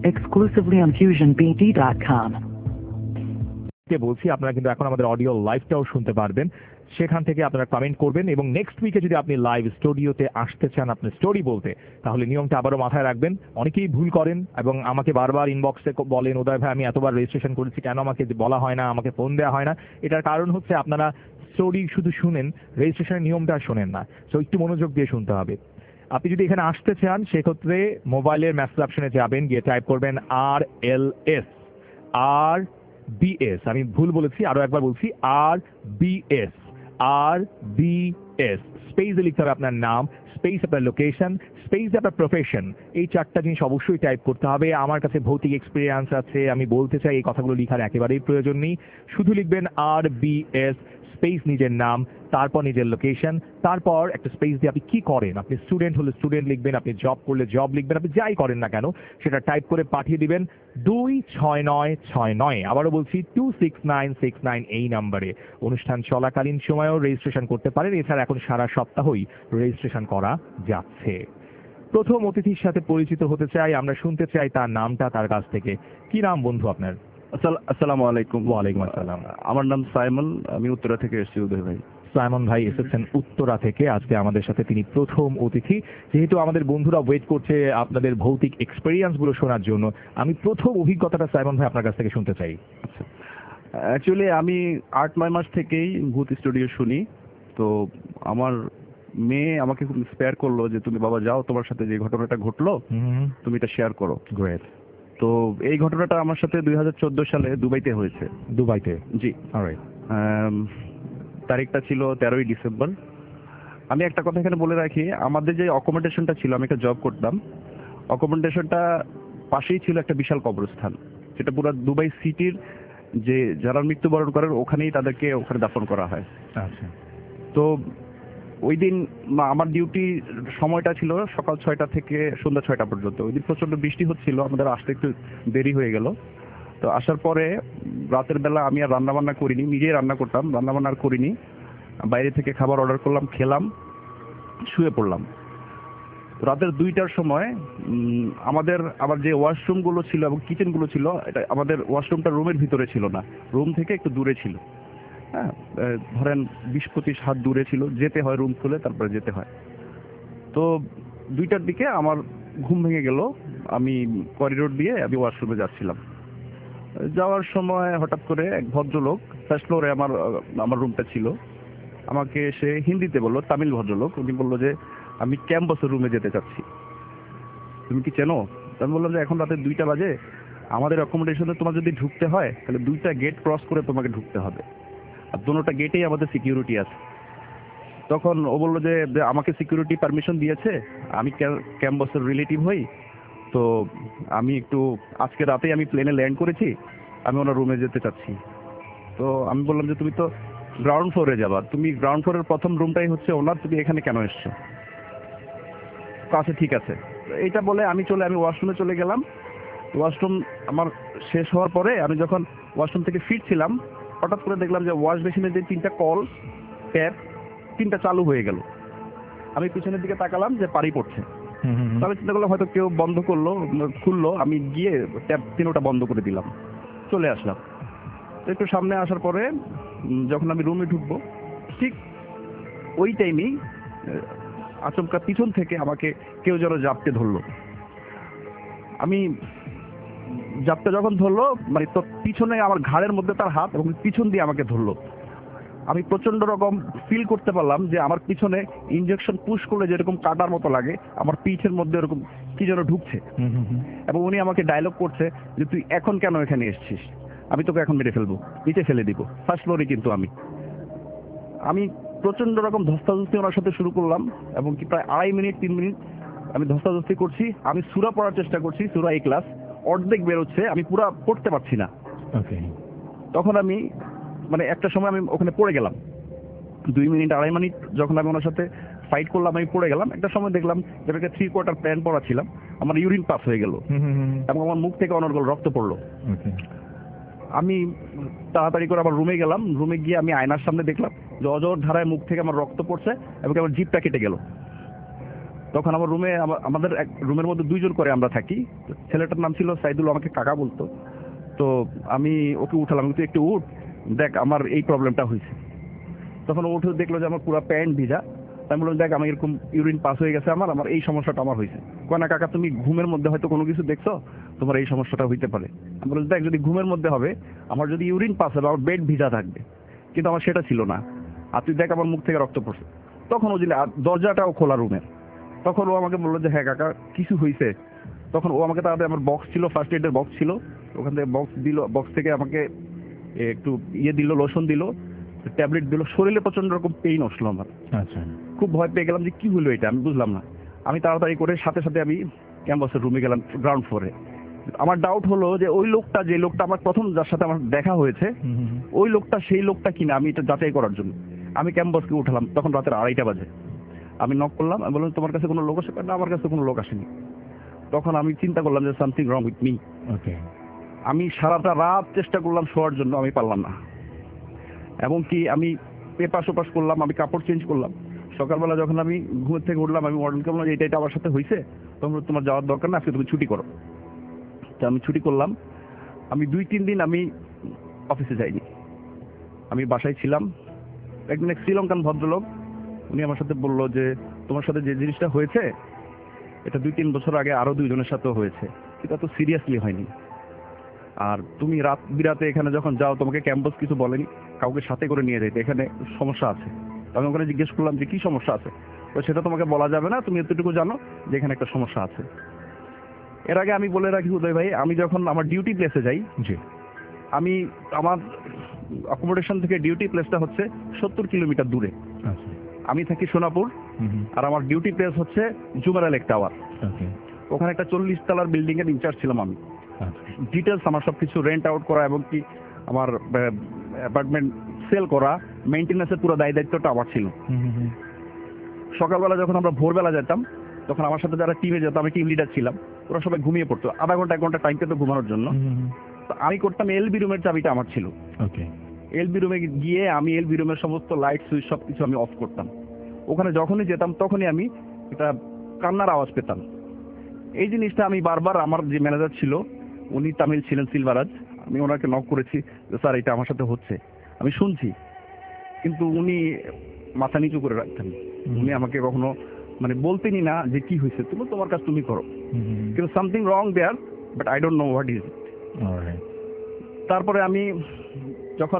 exclusively on FusionBD.com. বলছি আপনারা কিন্তু এখন আমাদের অডিও লাইভটাও শুনতে পারবেন, সেখান থেকে আপনারা কমেন্ট করবেন এবং নেক্সট উইকে যদি আপনি লাইভ স্টুডিওতে আসতে চান আপনার স্টোরি বলতে, তাহলে নিয়মটা আবারও মাথায় রাখবেন। অনেকেই ভুল করেন এবং আমাকে বারবার ইনবক্সে বলেন, উদয় ভাই আমি এতবার রেজিস্ট্রেশন করেছি কেন আমাকে বলা হয় না, আমাকে ফোন দেওয়া হয় না। এটার কারণ হচ্ছে আপনারা স্টোরি শুধু শুনেন, রেজিস্ট্রেশনের নিয়মটা শোনেন না। সো একটু মনোযোগ দিয়ে শুনতে হবে। আপনি যদি এখানে আসতে চান সেক্ষেত্রে মোবাইলের মেসেজ অপশনে যাবেন, গিয়ে টাইপ করবেন RLS RBS, আমি ভুল বলেছি, আরো একবার বলছি RBS RBS, স্পেসে লিখতে হবে আপনার নাম, স্পেস আপনার লোকেশন, স্পেস আপনার প্রফেশন। এই চারটা জিনিস অবশ্যই টাইপ করতে হবে। আমার কাছে ভৌতিক এক্সপিরিয়েন্স আছে, আমি বলতে চাই, এই কথাগুলো লেখার একেবারেই প্রয়োজন নেই। শুধু লিখবেন RBS স্পেস নিজের নাম, তারপর নিজের লোকেশন, তারপর একটা স্পেস দিয়ে আপনি কি করেন। আপনি স্টুডেন্ট হলে স্টুডেন্ট লিখবেন, আপনি জব করলে জব লিখবেন, আপনি যাই করেন না কেন সেটা টাইপ করে পাঠিয়ে দিবেন 26969। আবারও বলছি 26969 এই নাম্বারে। অনুষ্ঠান চলাকালীন সময়েও রেজিস্ট্রেশন করতে পারেন, এছাড়া এখন সারা সপ্তাহই রেজিস্ট্রেশন করা যাচ্ছে। প্রথম অতিথির সাথে পরিচিত হতে চাই, আমরা শুনতে চাই তার নামটা তার কাছ থেকে। কি নাম বন্ধু আপনার? আসসালামু আলাইকুম। ওয়ালাইকুম আসসালাম। আমার নাম সাইমন, আমি উত্তরা থেকে এসেছি উদয় ভাই। সাইমন ভাই এসেছেন উত্তরা থেকে, আজকে আমাদের সাথে তিনি প্রথম অতিথি। যেহেতু আমাদের বন্ধুরা ওয়েট করছে আপনাদের ভৌতিক এক্সপেরিয়েন্স গুলো শোনার জন্য, আমি প্রথম অভিজ্ঞতাটা সাইমন ভাই আপনার কাছ থেকে শুনতে চাই। অ্যাকচুয়ালি আমি 8-9 মাস থেকেই ভূত স্টুডিও শুনি। তো আমার মেয়ে আমাকে খুব ইন্সপায়ার করলো যে তুমি বাবা যাও, তোমার সাথে যে ঘটনাটা ঘটলো তুমি এটা শেয়ার করো। গ্রেট। তো এই ঘটনাটা আমার সাথে 2014 সালে দুবাইতে হয়েছে। দুবাইতে? জি। অলরাইট। তারিখটা ছিল 13ই ডিসেম্বর। আমি একটা কথা এখানে বলে রাখি, আমাদের যে অ্যাকোমোডেশনটা ছিল, আমি একটা জব করতাম, অ্যাকোমোডেশনটা পাশেই ছিল একটা বিশাল কবরস্থান, যেটা পুরো দুবাই সিটির যে যারা মৃত্যুবরণ করেন ওখানেই তাদেরকে ওখানে দাফন করা হয়। আচ্ছা। তো ওই দিন আমার ডিউটি সময়টা ছিল সকাল 6টা থেকে সন্ধ্যা 6টা পর্যন্ত। ওই দিন প্রচন্ড বৃষ্টি হচ্ছিল, আমাদের আসতে একটু দেরি হয়ে গেল। তো আসার পরে রাতের বেলা আমি আর রান্না বান্না করিনি, নিজেই রান্না করতাম, রান্না বান্না আর করিনি, বাইরে থেকে খাবার অর্ডার করলাম, খেলাম, শুয়ে পড়লাম। রাতের 2টার সময় আবার যে ওয়াশরুমগুলো ছিল এবং কিচেনগুলো ছিল, এটা আমাদের ওয়াশরুমটা রুমের ভিতরে ছিল না, রুম থেকে একটু দূরে ছিল। হ্যাঁ, ধরেন 20-25 হাত দূরে ছিল, যেতে হয় রুম খুলে, তারপরে যেতে হয়। তো 2টার দিকে আমার ঘুম ভেঙে গেল, আমি করিডোর দিয়ে আমি ওয়াশরুমে যাচ্ছিলাম। যাওয়ার সময় হঠাৎ করে এক ভদ্রলোক, ফার্স্ট ফ্লোরে আমার রুমটা ছিল, আমাকে সে হিন্দিতে বললো, তামিল ভদ্রলোক, উনি বললো যে আমি ক্যাম্পাসের রুমে যেতে চাচ্ছি, তুমি কি চেনো? আমি বললাম যে এখন রাতে 2টা বাজে, আমাদের অ্যাকোমোডেশনে তোমার যদি ঢুকতে হয় তাহলে 2টা গেট ক্রস করে তোমাকে ঢুকতে হবে, আর দুটোটা গেটেই আমাদের সিকিউরিটি আছে। তখন ও বললো যে আমাকে সিকিউরিটি পারমিশন দিয়েছে, আমি ক্যাম্পাসের রিলেটিভ হই, তো আমি একটু আজকে রাতেই আমি প্লেনে ল্যান্ড করেছি, আমি ওনার রুমে যেতে চাচ্ছি। তো আমি বললাম যে তুমি তো গ্রাউন্ড ফ্লোরে যাবা, তুমি গ্রাউন্ড ফ্লোরের প্রথম রুমটাই হচ্ছে ওনার, তুমি এখানে কেন এসছো? আচ্ছা ঠিক আছে। এইটা বলে আমি ওয়াশরুমে চলে গেলাম। ওয়াশরুম আমার শেষ হওয়ার পরে আমি যখন ওয়াশরুম থেকে ফিরছিলাম, হঠাৎ করে দেখলাম যে ওয়াশ বেসিনের যে 3টা কল ট্যাপ 3টা চালু হয়ে গেল। আমি পিছনের দিকে তাকালাম যে পানি পড়ছে। আমি চিন্তা করলাম হয়তো কেউ বন্ধ করলো, খুললো, আমি গিয়ে ট্যাপ 3টা বন্ধ করে দিলাম, চলে আসলাম। একটু সামনে আসার পরে যখন আমি রুমে ঢুকবো, ঠিক ওই টাইমেই আচমকা পিছন থেকে আমাকে কেউ যেন জাপটে ধরলো। আমি জাপটে যখন ধরলো, মানে তো পিছনে আমার ঘাড়ের মধ্যে তার হাত এবং পিছন দিয়ে আমাকে ধরলো। আমি প্রচন্ড রকম ফিল করতে পারলাম যে আমার পিছনে ইনজেকশন পুশ করলে যেরকম কাটার মতো লাগে, আমার পিঠের মধ্যে এরকম কি যেন ঢুকছে। এবং উনি আমাকে ডায়লগ করছে যে তুই এখন কেন এখানে এসেছিস, আমি তোকে এখন মেরে ফেলবো, নিচে ফেলে দিব, ফার্স্ট ফ্লোরে কিন্তু আমি প্রচন্ড রকম ধস্তাধস্তি ওনার সাথে শুরু করলাম, এবং কি প্রায় 2.5-3 মিনিট আমি ধস্তাধস্তি করছি। আমি সূরা পড়ার চেষ্টা করছি, সূরা ইখলাস অর্ধেক বেরোচ্ছে, আমি পুরা পড়তে পারছি না। তখন আমি মানে একটা সময় আমি ওখানে পড়ে গেলাম, 2-2.5 মিনিট যখন আমি ওনার সাথে ফাইট করলাম, আমি পড়ে গেলাম। একটা সময় দেখলাম যেটাকে 3/4 প্যান্ট পরা ছিলাম, আমার ইউরিন পাস হয়ে গেল এবং আমার মুখ থেকে অনর্গল রক্ত পড়লো। আমি তাড়াতাড়ি করে আমার রুমে গেলাম, রুমে গিয়ে আমি আয়নার সামনে দেখলাম যে অজর ধারায় মুখ থেকে আমার রক্ত পড়ছে এবং আমার জিভটা কেটে গেল। তখন আমার রুমে আমাদের এক রুমের মধ্যে 2 জন করে আমরা থাকি। ছেলেটার নাম ছিল সাইদুল, আমাকে কাকা বলতো। তো আমি ওকে উঠালাম, তুই একটু উঠ, দেখ আমার এই প্রবলেমটা হয়েছে। তখন ও উঠে দেখলো যে আমার পুরো প্যান্ট ভিজা। আমি বললাম, দেখ আমি এরকম ইউরিন পাস হয়ে গেছে, আমার এই সমস্যাটা আমার হয়েছে। কয় না কাকা, তুমি ঘুমের মধ্যে হয়তো কোনো কিছু দেখছো, তোমার এই সমস্যাটা হইতে পারে। আমি বললাম, দেখ যদি ঘুমের মধ্যে হবে, আমার যদি ইউরিন পাস হবে, আমার বেড ভিজা থাকবে, কিন্তু আমার সেটা ছিল না। আর তুই দেখ আমার মুখ থেকে রক্ত পড়ছে। তখন ও দরজাটাও খোলা রুমের। তখন ও আমাকে বললো যে হ্যাঁ কাকা কিছু হয়েছে। তখন ও আমাকে তাড়াতাড়ি, আমার বক্স ছিল, ফার্স্ট এডের বক্স ছিল, ওখান থেকে বক্স থেকে আমাকে একটু দিল, লোশন দিল, ট্যাবলেট দিল। শরীরে প্রচন্ড রকম পেইন আসলো আমার। আচ্ছা, খুব ভয় পেয়ে গেলাম যে কি হলো এটা, আমি বুঝলাম না। আমি তাড়াতাড়ি করে সাথে সাথে আমি ক্যাম্পাসের রুমে গেলাম, গ্রাউন্ড ফ্লোরে। আমার ডাউট হলো যে ওই লোকটা, যে লোকটা আমার প্রথম যার সাথে আমার দেখা হয়েছে, ওই লোকটা সেই লোকটা কিনা, আমি এটা যাচাই করার জন্য আমি ক্যাম্পাসকে উঠালাম। তখন রাতের 2:30 বাজে। আমি নক করলাম, আমি বললাম তোমার কাছে কোনো লোক আসে? না, আমার কাছে কোনো লোক আসেনি। তখন আমি চিন্তা করলাম যে সামথিং রং উইথ মি। আমি সারাটা রাত চেষ্টা করলাম শোয়ার জন্য, আমি পারলাম না। এবং কি আমি পেপার সোপাস করলাম, আমি কাপড় চেঞ্জ করলাম। সকালবেলা যখন আমি ঘুমের থেকে উঠলাম, আমি ওয়ার্ডেনকে বললাম যে এটা আমার সাথে হয়েছে, তখন তোমার যাওয়ার দরকার না, আজকে তুমি ছুটি করো। তো আমি ছুটি করলাম। আমি 2-3 দিন আমি অফিসে যাইনি, আমি বাসায় ছিলাম। একদিন এক শ্রীলঙ্কান ভদ্রলোক, উনি আমার সাথে বললো যে তোমার সাথে যে জিনিসটা হয়েছে, এটা 2-3 বছর আগে আরো 2 জনের সাথেও হয়েছে, কিন্তু এত সিরিয়াসলি হয়নি। আর তুমি রাত বিরাতে এখানে যখন যাও, তোমাকে ক্যাম্পাস কিছু বলেনি, কাউকে সাথে করে নিয়ে যেতে, এখানে সমস্যা আছে। আমি ওখানে জিজ্ঞেস করলাম যে কি সমস্যা আছে। তো সেটা তোমাকে বলা যাবে না, তুমি এতটুকু জানো যে এখানে একটা সমস্যা আছে। এর আগে আমি বলে রাখি উদয় ভাই, আমি যখন আমার ডিউটি প্লেসে যাই, আমি আমার অ্যাকোমোডেশন থেকে ডিউটি প্লেসটা হচ্ছে 70 কিলোমিটার দূরে। আমি থাকি সোনাপুর, আর আমার ডিউটি প্লেস হচ্ছে জুমেরা লেক টাওয়ার। ওখানে একটা 40 তলার বিল্ডিং এর ইনচার্জ ছিলাম আমি। ডিটেলস আমার সবকিছু রেন্ট আউট করা, এবং কি আমার অ্যাপার্টমেন্ট সেল করা, মেইনটেনেন্সের পুরো দায়িত্বটা আমার ছিল। সকালবেলা যখন আমরা ভোরবেলা যেতাম, তখন আমার সাথে যারা টিমে যেত, আমি টিম লিডার ছিলাম, ওরা সবাই ঘুমিয়ে পড়তো, আধা ঘন্টা 1 ঘন্টা টাইম পেতো ঘুমানোর জন্য। তো আমি করতাম, এলবি রুমের চাবিটা আমার ছিল। এলবি রুমে গিয়ে আমি এলবি রুমের সমস্ত লাইট সুইচ সবকিছু আমি অফ করতাম। ওখানে যখনই যেতাম তখনই আমি একটা কান্নার আওয়াজ পেতাম। এই জিনিসটা আমি বারবার, আমার যে ম্যানেজার ছিল, উনি তামিল ছিলেন, সিলভারাজ, আমি ওনাকে নক করেছি যে স্যার এটা আমার সাথে হচ্ছে, আমি শুনছি। কিন্তু উনি মাথা নিচু করে রাখতেন। উনি আমাকে কখনো বলতেনই না যে কি হয়েছে, তুমি তোমার কাজ তুমি করো, কিন্তু something wrong there, but I don't know what is it. তারপরে আমি যখন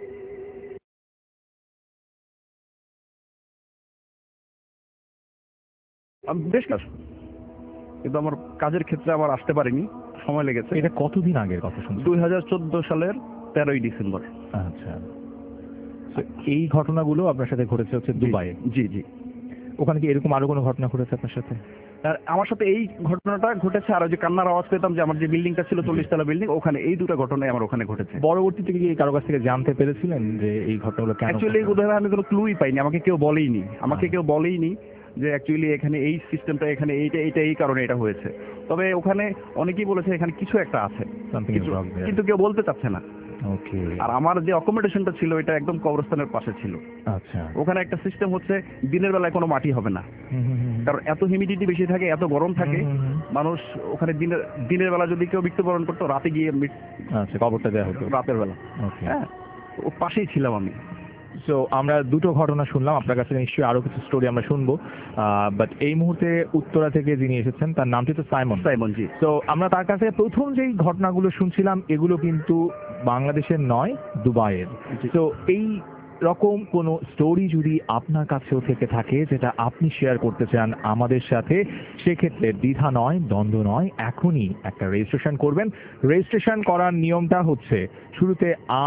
বেশ কাজ, কিন্তু আমার কাজের ক্ষেত্রে আমার আসতে পারিনি, সময় লেগেছে। এটা কতদিন আগের কথা শুনছি? 2014 সালের 13ই ডিসেম্বর। আচ্ছা, এই ঘটনাগুলো আপনার সাথে ঘটেছে হচ্ছে দুবাইয়ে? জি জি। ওখানে কি এরকম আরো কোনো ঘটনা ঘটেছে আপনার সাথে? আমার সাথে এই ঘটনাটা ঘটেছে, আর ওই যে কান্নার আওয়াজ পেতাম, যে আমার যে বিল্ডিংটা ছিল 40 তলা বিল্ডিং, ওখানে এই 2টা ঘটনাই আমার ওখানে ঘটেছে। পরবর্তীতে কি কারো কাছ থেকে জানতে পেরেছিলেন যে এই ঘটনাগুলো কেন? অ্যাকচুয়ালি উদাহরণ আমি কোনো ক্লুই পাইনি, আমাকে কেউ বলেইনি যে অ্যাকচুয়ালি এখানে এই সিস্টেমটা, এখানে এইটা এই কারণে এটা হয়েছে। তবে ওখানে অনেকেই বলেছে এখানে কিছু একটা আছে, কিন্তু কেউ বলতে চাচ্ছে না। ওকে। আর আমার যে অ্যাকোমোডেশনটা ছিল, এটা একদম কবরস্থানের পাশে ছিল। আচ্ছা। ওখানে একটা সিস্টেম হচ্ছে, দিনের বেলায় কোনো মাটি হবে না, কারণ এত হিউমিডিটি বেশি থাকে, এত গরম থাকে। মানুষ ওখানে দিনের বেলা যদি কেউ মৃত্যুবরণ করতো, রাতে গিয়ে কবরটা দেওয়া হতো রাতের বেলা। হ্যাঁ, ও পাশেই ছিলাম আমি। সো আমরা 2টো ঘটনা শুনলাম, আপনার কাছে নিশ্চয়ই আরো কিছু স্টোরি আমরা শুনবো। বাট এই মুহূর্তে উত্তরা থেকে যিনি এসেছেন, তার নামটি তো সাইমন জি। সো আমরা তার কাছে প্রথম যেই ঘটনাগুলো শুনছিলাম, এগুলো কিন্তু বাংলাদেশের নয়, দুবাইয়ের। তো এই রকম কোনো স্টোরি যদি আপনার কাছেও থেকে থাকে, যেটা আপনি শেয়ার করতে চান আমাদের সাথে, সেক্ষেত্রে দ্বিধা নয়, দ্বন্দ্ব নয়, এখনই একটা রেজিস্ট্রেশন করবেন। রেজিস্ট্রেশন করার নিয়মটা হচ্ছে, শুরুতে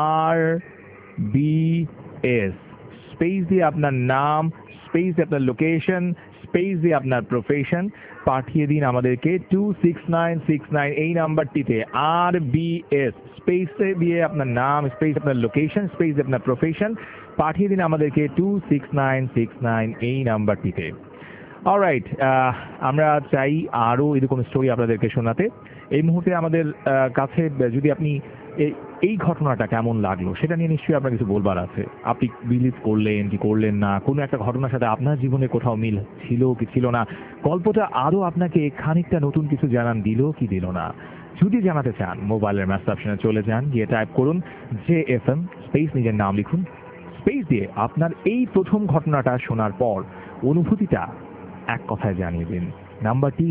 RBS স্পেস দিয়ে আপনার নাম, স্পেস দিয়ে আপনার লোকেশন, স্পেস দিয়ে আপনার প্রফেশন পাঠিয়ে দিন আমাদেরকে 26969 এই নাম্বারটিতে। RBS স্পেস দিয়ে আপনার নাম, স্পেস আপনার লোকেশন, স্পেস দিয়ে আপনার প্রফেশন পাঠিয়ে দিন আমাদেরকে 26969 এই নাম্বারটিতে। অলরাইট, আমরা চাই আরো এরকম স্টোরি আপনাদেরকে শোনাতে। এই মুহূর্তে আমাদের কাছে যদি আপনি এই ঘটনাটা কেমন লাগলো সেটা নিয়ে নিশ্চয়ই আপনার কিছু বলবার আছে। আপনি বিলিভ করলেন কি করলেন না, কোনো একটা ঘটনার সাথে আপনার জীবনে কোথাও মিল ছিল কি ছিল না, গল্পটা আরও আপনাকে খানিকটা নতুন কিছু জানান দিল কি দিল না। যদি জানাতে চান মোবাইলের মেসেজ অপশনে চলে যান, গিয়ে টাইপ করুন JFM স্পেস নিজের নাম লিখুন, স্পেস দিয়ে আপনার এই প্রথম ঘটনাটা শোনার পর অনুভূতিটা এক কথায় জানিয়ে দিন। নাম্বারটি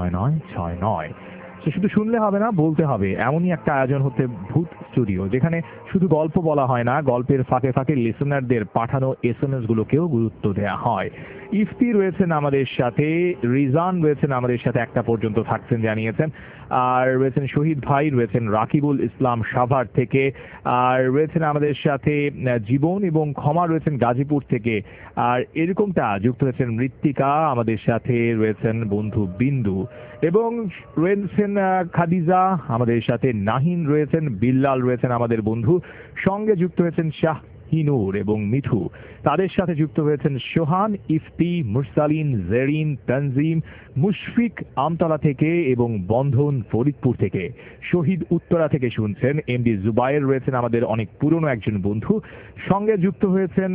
26969। সে শুধু শুনলে হবে না, বলতে হবে। এমনই একটা আয়োজন হতে ভূত স্টুডিও, যেখানে শুধু গল্প বলা হয় না, গল্পের ফাঁকে ফাঁকে লিসেনারদের পাঠানো SMS গুলোকেও গুরুত্ব দেওয়া হয়। ইফতি রয়েছেন আমাদের সাথে, রিজান রয়েছেন আমাদের সাথে, একটা পর্যন্ত থাকছেন জানিয়েছেন। আর রয়েছেন শহীদ ভাই, রয়েছেন রাকিবুল ইসলাম সাভার থেকে, আর রয়েছেন আমাদের সাথে জীবন এবং ক্ষমা রয়েছেন গাজীপুর থেকে, আর এরকমটা যুক্ত হয়েছেন মৃত্তিকা আমাদের সাথে, রয়েছেন বন্ধু বিন্দু এবং রয়েছেন খাদিজা আমাদের সাথে, নাহিন রয়েছেন, বিল্লাল রয়েছেন আমাদের বন্ধু, সঙ্গে যুক্ত হয়েছেন শাহিনুর এবং মিঠু, তাদের সাথে যুক্ত হয়েছেন সোহান, ইফতি, মুরসালিন, জেরিন, তানজিম, মুশফিক আমতলা থেকে এবং বন্ধন ফরিদপুর থেকে, শহীদ উত্তরা থেকে শুনছেন, MD জুবায়ের রয়েছেন আমাদের অনেক পুরনো একজন বন্ধু, সঙ্গে যুক্ত হয়েছেন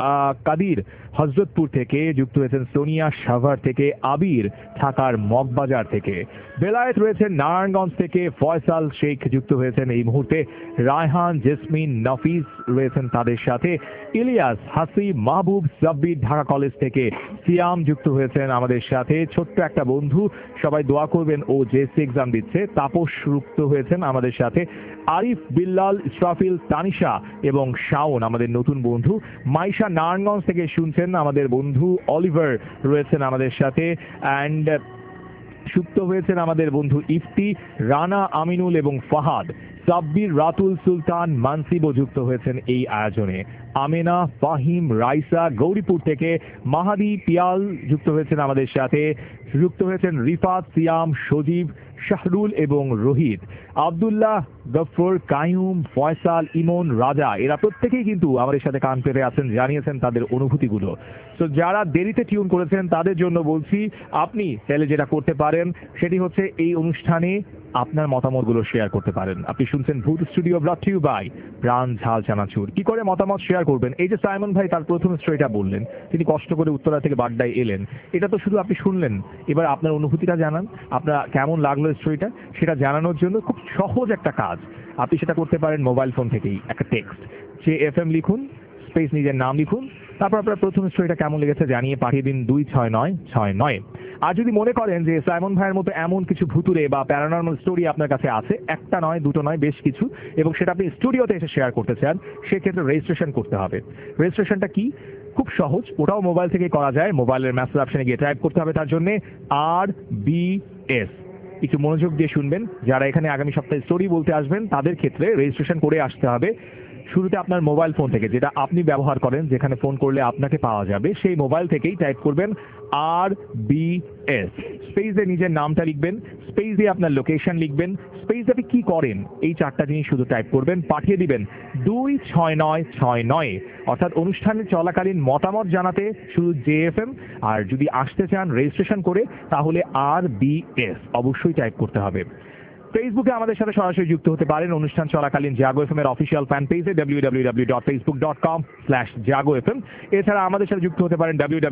কাদির হজরতপুর থেকে, যুক্ত হয়েছেন সোনিয়া সাভার থেকে, আবির ঢাকার মগবাজার থেকে, বেলায়েত রয়েছেন নারায়ণগঞ্জ থেকে, ফয়সাল শেখ যুক্ত হয়েছেন এই মুহূর্তে, রায়হান, জেসমিন, নফিস রয়েছেন তাদের সাথে, ইলিয়াস, হাসি, মাহবুব, সাব্বির ঢাকা কলেজ থেকে, সিয়াম যুক্ত হয়েছেন আমাদের সাথে, ছোট্ট একটা বন্ধু, সবাই দোয়া করবেন ও জেএসসি এক্সাম দিচ্ছে, তাপস যুক্ত হয়েছেন আমাদের সাথে, আরিফ, বিল্লাল, ইসরাফিল, তানিশা এবং শাওন আমাদের নতুন বন্ধু, মাইশা নারায়ণগঞ্জ থেকে শুনছেন আমাদের বন্ধু, অলিভার রয়েছেন আমাদের সাথে, অ্যান্ড যুক্ত হয়েছেন আমাদের বন্ধু ইফতি, রানা, আমিনুল এবং ফাহাদ, সাব্বির, রাতুল, সুলতান, মানসিবও যুক্ত হয়েছেন এই আয়োজনে, আমেনা, ফাহিম, রাইসা গৌরীপুর থেকে, মাহাদি, পিয়াল যুক্ত হয়েছেন আমাদের সাথে, যুক্ত হয়েছেন রিফাত, সিয়াম, সজীব, শাহরুল এবং রোহিত, আব্দুল্লাহ, গফর, কাইয়ুম, ফয়সাল, ইমন, রাজা, এরা প্রত্যেকেই কিন্তু আমাদের সাথে কান পেতে আছেন, জানিয়েছেন তাদের অনুভূতিগুলো। তো যারা দেরিতে টিউন করেছেন তাদের জন্য বলছি, আপনি তাহলে যেটা করতে পারেন সেটি হচ্ছে এই অনুষ্ঠানে আপনার মতামতগুলো শেয়ার করতে পারেন। আপনি শুনছেন Bhoot studio, brought to you by Pran ঝাল চানাচুর। কি করে মতামত শেয়ার করবেন? এই যে সাইমন ভাই তার প্রথম স্টোরিটা বললেন, তিনি কষ্ট করে উত্তরা থেকে বাড্ডায় এলেন, এটা তো শুধু আপনি শুনলেন। এবার আপনার অনুভূতিটা জানান, আপনার কেমন লাগলো স্টোরিটা সেটা জানানোর জন্য খুব সহজ একটা কাজ। আপনি সেটা করতে পারেন মোবাইল ফোন থেকেই। একটা টেক্সট JFM লিখুন, স্পেস নিজের নাম লিখুন, তারপর আপনার প্রথম স্টোরিটা কেমন লেগেছে জানিয়ে পাঠিয়ে দিন 26969। আর যদি মনে করেন যে সাইমন ভাইয়ের মতো এমন কিছু ভুতুরে বা প্যারানর্মাল স্টোরি আপনার কাছে আছে, একটা নয়, দুটো নয়, বেশ কিছু, এবং সেটা আপনি স্টুডিওতে এসে শেয়ার করতে চান, সেক্ষেত্রে রেজিস্ট্রেশন করতে হবে। রেজিস্ট্রেশনটা কি? খুব সহজ, ওটাও মোবাইল থেকে করা যায়। মোবাইলের মেসেজ অপশনে গিয়ে টাইপ করতে হবে তার জন্য RBS। একটু মনোযোগ দিয়ে শুনবেন, যারা এখানে আগামী সপ্তাহে স্টোরি বলতে আসবেন তাদের ক্ষেত্রে রেজিস্ট্রেশন করে আসতে হবে। শুরুতে আপনার মোবাইল ফোন থেকে, যেটা আপনি ব্যবহার করেন, যেখানে ফোন করলে আপনাকে পাওয়া যাবে, সেই মোবাইল থেকেই টাইপ করবেন RBS, স্পেসে নিজের নামটা লিখবেন, স্পেস দিয়ে আপনার লোকেশন লিখবেন, স্পেস আপনি কি করেন, এই চারটা জিনিস শুধু টাইপ করবেন, পাঠিয়ে দিবেন 26969। অর্থাৎ অনুষ্ঠানের চলাকালীন মতামত জানাতে শুধু JFM, আর যদি আসতে চান রেজিস্ট্রেশন করে তাহলে RBS অবশ্যই টাইপ করতে হবে। ফেসবুকে আমাদের সাথে সরাসরি যুক্ত হতে পারেন অনুষ্ঠান চলাকালীন জাগো FM এর অফিসিয়াল ফ্যান পেজে www.facebook.com/jago.fm। এছাড়া আমাদের সাথে যুক্ত হতে পারেন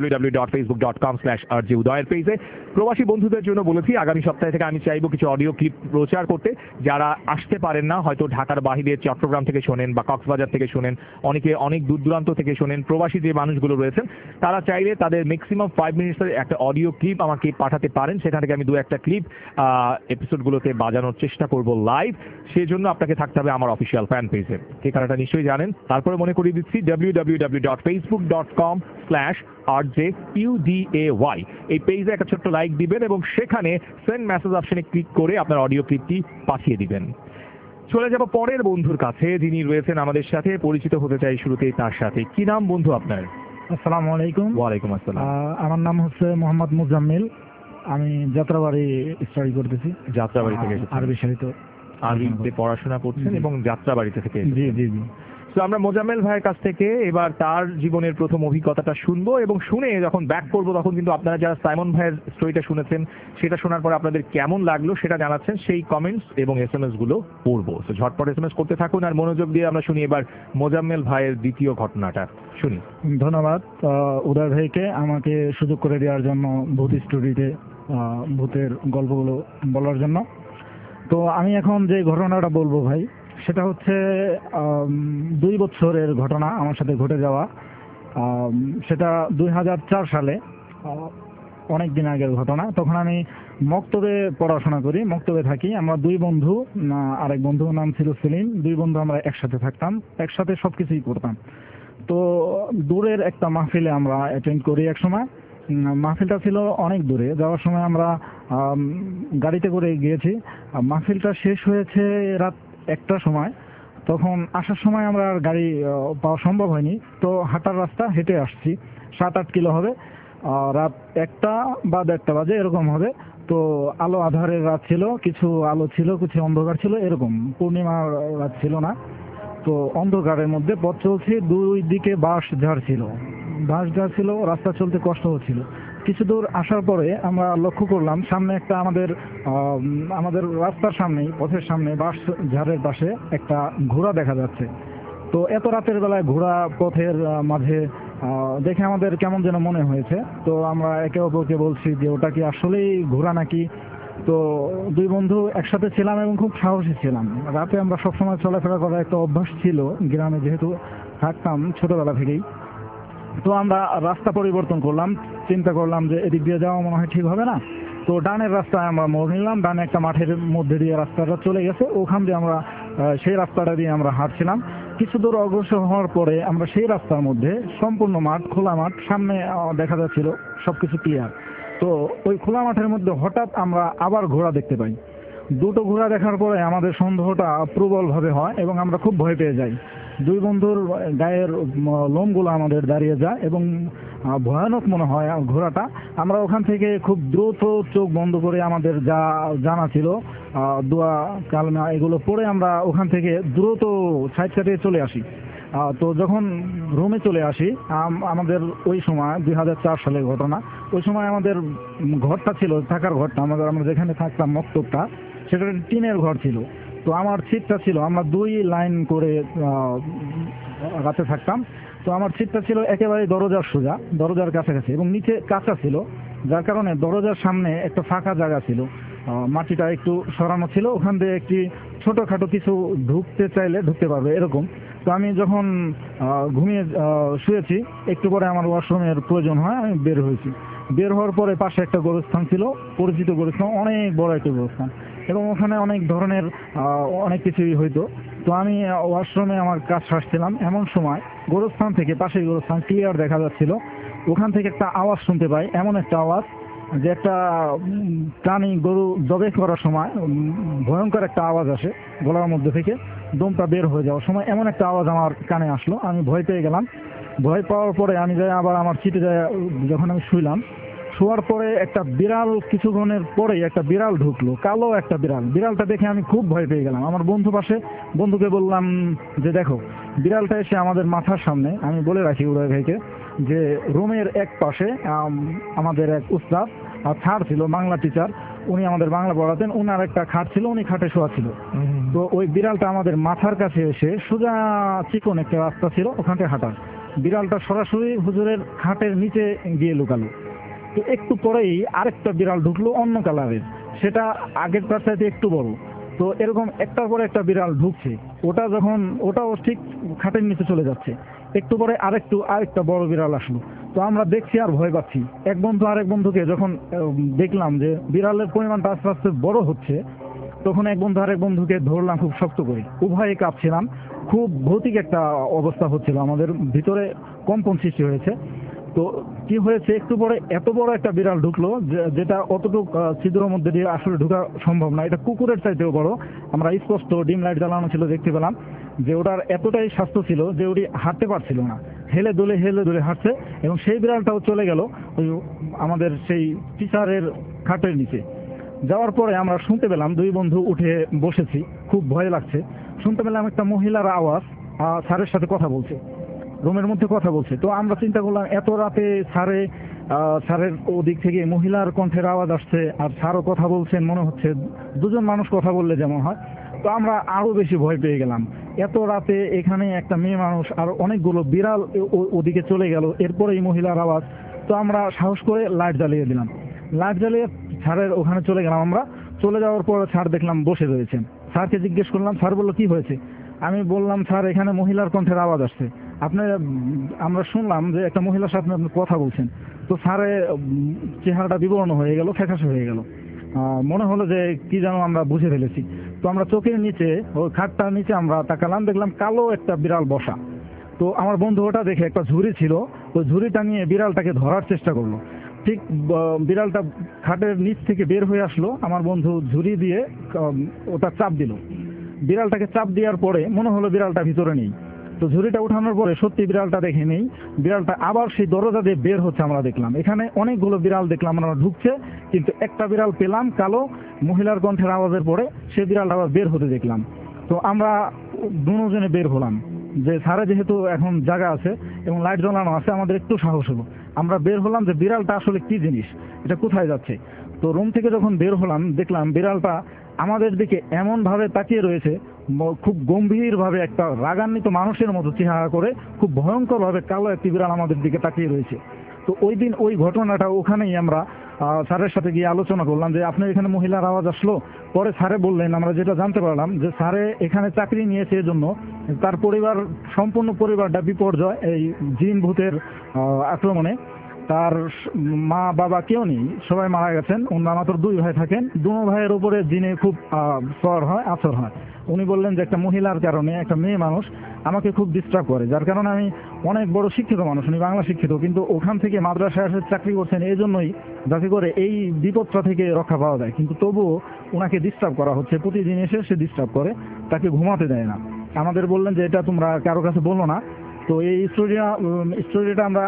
www.facebook.com/rjudoyer পেজে। প্রবাসী বন্ধুদের জন্য বলেছি, আগামী সপ্তাহ থেকে আমি চাইবো কিছু অডিও ক্লিপ প্রচার করতে। যারা আসতে পারেন না, হয়তো ঢাকার বাইরে, চট্টগ্রাম থেকে শোনেন বা কক্সবাজার থেকে শোনেন, অনেকে অনেক দূর দূরান্ত থেকে শোনেন, প্রবাসী যে মানুষগুলো রয়েছেন তারা চাইলে তাদের ম্যাক্সিমাম 5 মিনিটসের একটা অডিও ক্লিপ আমাকে পাঠাতে পারেন। সেখান থেকে আমি দু একটা ক্লিপ এপিসোডগুলোতে বাজানোর চেষ্টা করব লাইভ। সেই জন্য আপনাকে থাকতে হবে আমার অফিসিয়াল ফ্যান পেজে। ঠিকানাটা নিশ্চয়ই জানেন। তারপরে মনে করিয়ে দিচ্ছি www.facebook.com/RJUDAY এই পেজে একটা ছোট্ট লাইক দিবেন এবং সেখানে সেন্ড মেসেজ অপশনে ক্লিক করে আপনার অডিও ক্লিপটি পাঠিয়ে দিবেন। চলে যাব পরের বন্ধুর কাছে, যিনি রয়েছেন আমাদের সাথে। পরিচিত হতে চাই শুরুতেই তার সাথে। কি নাম বন্ধু আপনার? আসসালামু আলাইকুম। ওয়ালাইকুম আসসালাম। আমার নাম হচ্ছে মোহাম্মদ মুজাম্মিল। আমি যাত্রাবাড়ি স্টাডি করতেছি। যাত্রাবাড়ি থেকে আরবি সাহিত্য, আরবিতে পড়াশোনা করছেন এবং যাত্রাবাড়িতে থেকে। জি জি জি। তো আমরা মোজাম্মেল ভাইয়ের কাছ থেকে এবার তার জীবনের প্রথম অভিজ্ঞতাটা শুনবো এবং শুনে যখন ব্যাক করবো তখন কিন্তু আপনারা যারা সাইমন ভাইয়ের স্টোরিটা শুনেছেন সেটা শোনার পর আপনাদের কেমন লাগলো সেটা জানাচ্ছেন, সেই কমেন্টস এবং SMS গুলো পড়বো। তো ঝটপট SMS করতে থাকুন আর মনোযোগ দিয়ে আমরা শুনি এবার মোজাম্মেল ভাইয়ের দ্বিতীয় ঘটনাটা শুনি। ধন্যবাদ উদয় ভাইকে আমাকে সুযোগ করে দেওয়ার জন্য ভূত স্টোরিতে ভূতের গল্পগুলো বলার জন্য। তো আমি এখন যে ঘটনাটা বলবো ভাই, সেটা হচ্ছে 2 বছরের ঘটনা আমার সাথে ঘটে যাওয়া। সেটা 2004 সালে, অনেক দিন আগের ঘটনা। তখন আমি মক্তবে পড়াশোনা করি, মক্তবে থাকি। আমরা 2 বন্ধু, আরেক বন্ধুর নাম ছিল সেলিম। 2 বন্ধু আমরা একসাথে থাকতাম, একসাথে সবকিছুই করতাম। তো দূরের একটা মাহফিলে আমরা অ্যাটেন্ড করি এক সময়। মাহফিলটা ছিল অনেক দূরে। যাওয়ার সময় আমরা গাড়িতে করে গিয়েছি। মাহফিলটা শেষ হয়েছে রাত 1টার সময়। তখন আসার সময় আমরা আর গাড়ি পাওয়া সম্ভব হয়নি, তো হাঁটার রাস্তা হেঁটে আসছি। 7-8 কিলো হবে। রাত 1টা বা 1:30 বাজে এরকম হবে। তো আলো আধারের রাত ছিল, কিছু আলো ছিল, কিছু অন্ধকার ছিল, এরকম পূর্ণিমার রাত ছিল না। তো অন্ধকারের মধ্যে পথ চলছি, 2 দিকে বাঁশ ঝাড় ছিল, রাস্তা চলতে কষ্ট হচ্ছিল। কিছু দূর আসার পরে আমরা লক্ষ্য করলাম সামনে একটা আমাদের রাস্তার সামনেই, পথের সামনে বাঁশ ঝাড়ের পাশে একটা ঘোড়া দেখা যাচ্ছে। তো এত রাতের বেলায় ঘোড়া পথের মাঝে দেখে আমাদের কেমন যেন মনে হয়েছে। তো আমরা একে অপরকে বলছি যে ওটা কি আসলেই ঘোড়া নাকি। তো 2 বন্ধু একসাথে ছিলাম এবং খুব সাহসী ছিলাম। রাতে আমরা সবসময় চলাফেরা করার একটা অভ্যাস ছিল, গ্রামে যেহেতু থাকতাম ছোটবেলা থেকেই। তো আমরা রাস্তা পরিবর্তন করলাম, চিন্তা করলাম যে এদিক দিয়ে যাওয়া মনে হয় ঠিক হবে না। তো ডানের রাস্তায় আমরা মোড় নিলাম। ডানে একটা মাঠের মধ্যে দিয়ে রাস্তাটা চলে গেছে, ওখান দিয়ে আমরা সেই রাস্তাটা দিয়ে আমরা হাঁটছিলাম। কিছু দূর অগ্রসর হওয়ার পরে আমরা সেই রাস্তার মধ্যে, সম্পূর্ণ মাঠ, খোলা মাঠ, সামনে দেখা যাচ্ছিল সবকিছু ক্লিয়ার। তো ওই খোলা মাঠের মধ্যে হঠাৎ আমরা আবার ঘোড়া দেখতে পাই। 2টো ঘোড়া দেখার পরে আমাদের সন্দেহটা প্রবলভাবে হয় এবং আমরা খুব ভয় পেয়ে যাই। 2 বন্ধুর গায়ের লোমগুলো আমাদের দাঁড়িয়ে যায় এবং ভয়ানক মনে হয় ঘোড়াটা। আমরা ওখান থেকে খুব দ্রুত চোখ বন্ধ করে আমাদের যা জানা ছিল দোয়া কালমা এগুলো পড়ে আমরা ওখান থেকে দ্রুত সাইড কাটিয়ে চলে আসি। তো যখন রুমে চলে আসি, আমাদের ওই সময় 2004 সালের ঘটনা। ওই সময় আমাদের ঘরটা ছিল, থাকার ঘরটা, আমরা যেখানে থাকতাম মক্তবটা, সেটা টিনের ঘর ছিল। তো আমার সিটটা ছিল, আমরা 2 লাইন করে রাতে থাকতাম। তো আমার সিটটা ছিল একেবারে দরজার সোজা, দরজার কাছাকাছি, এবং নিচে কাঁচা ছিল, যার কারণে দরজার সামনে একটা ফাঁকা জায়গা ছিল। মাটিটা একটু সরানো ছিল, ওখান দিয়ে একটি ছোটোখাটো কিছু ঢুকতে চাইলে ঢুকতে পারবে এরকম। তো আমি যখন ঘুমিয়ে শুয়েছি, একটু পরে আমার ওয়াশরুমের প্রয়োজন হয়, আমি বের হয়েছি। বের হওয়ার পরে পাশে একটা গোরস্থান ছিল, পরিচিত গোরস্থান, অনেক বড় একটা গোরস্থান, এবং ওখানে অনেক ধরনের অনেক কিছুই হইতো। তো আমি ওয়াশরুমে আমার কাজ সারছিলাম, এমন সময় গোরস্থান থেকে, পাশের গোরস্থান ক্লিয়ার দেখা যাচ্ছিল, ওখান থেকে একটা আওয়াজ শুনতে পাই। এমন একটা আওয়াজ যে একটা প্রাণী, গরু জবে করার সময় ভয়ঙ্কর একটা আওয়াজ আসে গলার মধ্যে থেকে, দমটা বের হয়ে যাওয়ার সময় এমন একটা আওয়াজ আমার কানে আসলো। আমি ভয় পেয়ে গেলাম। ভয় পাওয়ার পরে আমি যাই আবার আমার সিটে যাই, যখন আমি শুইলাম, শোয়ার পরে একটা বিড়াল, কিছুক্ষণের পরেই একটা বিড়াল ঢুকলো, কালো একটা বিড়াল। বিড়ালটা দেখে আমি খুব ভয় পেয়ে গেলাম। আমার বন্ধুকে বললাম যে দেখো, বিড়ালটা এসে আমাদের মাথার সামনে, আমি বলে রাখি উদয় ভাইকে যে রুমের এক পাশে আমাদের এক উস্তাদ স্যার ছিল, বাংলা টিচার, উনি আমাদের বাংলা পড়াতেন, উনার একটা খাট ছিল, উনি খাটে শোয়া ছিল। তো ওই বিড়ালটা আমাদের মাথার কাছে এসে, সোজা চিকন একটা রাস্তা ছিল, ওখান থেকে হাঁটার, বিড়ালটা সরাসরি হুজুরের খাটের নিচে গিয়ে লুকালো। তো একটু পরেই আরেকটা বিড়াল ঢুকলো, অন্য কালারের, সেটা আগেরটার চাইতে একটু বড়। তো এরকম একটার পরে একটা বিড়াল ঢুকছে। ওটাও ঠিক খাটের নিচে চলে যাচ্ছে। একটু পরে আরেকটা বড় বিড়াল আসলো। তো আমরা দেখছি আর ভয় পাচ্ছি। এক বন্ধু আরেক বন্ধুকে যখন দেখলাম যে বিড়ালের পরিমাণটা আস্তে আস্তে বড় হচ্ছে, তখন এক বন্ধু আরেক বন্ধুকে ধরলাম খুব শক্ত করে, উভয়ে কাঁপছিলাম। খুব ভৌতিক একটা অবস্থা হচ্ছিল, আমাদের ভিতরে কম্পন সৃষ্টি হয়েছে। তো কি হয়েছে, একটু পরে এত বড় একটা বিড়াল ঢুকলো, যেটা অতটুকু ছিদ্রের মধ্যে দিয়ে আসলে ঢোকা সম্ভব না, এটা কুকুরের চাইতেও বড়। আমরা স্পষ্ট ডিম লাইট জ্বালানো ছিল, দেখতে পেলাম যে ওটার এতটাই স্বাস্থ্য ছিল যে ওটি হাঁটতে পারছিল না, হেলে দুলে হাঁটছে। এবং সেই বিড়ালটাও চলে গেল ওই আমাদের সেই টিচারের খাটের নিচে। যাওয়ার পরে আমরা শুনতে পেলাম, 2 বন্ধু উঠে বসেছি, খুব ভয় লাগছে। শুনতে পেলাম একটা মহিলার আওয়াজ, স্যারের সাথে কথা বলছে, রুমের মধ্যে কথা বলছে। তো আমরা চিন্তা করলাম এত রাতে স্যারের ওদিক থেকে মহিলার কণ্ঠের আওয়াজ আসছে, আর স্যারও কথা বলছেন, মনে হচ্ছে দুজন মানুষ কথা বললে যেমন হয়। তো আমরা আরো বেশি ভয় পেয়ে গেলাম, এত রাতে এখানে একটা মেয়ে মানুষ আর অনেকগুলো বিড়াল ওদিকে চলে গেল, এরপরে এই মহিলার আওয়াজ। তো আমরা সাহস করে লাইট জ্বালিয়ে দিলাম, লাইট জ্বালিয়ে স্যারের ওখানে চলে গেলাম। আমরা চলে যাওয়ার পর স্যার দেখলাম বসে রয়েছেন। স্যারকে জিজ্ঞেস করলাম, স্যার বললো কি হয়েছে? আমি বললাম, স্যার এখানে মহিলার কণ্ঠের আওয়াজ আসছে, আমরা শুনলাম যে একটা মহিলার সাথে আপনি কথা বলছেন। তো স্যারের চেহারাটা বিবর্ণ হয়ে গেল, ফ্যাকাশে হয়ে গেল, মনে হলো যে কি যেন আমরা বুঝে ফেলেছি। তো আমরা চোখের নিচে, ওই খাটটার নিচে আমরা তাকালাম, দেখলাম কালো একটা বিড়াল বসা। তো আমার বন্ধু ওটা দেখে, একটা ঝুড়ি ছিল, ওই ঝুড়িটা নিয়ে বিড়ালটাকে ধরার চেষ্টা করলো। ঠিক বিড়ালটা খাটের নিচ থেকে বের হয়ে আসলো, আমার বন্ধু ঝুড়ি দিয়ে ওটা চাপ দিল। বিড়ালটাকে চাপ দেওয়ার পরে মনে হলো বিড়ালটা ভিতরে নেই। তো ঝুড়িটা উঠানোর পরে সত্যি বিড়ালটা দেখে নেই, বিড়ালটা আবার সেই দরজা দিয়ে বের হচ্ছে। আমরা দেখলাম এখানে অনেকগুলো বিড়াল দেখলাম আমরা ঢুকছে, কিন্তু একটা বিড়াল পেলাম কালো, মহিলার কণ্ঠের আওয়াজের পরে সে বিড়ালটা আবার বের হতে দেখলাম। তো আমরা দুজনে বের হলাম, যে স্যারে যেহেতু এখন জায়গা আছে এবং লাইট জ্বালানো আছে, আমাদের একটু সাহস হলো। আমরা বের হলাম যে বিড়ালটা আসলে কি জিনিস, এটা কোথায় যাচ্ছে। তো রুম থেকে যখন বের হলাম, দেখলাম বিড়ালটা আমাদের দিকে এমন ভাবে তাকিয়ে রয়েছে, খুব গম্ভীর ভাবে, একটা রাগান্বিত মানুষের মতো চেহারা করে, খুব ভয়ঙ্কর ভাবে কালো একটি বিড়াল আমাদের দিকে তাকিয়ে রয়েছে। তো ওই দিন ওই ঘটনাটা ওখানেই আমরা স্যারের সাথে গিয়ে আলোচনা করলাম যে আপনার এখানে মহিলার আওয়াজ আসলো। পরে স্যারে বললেন, আমরা যেটা জানতে পারলাম যে স্যারে এখানে চাকরি নিয়েছে এজন্য তার পরিবার, সম্পূর্ণ পরিবারটা বিপর্যয় এই জিন ভূতের আক্রমণে। তার মা বাবা কেউ নেই, সবাই মারা গেছেন। ওনার মাত্র 2 ভাই থাকেন, 2 ভাইয়ের উপরে জিনে খুব আসর হয়। উনি বললেন যে একটা মহিলার কারণে, একটা মেয়ে মানুষ আমাকে খুব ডিস্টার্ব করে, যার কারণে আমি অনেক বড় শিক্ষিত মানুষ, উনি বাংলা শিক্ষিত, কিন্তু ওখান থেকে মাদ্রাসায় এসে চাকরি করছেন এই জন্যই, যাতে করে এই বিপদটা থেকে রক্ষা পাওয়া যায়। কিন্তু তবুও ওনাকে ডিস্টার্ব করা হচ্ছে, প্রতিদিন এসে সে ডিস্টার্ব করে, তাকে ঘুমাতে দেয় না। আমাদের বললেন যে এটা তোমরা কারো কাছে বলো না। তো এই স্টোরিটা আমরা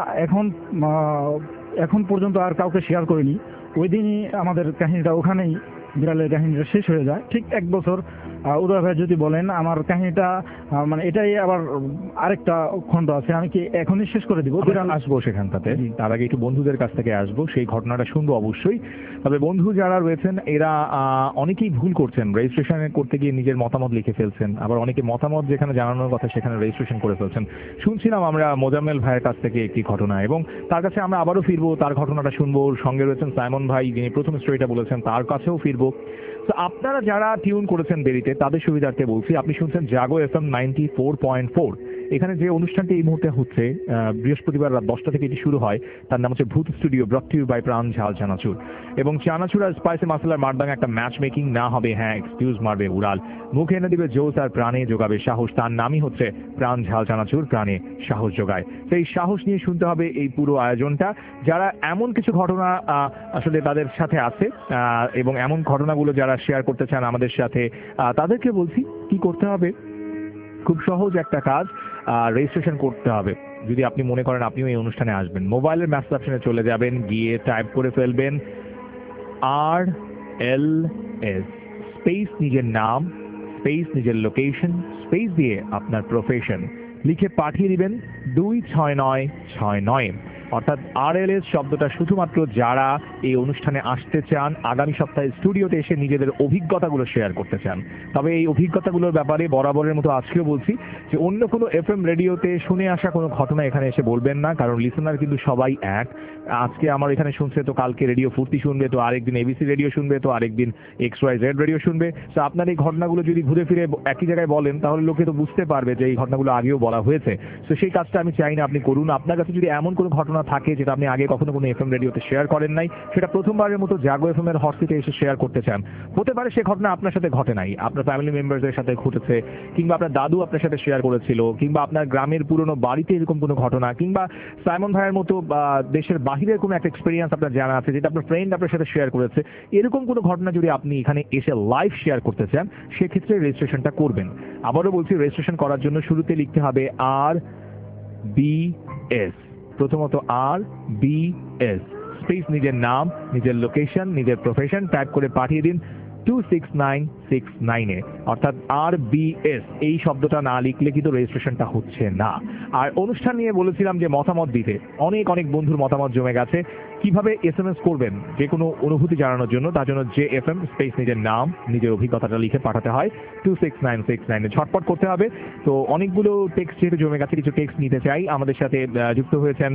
এখন পর্যন্ত আর কাউকে শেয়ার করিনি। ওই দিনই আমাদের কাহিনীটা ওখানেই, বিড়ালের কাহিনীটা শেষ হয়ে যায়। ঠিক 1 বছর উদয় ভাই যদি বলেন আমার কাহিনীটা, মানে এটাই আবার আরেকটা খণ্ড আছে, আমি কি এখনই শেষ করে দিব? বিড়াল আসবো সেখানটাতে, তার আগে একটু বন্ধুদের কাছ থেকে আসবো, সেই ঘটনাটা শুনবো অবশ্যই। তবে বন্ধু যারা রয়েছেন এরা অনেকেই ভুল করছেন, রেজিস্ট্রেশন করতে গিয়ে নিজের মতামত লিখে ফেলছেন, আবার অনেকে মতামত যেখানে জানানোর কথা সেখানে রেজিস্ট্রেশন করে ফেলছেন। শুনছিলাম আমরা মোজাম্মেল ভাইয়ের কাছ থেকে একটি ঘটনা, এবং তার কাছে আমরা আবারও ফিরবো, তার ঘটনাটা শুনবো। ওর সঙ্গে রয়েছেন সাইমন ভাই, যিনি প্রথম স্টোরিটা বলেছেন, তার কাছেও ফিরবো। তো আপনারা যারা টিউন করেছেন দেরিতে, তাদের সুবিধার্থে বলছি, আপনি শুনছেন জাগো FM 94.4। এখানে যে অনুষ্ঠানটি এই মুহূর্তে হচ্ছে, বৃহস্পতিবার রাত 10টা থেকে এটি শুরু হয়, তার নাম হচ্ছে Bhoot studio, brought to you by Pran ঝাল চানাচুর। এবং চানাচুর আর স্পাইসি মশলার মারদাঙ্গা একটা ম্যাচ মেকিং না হবে, হ্যাঁ এক্সকিউজ মারবে উড়াল, মুখে এনে দিবে জোস আর প্রাণে যোগাবে সাহস। তার নামই হচ্ছে প্রাণ ঝাল চানাচুর, প্রাণে সাহস যোগায়। তো এই সাহস নিয়ে শুনতে হবে এই পুরো আয়োজনটা। যারা এমন কিছু ঘটনা আসলে তাদের সাথে আছে, এবং এমন ঘটনাগুলো যারা শেয়ার করতে চান আমাদের সাথে, তাদেরকে বলছি কি করতে হবে। খুব সহজ একটা কাজ, রেজিস্ট্রেশন করতে হবে। যদি আপনি মনে করেন আপনিও এই অনুষ্ঠানে আসবেন, মোবাইলের মেসেজ অপশনে চলে যাবেন, গিয়ে টাইপ করে ফেলবেন RLS স্পেস নিজের নাম, স্পেস নিজের লোকেশন, স্পেস দিয়ে আপনার প্রফেশন লিখে পাঠিয়ে দিবেন 26969। অর্থাৎ RLS শব্দটা শুধুমাত্র যারা এই অনুষ্ঠানে আসতে চান, আগামী সপ্তাহে স্টুডিওতে এসে নিজেদের অভিজ্ঞতাগুলো শেয়ার করতে চান। তবে এই অভিজ্ঞতাগুলোর ব্যাপারে বরাবরের মতো আজকেও বলছি যে অন্য কোনো FM রেডিওতে শুনে আসা কোনো ঘটনা এখানে এসে বলবেন না, কারণ লিসেনার কিন্তু সবাই এক। আজকে আমার এখানে শুনছে তো কালকে রেডিও ফুর্তি শুনবে, তো আরেকদিন ABC রেডিও শুনবে, তো আরেকদিন XYZ রেডিও শুনবে। তো আপনার এই ঘটনাগুলো যদি ঘুরে ফিরে একই জায়গায় বলেন, তাহলে লোকে তো বুঝতে পারবে যে এই ঘটনাগুলো আগেও বলা হয়েছে। তো সেই কাজটা আমি চাই না আপনি করুন। আপনার কাছে যদি এমন কোনো ঘটনা থাকে যেটা আপনি আগে কখনো কোনো FM রেডিওতে শেয়ার করেন নাই, সেটা প্রথমবারের মতো জাগো FM এর হট সিটে এসে শেয়ার করতে চান, হতে পারে সে ঘটনা আপনার সাথে ঘটে নাই, আপনার ফ্যামিলি মেম্বারদের সাথে ঘটেছে, কিংবা আপনার দাদু আপনার সাথে শেয়ার করেছিল, কিংবা আপনার গ্রামের পুরনো বাড়িতে এরকম কোনো ঘটনা, কিংবা সাইমন ভাইয়ের মতো দেশের বাহিরের কোনো একটা এক্সপিরিয়েন্স আপনার জানা আছে যেটা আপনার ফ্রেন্ড আপনার সাথে শেয়ার করেছে। এরকম কোনো ঘটনা যদি আপনি এখানে এসে লাইভ শেয়ার করতে চান, সেক্ষেত্রে রেজিস্ট্রেশনটা করবেন। আবারও বলছি, রেজিস্ট্রেশন করার জন্য শুরুতে লিখতে হবে RBS, প্রথমত RBS স্পেস নিজের নাম, নিজের লোকেশন, নিজের প্রফেশন টাইপ করে পাঠিয়ে দিন 26969। 269 অর্থাৎ RBS এই শব্দটা না লিখলে কিন্তু রেজিস্ট্রেশনটা হচ্ছে না। আর অনুষ্ঠান নিয়ে বলেছিলাম যে মতামত দিতে, অনেক অনেক বন্ধুর মতামত জমে গেছে। কিভাবে SMS করবেন যে কোনো অনুভূতি জানানোর জন্য, তার জন্য JFM স্পেস নিজের নাম নিজের অভিজ্ঞতাটা লিখে পাঠাতে হয় 26969 ঝটপট করতে হবে। তো অনেকগুলো টেক্সট যেহেতু জমে গেছে, কিছু টেক্সট নিতে চাই। আমাদের সাথে যুক্ত হয়েছেন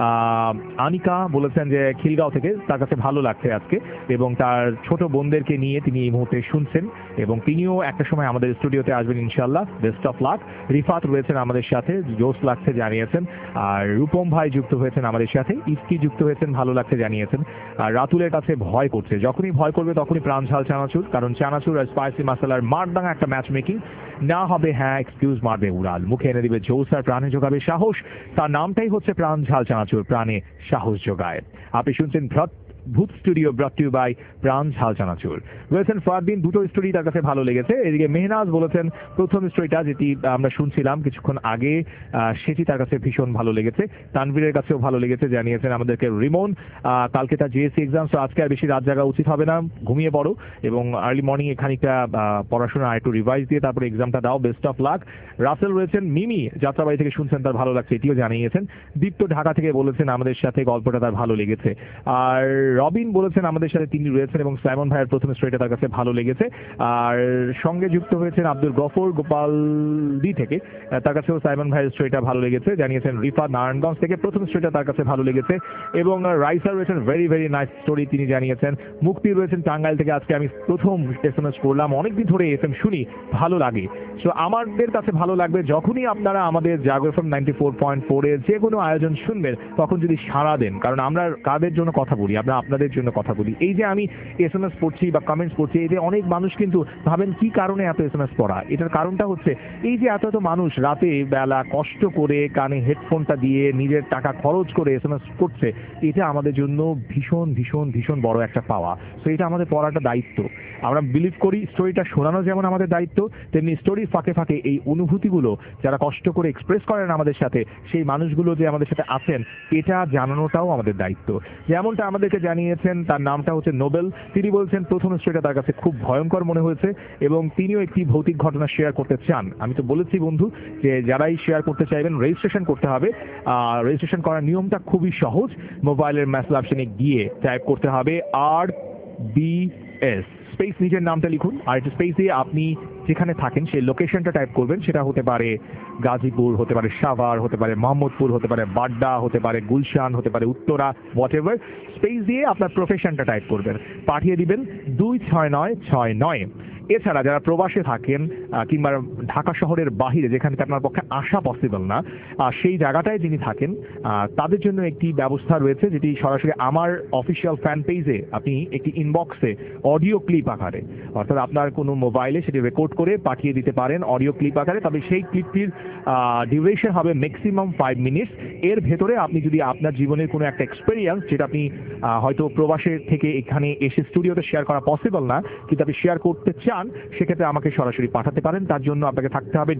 আনিকা, বলেছেন যে খিলগাঁও থেকে তার কাছে ভালো লাগছে আজকে এবং তার ছোট বোনদেরকে নিয়ে তিনি এই মুহূর্তে শুনছেন এবং তিনিও একটা সময় আমাদের স্টুডিওতে আসবেন ইনশাল্লাহ। Best of luck. রিফাত রয়েছেন আমাদের সাথে, জোস লাগছে জানিয়েছেন। আর রূপম ভাই যুক্ত হয়েছেন আমাদের সাথে, ইফকি যুক্ত হয়েছেন, ভালো লাগছে জানিয়েছেন। আর রাতুলের কাছে ভয় করছে, যখনই ভয় করবে তখনই প্রাণ ঝাল চানাচুর, কারণ চানাচুর আর স্পাইসি মশলার মারদাঙ্গা একটা ম্যাচ মেকিং না হবে। হ্যাঁ, এক্সকিউজ মারবে উড়াল, মুখে এনে দিবে জোস আর প্রাণে যোগাবে সাহস। তার নামটাই হচ্ছে প্রাণ ঝাল চানাচুর, প্রাণে সাহস যোগায়। আপনি শুনছেন Bhoot studio brought two by Pran ঝাল চানাচুর। রয়েছেন ফারদিন, দুটো স্টোরি তার কাছে ভালো লেগেছে। এদিকে মেহনাজ বলেছেন প্রথম স্টোরিটা যেটি আমরা শুনছিলাম কিছুক্ষণ আগে সেটি তার কাছে ভীষণ ভালো লেগেছে। তানভীরের কাছেও ভালো লেগেছে জানিয়েছেন আমাদেরকে রিমন। কালকে তার জিএসসি এক্সাম, তো আজকে আর বেশি রাত জাগা উচিত হবে না, ঘুমিয়ে পড়ো এবং আর্লি মর্নিং এ খানিকটা পড়াশোনা আর একটু রিভাইজ দিয়ে তারপরে এক্সামটা দাও। Best of luck. রাসেল রয়েছেন, মিমি যাত্রাবাড়ি থেকে শুনছেন, তার ভালো লাগছে এটিও জানিয়েছেন। দীপ্ত ঢাকা থেকে বলেছেন আমাদের সাথে গল্পটা তার ভালো লেগেছে। আর রবিন বলেছেন আমাদের সাথে তিনি রয়েছেন এবং সাইমন ভাইয়ের প্রথম স্টোরিটা তার কাছে ভালো লেগেছে। আর সঙ্গে যুক্ত হয়েছেন আব্দুল গফর গোপালদি থেকে, তার কাছেও সাইমন ভাইয়ের স্টোরিটা ভালো লেগেছে জানিয়েছেন। রিফা নারায়ণগঞ্জ থেকে প্রথম স্টোরিটা তার কাছে ভালো লেগেছে এবং রাইসা রয়েছেন ভেরি ভেরি নাইস স্টোরি তিনি জানিয়েছেন। মুক্তি রয়েছেন টাঙ্গাইল থেকে, আজকে আমি প্রথম SMS করলাম, অনেকদিন ধরে FM শুনি, ভালো লাগে। সো আমাদের কাছে ভালো লাগবে যখনই আপনারা আমাদের জাগো FM 94.4 এর যে কোনো আয়োজন শুনবেন তখন যদি সাড়া দেন, কারণ আমরা কাদের জন্য কথা বলি, আমরা আপনাদের জন্য কথা বলি। এই যে আমি SMS পড়ছি বা কমেন্টস পড়ছি, এই যে অনেক মানুষ কিন্তু ভাবেন কি কারণে এত SMS পড়া, এটার কারণটা হচ্ছে এই যে এত এত মানুষ রাতে বেলা কষ্ট করে কানে হেডফোনটা দিয়ে নিজের টাকা খরচ করে SMS করছে, এটা আমাদের জন্য ভীষণ ভীষণ ভীষণ বড় একটা পাওয়া। তো এটা আমাদের পড়াটা দায়িত্ব। আমরা বিলিভ করি স্টোরিটা শোনানো যেমন আমাদের দায়িত্ব, তেমনি স্টোরির ফাঁকে ফাঁকে এই অনুভূতিগুলো যারা কষ্ট করে এক্সপ্রেস করেন আমাদের সাথে, সেই মানুষগুলো যে আমাদের সাথে আছেন এটা জানানোটাও আমাদের দায়িত্ব। যেমনটা আমাদেরকে জানিয়েছেন, তার নামটা হচ্ছে নোবেল। তিনি বলছেন প্রথম স্টোরিটা তার কাছে খুব ভয়ঙ্কর মনে হয়েছে এবং তিনিও একটি ভৌতিক ঘটনা শেয়ার করতে চান। আমি তো বলেছি বন্ধু যে যারাই শেয়ার করতে চাইবেন রেজিস্ট্রেশন করতে হবে। রেজিস্ট্রেশন করার নিয়মটা খুবই সহজ। মোবাইলের মেসেজ অপশনে গিয়ে টাইপ করতে হবে RBS স্পেস নিজের নামটা লিখুন, আর একটা স্পেস দিয়ে আপনি যেখানে থাকেন সেই লোকেশনটা টাইপ করবেন। সেটা হতে পারে গাজীপুর, হতে পারে সাভার, হতে পারে মোহাম্মদপুর, হতে পারে বাড্ডা, হতে পারে গুলশান, হতে পারে উত্তরা, হোয়াট এভার। স্পেস দিয়ে আপনার প্রফেশনটা টাইপ করবেন, পাঠিয়ে দিবেন 26969। এছাড়া যারা প্রবাসে থাকেন কিংবা ঢাকা শহরের বাহিরে যেখানে আপনার পক্ষে আসা পসিবল না, সেই জায়গাটায় যিনি থাকেন তাদের জন্য একটি ব্যবস্থা রয়েছে যেটি সরাসরি আমার অফিসিয়াল ফ্যান পেজে আপনি একটি ইনবক্সে অডিও ক্লিপ আকারে, অর্থাৎ আপনার কোনো মোবাইলে সেটি রেকর্ড করে পাঠিয়ে দিতে পারেন অডিও ক্লিপ আকারে। তবে সেই ক্লিপটির ডিউরেশন হবে ম্যাক্সিমাম 5 মিনিটস। এর ভেতরে আপনি যদি আপনার জীবনের কোনো একটা এক্সপেরিয়েন্স যেটা আপনি হয়তো প্রবাসের থেকে এখানে এসে স্টুডিওতে শেয়ার করা পসিবল না কিন্তু আপনি শেয়ার করতে চান, সেক্ষেত্রে আমাকে সরাসরি পাঠাতে পারেন। তার জন্য আপনাকে থাকতে হবে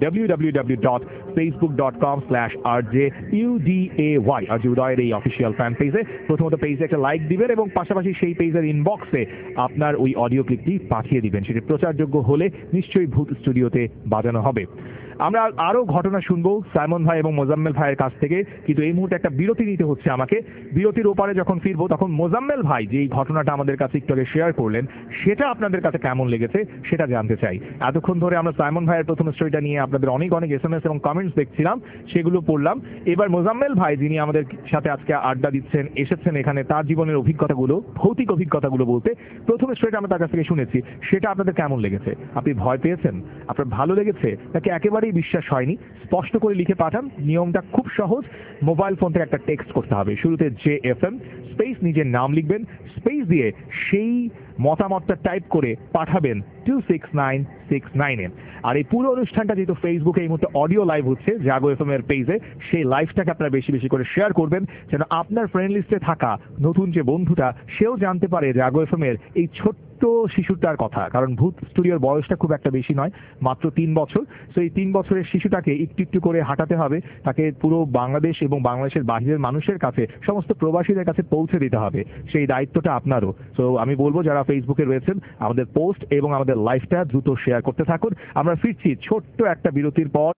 www.facebook.com/RJUDAY RJ উদয়ের এই অফিসিয়াল ফ্যান পেজে। প্রথমত পেজে একটা লাইক দিবেন এবং পাশাপাশি সেই পেজের ইনবক্সে আপনার ওই অডিও ক্লিপটি পাঠিয়ে দিবেন। সেটি প্রচারযোগ্য হলে নিশ্চয়ই ভূত স্টুডিওতে বাজানো হবে। আমরা আরো ঘটনা শুনবো সাইমন ভাই এবং মোজাম্মেল ভাইয়ের কাছ থেকে, কিন্তু এই মুহূর্তে একটা বিরতি নিতে হচ্ছে আমাকে। বিরতির ওপারে যখন ফিরবো তখন মোজাম্মেল ভাই যে ঘটনাটা আমাদের কাছে একটু আগে শেয়ার করলেন সেটা আপনাদের কাছে কেমন লেগেছে সেটা জানতে চাই। এতক্ষণ ধরে আমরা সাইমন ভাইয়ের প্রথম স্টোরিটা নিয়ে আপনাদের অনেক অনেক SMS এবং কমেন্টস দেখছিলাম, সেগুলো পড়লাম। এবার মোজাম্মেল ভাই যিনি আমাদের সাথে আজকে আড্ডা দিচ্ছেন, এসেছেন এখানে তার জীবনের অভিজ্ঞতাগুলো, ভৌতিক অভিজ্ঞতাগুলো বলতে। প্রথম স্টোরিটা আমরা তার কাছ থেকে শুনেছি, সেটা আপনাদের কেমন লেগেছে? আপনি ভয় পেয়েছেন? আপনার ভালো লেগেছে নাকি একেবারেই বিশ্বাস হয়নি? স্পষ্ট করে লিখে পাঠান। নিয়মটা খুব সহজ, মোবাইল ফোন থেকে একটা টেক্সট করতে হবে, শুরুতে JFM স্পেস নিজের নাম লিখবেন, স্পেস দিয়ে সেই মতামতটা টাইপ করে পাঠাবেন 26969-এ। আর এই পুরো অনুষ্ঠানটা যেহেতু ফেসবুকে এই মুহূর্তে অডিও লাইভ হচ্ছে জাগো FM এর পেজে, সেই লাইভটাকে আপনারা বেশি বেশি করে শেয়ার করবেন যেন আপনার ফ্রেন্ড লিস্টে থাকা নতুন যে বন্ধুটা সেও জানতে পারে জাগো FM এর এই ছোট্ট ছোট্ট শিশুটার কথা, কারণ ভূত স্টুডিওর বয়সটা খুব একটা বেশি নয়, মাত্র 3 বছর। তো এই 3 বছরের শিশুটাকে একটু একটু করে হাঁটাতে হবে, তাকে পুরো বাংলাদেশ এবং বাংলাদেশের বাহিরের মানুষের কাছে, সমস্ত প্রবাসীদের কাছে পৌঁছে দিতে হবে। সেই দায়িত্বটা আপনারও। তো আমি বলবো যারা ফেসবুকে রয়েছেন, আমাদের পোস্ট এবং আমাদের লাইভটা দ্রুত শেয়ার করতে থাকুন। আমরা ফিরছি ছোট্ট একটা বিরতির পর।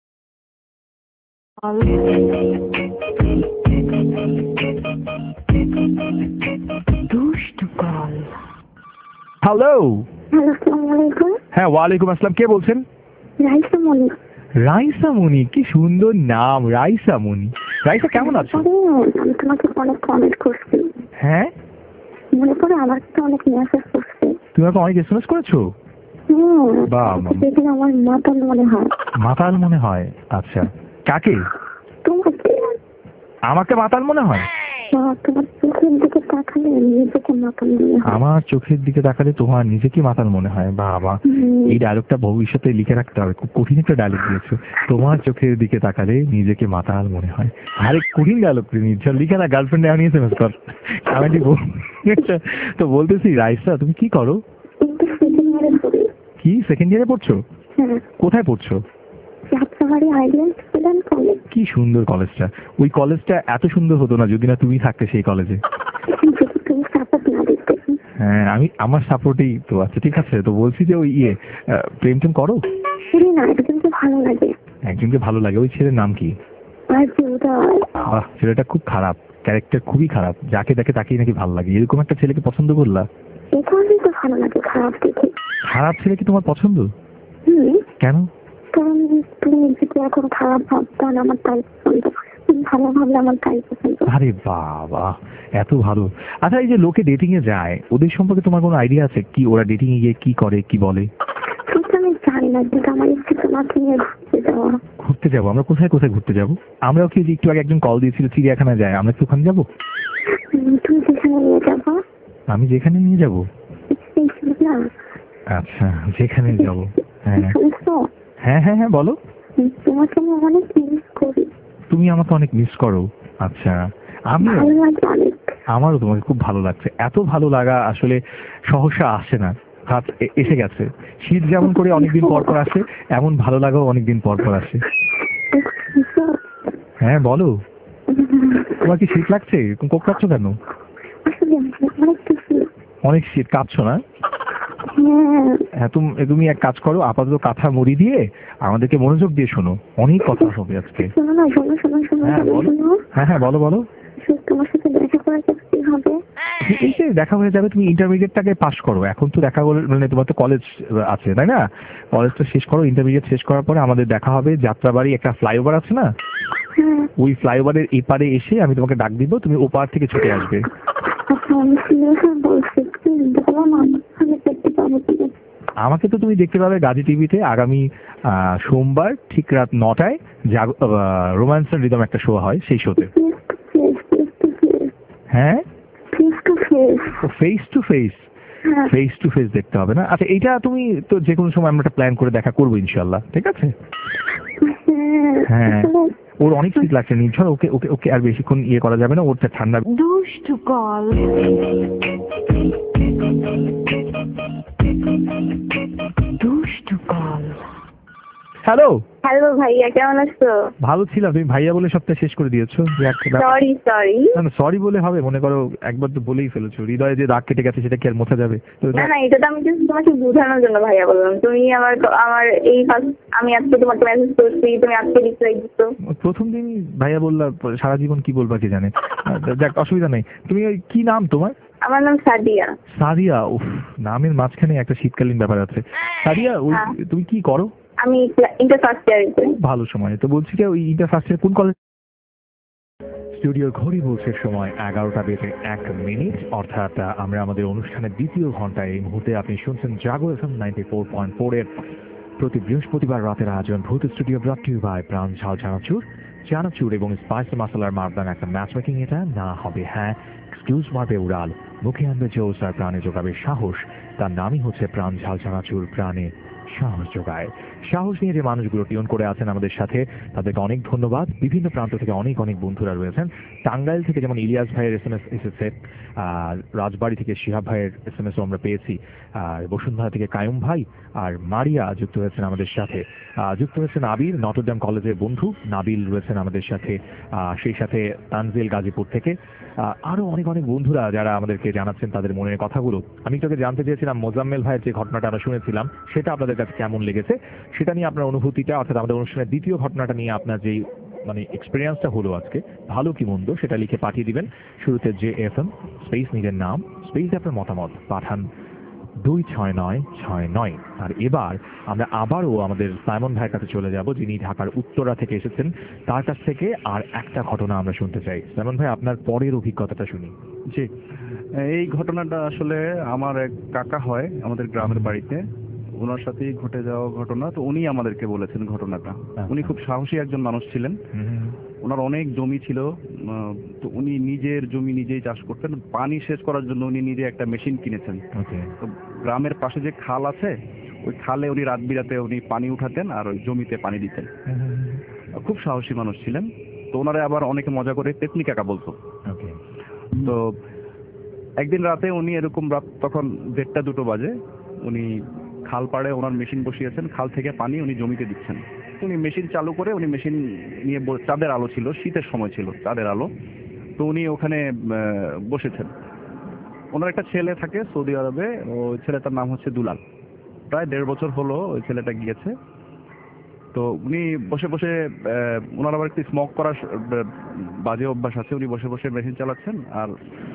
দুষ্টু কল। হ্যালো। হ্যালো, আসসালামু আলাইকুম। হ্যাঁ, ওয়ালাইকুম আসসালাম। কে বলছেন? রাইসা মনি। রাইসা মনি, কি সুন্দর নাম, রাইসা মনি। রাইসা কেমন আছো? আমি তোমাকে অনেক কমেন্ট করছি। হ্যাঁ, মনে পড়ে আমার তো অনেক মেসেজ করছে। তুমি আমাকে অনেক এসএমএস করেছো? বাহ, দেখলে আমার মাতাল মনে হয়। মাতাল মনে হয়? আচ্ছা, কাকে? তোমাকে। আমাকে মাতাল মনে হয়? তোমার চোখের দিকে তাকালে নিজেকে মাতাল মনে হয়। আমার চোখের দিকে তাকালে তোমার নিজেকে মাতাল মনে হয়? বাবা, এই ডায়লগটা ভবিষ্যতে লিখে রাখতে হবে। খুব কঠিন একটা ডায়লগ দিয়েছো, তোমার চোখের দিকে তাকালে নিজেকে মাতাল মনে হয়। আরে কঠিন ডায়লগ, নির্ঝর লিখে না, গার্লফ্রেন্ড আনিয়ে এসএমএস কর। আমি তো বলতেছি, রাইসা তুমি কি করো? কি সেকেন্ড ইয়ারে পড়ছো? কোথায় পড়ছো? কি সুন্দর কলেজটা। ওই কলেজটা এত সুন্দর হতো না যদি না তুমি থাকতে সেই কলেজে। হ্যাঁ, আমি আমার সাপোর্টেই তো। আচ্ছা ঠিক আছে, তো বলছি যে ওই প্রেম টেম করো? একজনকে ভালো লাগে। একজনকে ভালো লাগে? ওই ছেলের নাম কি? বাহ, ছেলেটা খুব খারাপ, ক্যারেক্টার খুবই খারাপ, যাকে দেখে তাকেই নাকি ভালো লাগে। এরকম একটা ছেলেকে পছন্দ করলা? ভালো লাগে খারাপ দেখে। খারাপ ছেলে কি তোমার পছন্দ? কেন? কারণ তুমি যদি এখন খারাপ ভাবতাম আমার তাই পছন্দ, ভালো ভাবলে আমার তাই পছন্দ। আরে বাবা, এত ভালো। আচ্ছা, এই যে লোকে ডেটিং এ যায়, ওদের সম্পর্কে তোমার কোনো আইডিয়া আছে? কি ওরা ডেটিং এ গিয়ে কি করে, কি বলে? আমি জানি না, কিন্তু আমার ইচ্ছে তোমাকে নিয়ে ঘুরতে যাওয়া। ঘুরতে যাবো? আমরা কোথায় কোথায় ঘুরতে যাবো? আমরাও কি একটু আগে একজন কল দিয়েছিল চিড়িয়াখানা যায়, আমরা কি ওখানে যাবো? তুমি যেখানে নিয়ে যাবো। আমি যেখানে নিয়ে যাবো? আচ্ছা, যেখানে যাবো। হ্যাঁ হ্যাঁ হ্যাঁ হ্যাঁ, বলো। তোমাকে আমি অনেক মিস করি। তুমি আমাকে অনেক মিস করো? আচ্ছা, আমারও তোমাকে খুব ভালো লাগছে। এত ভালো লাগা আসলে সহসা আসে না, হাত এসে গেছে। শীত যেমন করে অনেকদিন পর পর আসে, এমন ভালো লাগাও অনেকদিন পর পর আসে। হ্যাঁ বলো, তোমার কি শীত লাগছে? কোঁকড়াচ্ছ কেন? অনেক শীত, কাঁপছো না? হ্যাঁ, তুমি এক কাজ করো, আপাতত কাঁথা মুড়ি দিয়ে আমাদেরকে মনোযোগ দিয়ে শোনো, অনেক কথা হবে আজকে। হ্যাঁ হ্যাঁ, বলো বলো। তোমার সাথে দেখা করা কি হবে? এই যে দেখা হয়ে যাবে, তুমি ইন্টারমিডিয়েটটাকে পাস করো। এখন তো দেখা হলে মানে তোমার তো কলেজ আছে তাই না? কলেজটা শেষ করো, ইন্টারমিডিয়েট শেষ করার পরে আমাদের দেখা হবে যাত্রাবাড়ি, একটা ফ্লাইওভার আছে না, ওই ফ্লাইওভারের এপারে এসে আমি তোমাকে ডাক দিব, তুমি ওপার থেকে ছুটে আসবে। আমাকে তো তুমি দেখতে পাবে গাজী টিভিতে আগামী সোমবার ঠিক রাত 9টায় রোম্যান্স এন্ড রিদম একটা শো হয়, সেই শোতে। হ্যাঁ, face to face, face to face দেখতে হবে না? আচ্ছা, এইটা তুমি তো যে কোনো সময় আমরা একটা প্ল্যান করে দেখা করবো ইনশাল্লাহ, ঠিক আছে? হ্যাঁ, ওর অনেক শীত লাগছে নির্ঝর, ওকে ওকে ওকে আর বেশিক্ষণ ইয়ে করা যাবে না, ওর ঠান্ডা। দুষ্টু কল। দুষ্টু কল। হ্যালো। হ্যালো ভাইয়া, কেমন আছো? ভালো ছিলাম, তুমি ভাইয়া বলে সবটা শেষ করে দিয়েছো। Sorry sorry. না, সরি বলে হবে? মনে করো একবার তো বলেই ফেলেছো, হৃদয়ে যে দাগ কেটে গেছে সেটা কি আর মোছা যাবে? না না, এটা তো আমি just তোমাকে বোঝানোর জন্য ভাইয়া বললাম। তুমি আমার এই আমি আজকে তোমাকে মেসেজ করছি, তুমি আজকে রিপ্লাই দিছো। প্রথম দিন ভাইয়া বললা, সারা জীবন কি বলবা কি জানে। যাক, অসুবিধা নেই। তুমি কি নাম তোমার? আমার নাম সাদিয়া। সাদিয়া? উফ, নামের মাঝখানে একটা শীতকালীন ব্যাপার আছে। সাদিয়া, তুমি কি করো? আমি ইন্টার ফার্স্ট ইয়ারে পড়ি। ভালো সময় তো। বলছি যে ওই ইন্টার ফার্স্ট ইয়ার কোন কলেজ? স্টুডিওর ঘড়ি বলছে সময় 11টা বেজে 1 মিনিট, অর্থাৎ আমরা আমাদের অনুষ্ঠানের দ্বিতীয় ঘন্টায় এই মুহূর্তে আপনি শুনছেন জাগো এফএম 94.4 এর প্রতি বৃহস্পতিবার রাতের আয়োজন Bhoot studio, brought to you by Pran ঝাল চানাচুর এবং স্পাইসি মশলার মারদান একটা ম্যাচ মেকিং। এটা না হবে হ্যাঁ এক্সকিউজ মারবে উড়াল, মুখে আনবে জোশ আর প্রাণে যোগাবে সাহস, তার নামই হচ্ছে প্রাণ ঝাল চানাচুর, প্রাণে সাহস যোগায়। সাহস নিয়ে যে মানুষগুলো টিউন করে আছেন আমাদের সাথে, তাদেরকে অনেক ধন্যবাদ। বিভিন্ন প্রান্ত থেকে অনেক অনেক বন্ধুরা রয়েছেন। টাঙ্গাইল থেকে যেমন ইলিয়াস ভাইয়ের SMS এসেছে, আর রাজবাড়ী থেকে শিহাব ভাইয়ের SMS আমরা পেয়েছি, আর বসুন্ধরা থেকে কায়ুম ভাই আর মারিয়া যুক্ত হয়েছেন আমাদের সাথে। যুক্ত হয়েছেন আবির, নটরডেম কলেজের বন্ধু নাবিল রয়েছেন আমাদের সাথে, সেই সাথে তানজিল গাজীপুর থেকে। আরো অনেক অনেক বন্ধুরা যারা আমাদেরকে জানাচ্ছেন তাদের মনের কথাগুলো। আমি তোকে জানতে চেয়েছিলাম মোজাম্মেল ভাইয়ের যে ঘটনাটা আমরা শুনেছিলাম সেটা আপনাদের কাছে কেমন লেগেছে, সেটা নিয়ে আপনার অনুভূতিটা, অর্থাৎ আমাদের অনুষ্ঠানের দ্বিতীয় ঘটনাটা নিয়ে আপনার যেই এক্সপিরিয়েন্সটা হলো আজকে, ভালো কি মন্দ সেটা লিখে পাঠিয়ে দিবেন। শুরুতে JFM স্পেস নিজের নাম স্পেস আপনার মতামত পাঠান 26969। আর এবার আমরা আবারও আমাদের সাইমন ভাইয়ের কাছে চলে যাব, যিনি ঢাকার উত্তরা থেকে এসেছেন। তার কাছ থেকে আর একটা ঘটনা আমরা শুনতে চাই। সাইমন ভাই, আপনার পরের অভিজ্ঞতাটা শুনি। জি, এই ঘটনাটা আসলে আমার এক কাকা হয় আমাদের গ্রামের বাড়িতে, ওনার সাথেই ঘটে যাওয়া ঘটনা। তো উনি আমাদেরকে বলেছেন ঘটনাটা। উনি খুব সাহসী একজন মানুষ ছিলেন। ওনার অনেক জমি ছিল, তো উনি নিজের জমি নিজেই চাষ করতেন। পানি সেচ করার জন্য উনি নিজে একটা মেশিন কিনেছেন। তো গ্রামের পাশে যে খাল আছে, ওই খালে উনি রাত বিরাতে উনি পানি উঠাতেন আর ওই জমিতে পানি দিতেন। খুব সাহসী মানুষ ছিলেন। তো ওনারে আবার অনেকে মজা করে পেতনি কাকা বলতো। তো একদিন রাতে উনি এরকম রাত তখন 1:30-2 বাজে, উনি খাল পাড়ে ওনার মেশিন বসিয়েছেন, খাল থেকে পানি উনি জমিতে দিচ্ছেন। উনি মেশিন চালু করে উনি মেশিন নিয়ে চাঁদের আলো ছিল, শীতের সময় ছিল, চাঁদের আলো। তো উনি ওখানে বসেছেন। ওনার একটা ছেলে থাকে সৌদি আরবে, ওই ছেলেটার নাম হচ্ছে দুলাল। প্রায় 1.5 বছর হলো ওই ছেলেটা গিয়েছে। তো উনি বসে বসে, ওনার আবার একটু স্মোক করার বাজে অভ্যাস আছে। উনি বসে বসে মেশিন চালাচ্ছেন আর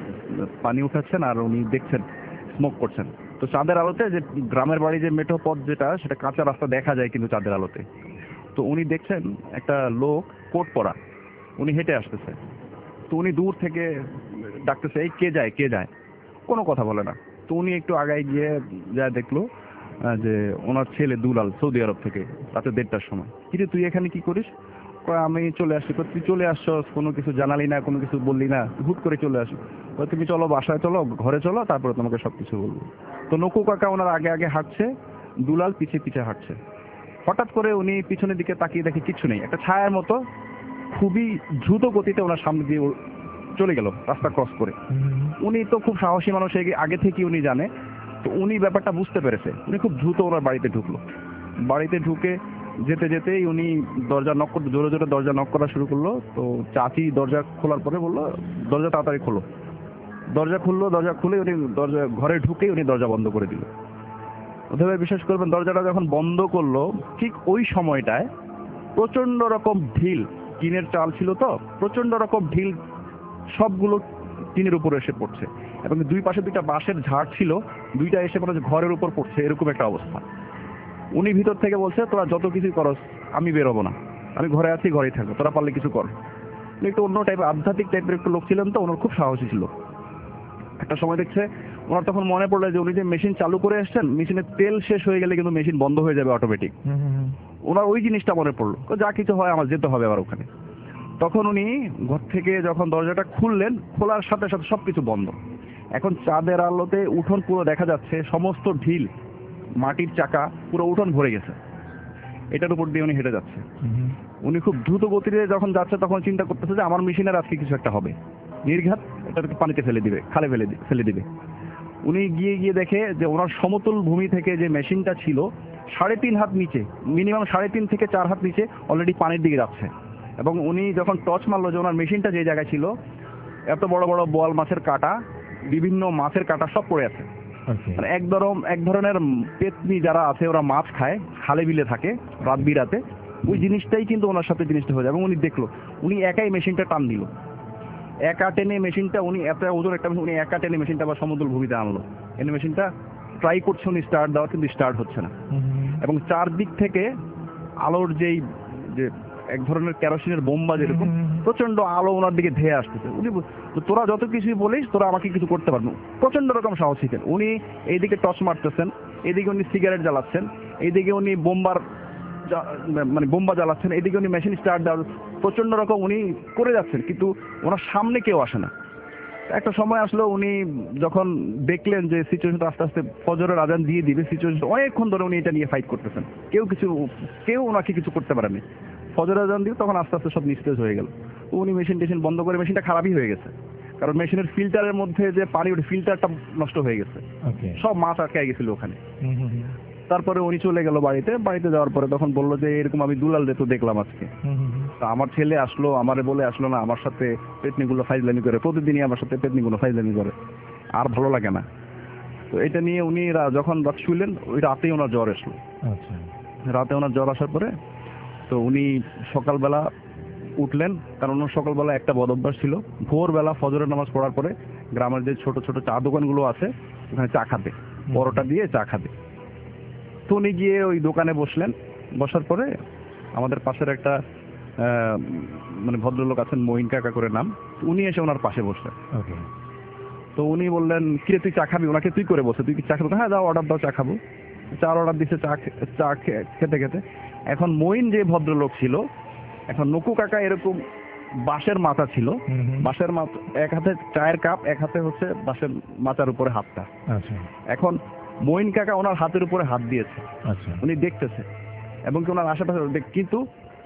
পানি উঠাচ্ছেন আর উনি দেখছেন, স্মোক করছেন। তো চাঁদের আলোতে, যে গ্রামের বাড়ি যে মেঠো পথ যেটা, সেটা কাঁচা রাস্তা দেখা যায় কিন্তু চাঁদের আলোতে। তো উনি দেখছেন একটা লোক কোট পরা, উনি হেঁটে আসতেছে। তো উনি দূর থেকে ডাকতেছে, এই কে যায় কে যায়, কোনো কথা বলে না। তো উনি একটু আগায় গিয়ে যা দেখলো যে ওনার ছেলে দুলাল সৌদি আরব থেকে রাতে 1:30টার সময়। কিন্তু তুই এখানে কি করিস? আমি চলে আসি। তুই চলে আসছো, কোনো কিছু জানালি না, কোনো কিছু বললি না, হুট করে চলে আসি। তুমি চলো বাসায় চলো, ঘরে চলো, তারপরে তোমাকে সবকিছু বলবো। তো নকু কাকা ওনার আগে আগে হাঁটছে, দুলাল পিছিয়ে পিছিয়ে হাঁটছে। হঠাৎ করে উনি পিছনের দিকে তাকিয়ে দেখে কিচ্ছু নেই, একটা ছায়ার মতো খুবই দ্রুত গতিতে ওনার সামনে দিয়ে চলে গেল রাস্তা ক্রস করে। উনি তো খুব সাহসী মানুষ, আগে থেকে উনি জানে। তো উনি ব্যাপারটা বুঝতে পেরেছে। উনি খুব দ্রুত ওনার বাড়িতে ঢুকলো। বাড়িতে ঢুকে যেতে যেতেই উনি দরজা নক করতে, জোরে জোরে দরজা নক করা শুরু করলো। তো চাচি দরজা খোলার পরে বললো, দরজা তাড়াতাড়ি খোলো। দরজা খুললো, দরজা খুলে উনি দরজা ঘরে ঢুকেই উনি দরজা বন্ধ করে দিল। ওভাবে বিশ্বাস করবেন, দরজাটা যখন বন্ধ করলো, ঠিক ওই সময়টায় প্রচন্ড রকম ঢিল, টিনের চাল ছিল তো, প্রচন্ড রকম ঢিল সবগুলো টিনের উপরে এসে পড়ছে। এবং দুই পাশে 2টা বাঁশের ঝাড় ছিল, 2টা এসে পড়ে ঘরের উপর পড়ছে, এরকম একটা অবস্থা। উনি ভিতর থেকে বলছে, তোরা যত কিছু করস আমি বেরোবো না, আমি ঘরে আছি, ঘরেই থাকবো, তোরা পারলে কিছু কর। একটু অন্য টাইপের, আধ্যাত্মিক টাইপের একটু লোক ছিলেন, তো ওনার খুব সাহসী ছিল। একটা সময় দেখছে ওনার তখন মনে পড়লো যে উনি যে মেশিন চালু করে এসছেন, মেশিনের তেল শেষ হয়ে গেলে কিন্তু মেশিন বন্ধ হয়ে যাবে অটোমেটিক। ওনার ওই জিনিসটা মনে পড়লো, যা কিছু হয় আমার যেতে হবে আবার ওখানে। তখন উনি ঘর থেকে যখন দরজাটা খুললেন, খোলার সাথে সাথে সবকিছু বন্ধ। এখন চাঁদের আলোতে উঠোন পুরো দেখা যাচ্ছে, সমস্ত ঢিল, মাটির চাকা, পুরো উঠোন ভরে গেছে। এটার উপর দিয়ে উনি হেঁটে যাচ্ছে। উনি খুব দ্রুত গতিতে যখন যাচ্ছে, তখন চিন্তা করতেছে যে আমার মেশিনের আজকে কিছু একটা হবে, নির্ঘাত এটাকে পানিতে ফেলে দিবে, খালে ফেলে দিবে। উনি গিয়ে গিয়ে দেখে যে ওনার সমতল ভূমি থেকে যে মেশিনটা ছিল 3.5 হাত নিচে, মিনিমাম 3.5 থেকে 4 হাত নিচে অলরেডি পানির দিকে যাচ্ছে। এবং উনি যখন টর্চ মারলো যে ওনার মেশিনটা যে জায়গায় ছিল, এত বড় বড় বোয়াল মাছের কাঁটা, বিভিন্ন মাছের কাঁটা সব পড়ে আছে। মানে এক ধরনের পেতনি যারা আছে, ওরা মাছ খায়, খালে বিলে থাকে রাত বিরাতে, ওই জিনিসটাই কিন্তু ওনার সাথে জিনিসটা হয়ে যায়। এবং উনি দেখলো, উনি একাই মেশিনটা টান দিল, একা টেনে মেশিনটা, উনি এত ওজন একটা উনি একা টেনে মেশিনটা আবার সমতল ভূমিতে আনলো। এনে মেশিনটা ট্রাই করছে উনি স্টার্ট দেওয়ার, কিন্তু স্টার্ট হচ্ছে না। এবং চারদিক থেকে আলোর যে এক ধরনের কেরোসিনের বোম্বা যেরকম প্রচন্ড আলো ওনার দিকে ধেয়ে আসতেছে। উনি, তোরা যত কিছুই বলিস, তোরা আমাকে কিছু করতে পারবো। প্রচন্ড রকম সাহস ছিলেন উনি। এইদিকে টর্চ মারতেছেন, এইদিকে উনি সিগারেট জ্বালাচ্ছেন, এইদিকে উনি বোম্বা জ্বালাচ্ছেন, এইদিকে উনি মেশিন স্টার্ট দেওয়ার প্রচন্ড রকম উনি করে যাচ্ছেন, কিন্তু ওনার সামনে কেউ আসে না। একটা সময় আসলো উনি যখন দেখলেন যে সিচুয়েশন আস্তে আস্তে ফজরের আজান দিয়ে দিবে, সিচুয়েশন অনেকক্ষণ ধরে উনি এটা নিয়ে ফাইট করতেছেন, কেউ ওনাকে কিছু করতে পারেনি। ফজরের আজান দিয়ে তখন আস্তে আস্তে সব নিস্তেজ হয়ে গেল। উনি মেশিন টেশিন বন্ধ করে, মেশিনটা খারাপই হয়ে গেছে, কারণ মেশিনের ফিল্টারের মধ্যে যে পানি ওঠে ফিল্টারটা নষ্ট হয়ে গেছে, সব মাছ আটকে গেছিল ওখানে। তারপরে উনি চলে গেল বাড়িতে যাওয়ার পরে তখন বললো যে এরকম আমি দুলাল রে তো দেখলাম আজকে। তা আমার ছেলে আসলো, আমারে বলে আসলো না, আমার সাথে পেতনিগুলো ফাইজলামি করে, প্রতিদিনই আমার সাথে পেতনিগুলো ফাইজলামি করে, আর ভালো লাগে না। তো এটা নিয়ে উনি যখন রাত শুইলেন, ওই রাতেই ওনার জ্বর আসলো। রাতে ওনার জ্বর আসার পরে তো উনি সকালবেলা উঠলেন, কারণ ওনার সকালবেলা একটা বদ অভ্যাস ছিল, ভোরবেলা ফজরের নামাজ পড়ার পরে গ্রামের যে ছোট ছোট চা দোকানগুলো আছে ওখানে চা খাবে, পরোটা দিয়ে চা খাবে। তো উনি গিয়ে ওই দোকানে বসলেন, বসার পরে আমাদের পাশের একটা মানে ভদ্রলোক আছেন, মঈন কাকা করে নাম, উনি এসে ওনার পাশে বসলেন। তো উনি বললেন, কিরে তুই চা খাবি? ওনাকে তুই করে বসে, তুই কি চা খাবো? হ্যাঁ দাও, অর্ডার দাও, চা খাবো। চার অর্ডার দিচ্ছে, চা খেতে খেতে এখন মঈন যে ভদ্রলোক ছিল, এখন নকু কাকা এরকম বাঁশের মাথা ছিল, বাঁশের মাথা, এক হাতে চায়ের কাপ, এক হাতে হচ্ছে বাঁশের মাথার উপরে হাতটা। এখন মঈন কাকা ওনার হাতের উপরে হাত দিয়েছে, উনি দেখতেছে, এবং কি ওনার আশেপাশে, কিন্তু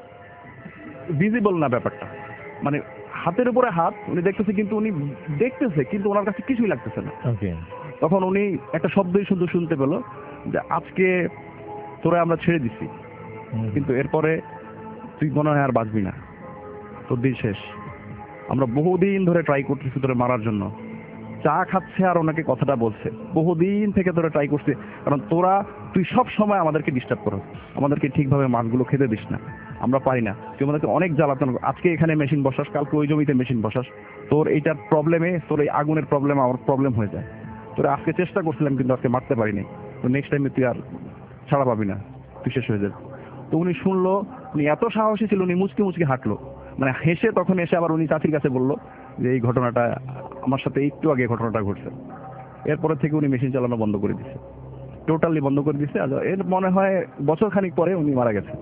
ভিজিবল না ব্যাপারটা, মানে হাতের উপরে হাত উনি দেখতেছে, কিন্তু উনি দেখতেছে কিন্তু ওনার কাছে কিছুই লাগতেছে না। তখন উনি একটা শব্দই শুধু শুনতে পেল যে আজকে তোরা আমরা ছেড়ে দিছি, কিন্তু এরপরে তুই মনে হয় আর বাঁচবি না, তোর দিন শেষ। আমরা বহুদিন ধরে ট্রাই করতেছি তোরে মারার জন্য। চা খাচ্ছে আর ওনাকে কথাটা বলছে, বহুদিন থেকে তোরা ট্রাই করছে, কারণ তুই সব সময় আমাদেরকে ডিস্টার্ব করো, আমাদেরকে ঠিকভাবে মাছগুলো খেতে দিস না, আমরা পারি না, তুই আমাদেরকে অনেক জ্বালাতন, আজকে এখানে মেশিন বসাস, কালকে ওই জমিতে মেশিন বসাস, তোর এইটার প্রবলেমে, তোর এই আগুনের প্রবলেম আমার প্রবলেম হয়ে যায়, তোরা আজকে চেষ্টা করছিলাম কিন্তু আজকে মারতে পারিনি, তো নেক্সট টাইমে তুই আর ছাড়া পাবি না, তুই শেষ হয়ে যাবে। তো উনি শুনলো, উনি এত সাহসী ছিল, উনি মুচকি মুচকি হাঁটলো, মানে হেসে, তখন এসে আবার উনি চাচির কাছে বললো যে এই ঘটনাটা আমার সাথে একটু আগে ঘটনাটা ঘটছে। এরপরে থেকে উনি মেশিন চালানো বন্ধ করে দিচ্ছে, টোটালি বন্ধ করে দিচ্ছে। এর মনে হয় বছর খানিক পরে উনি মারা গেছে।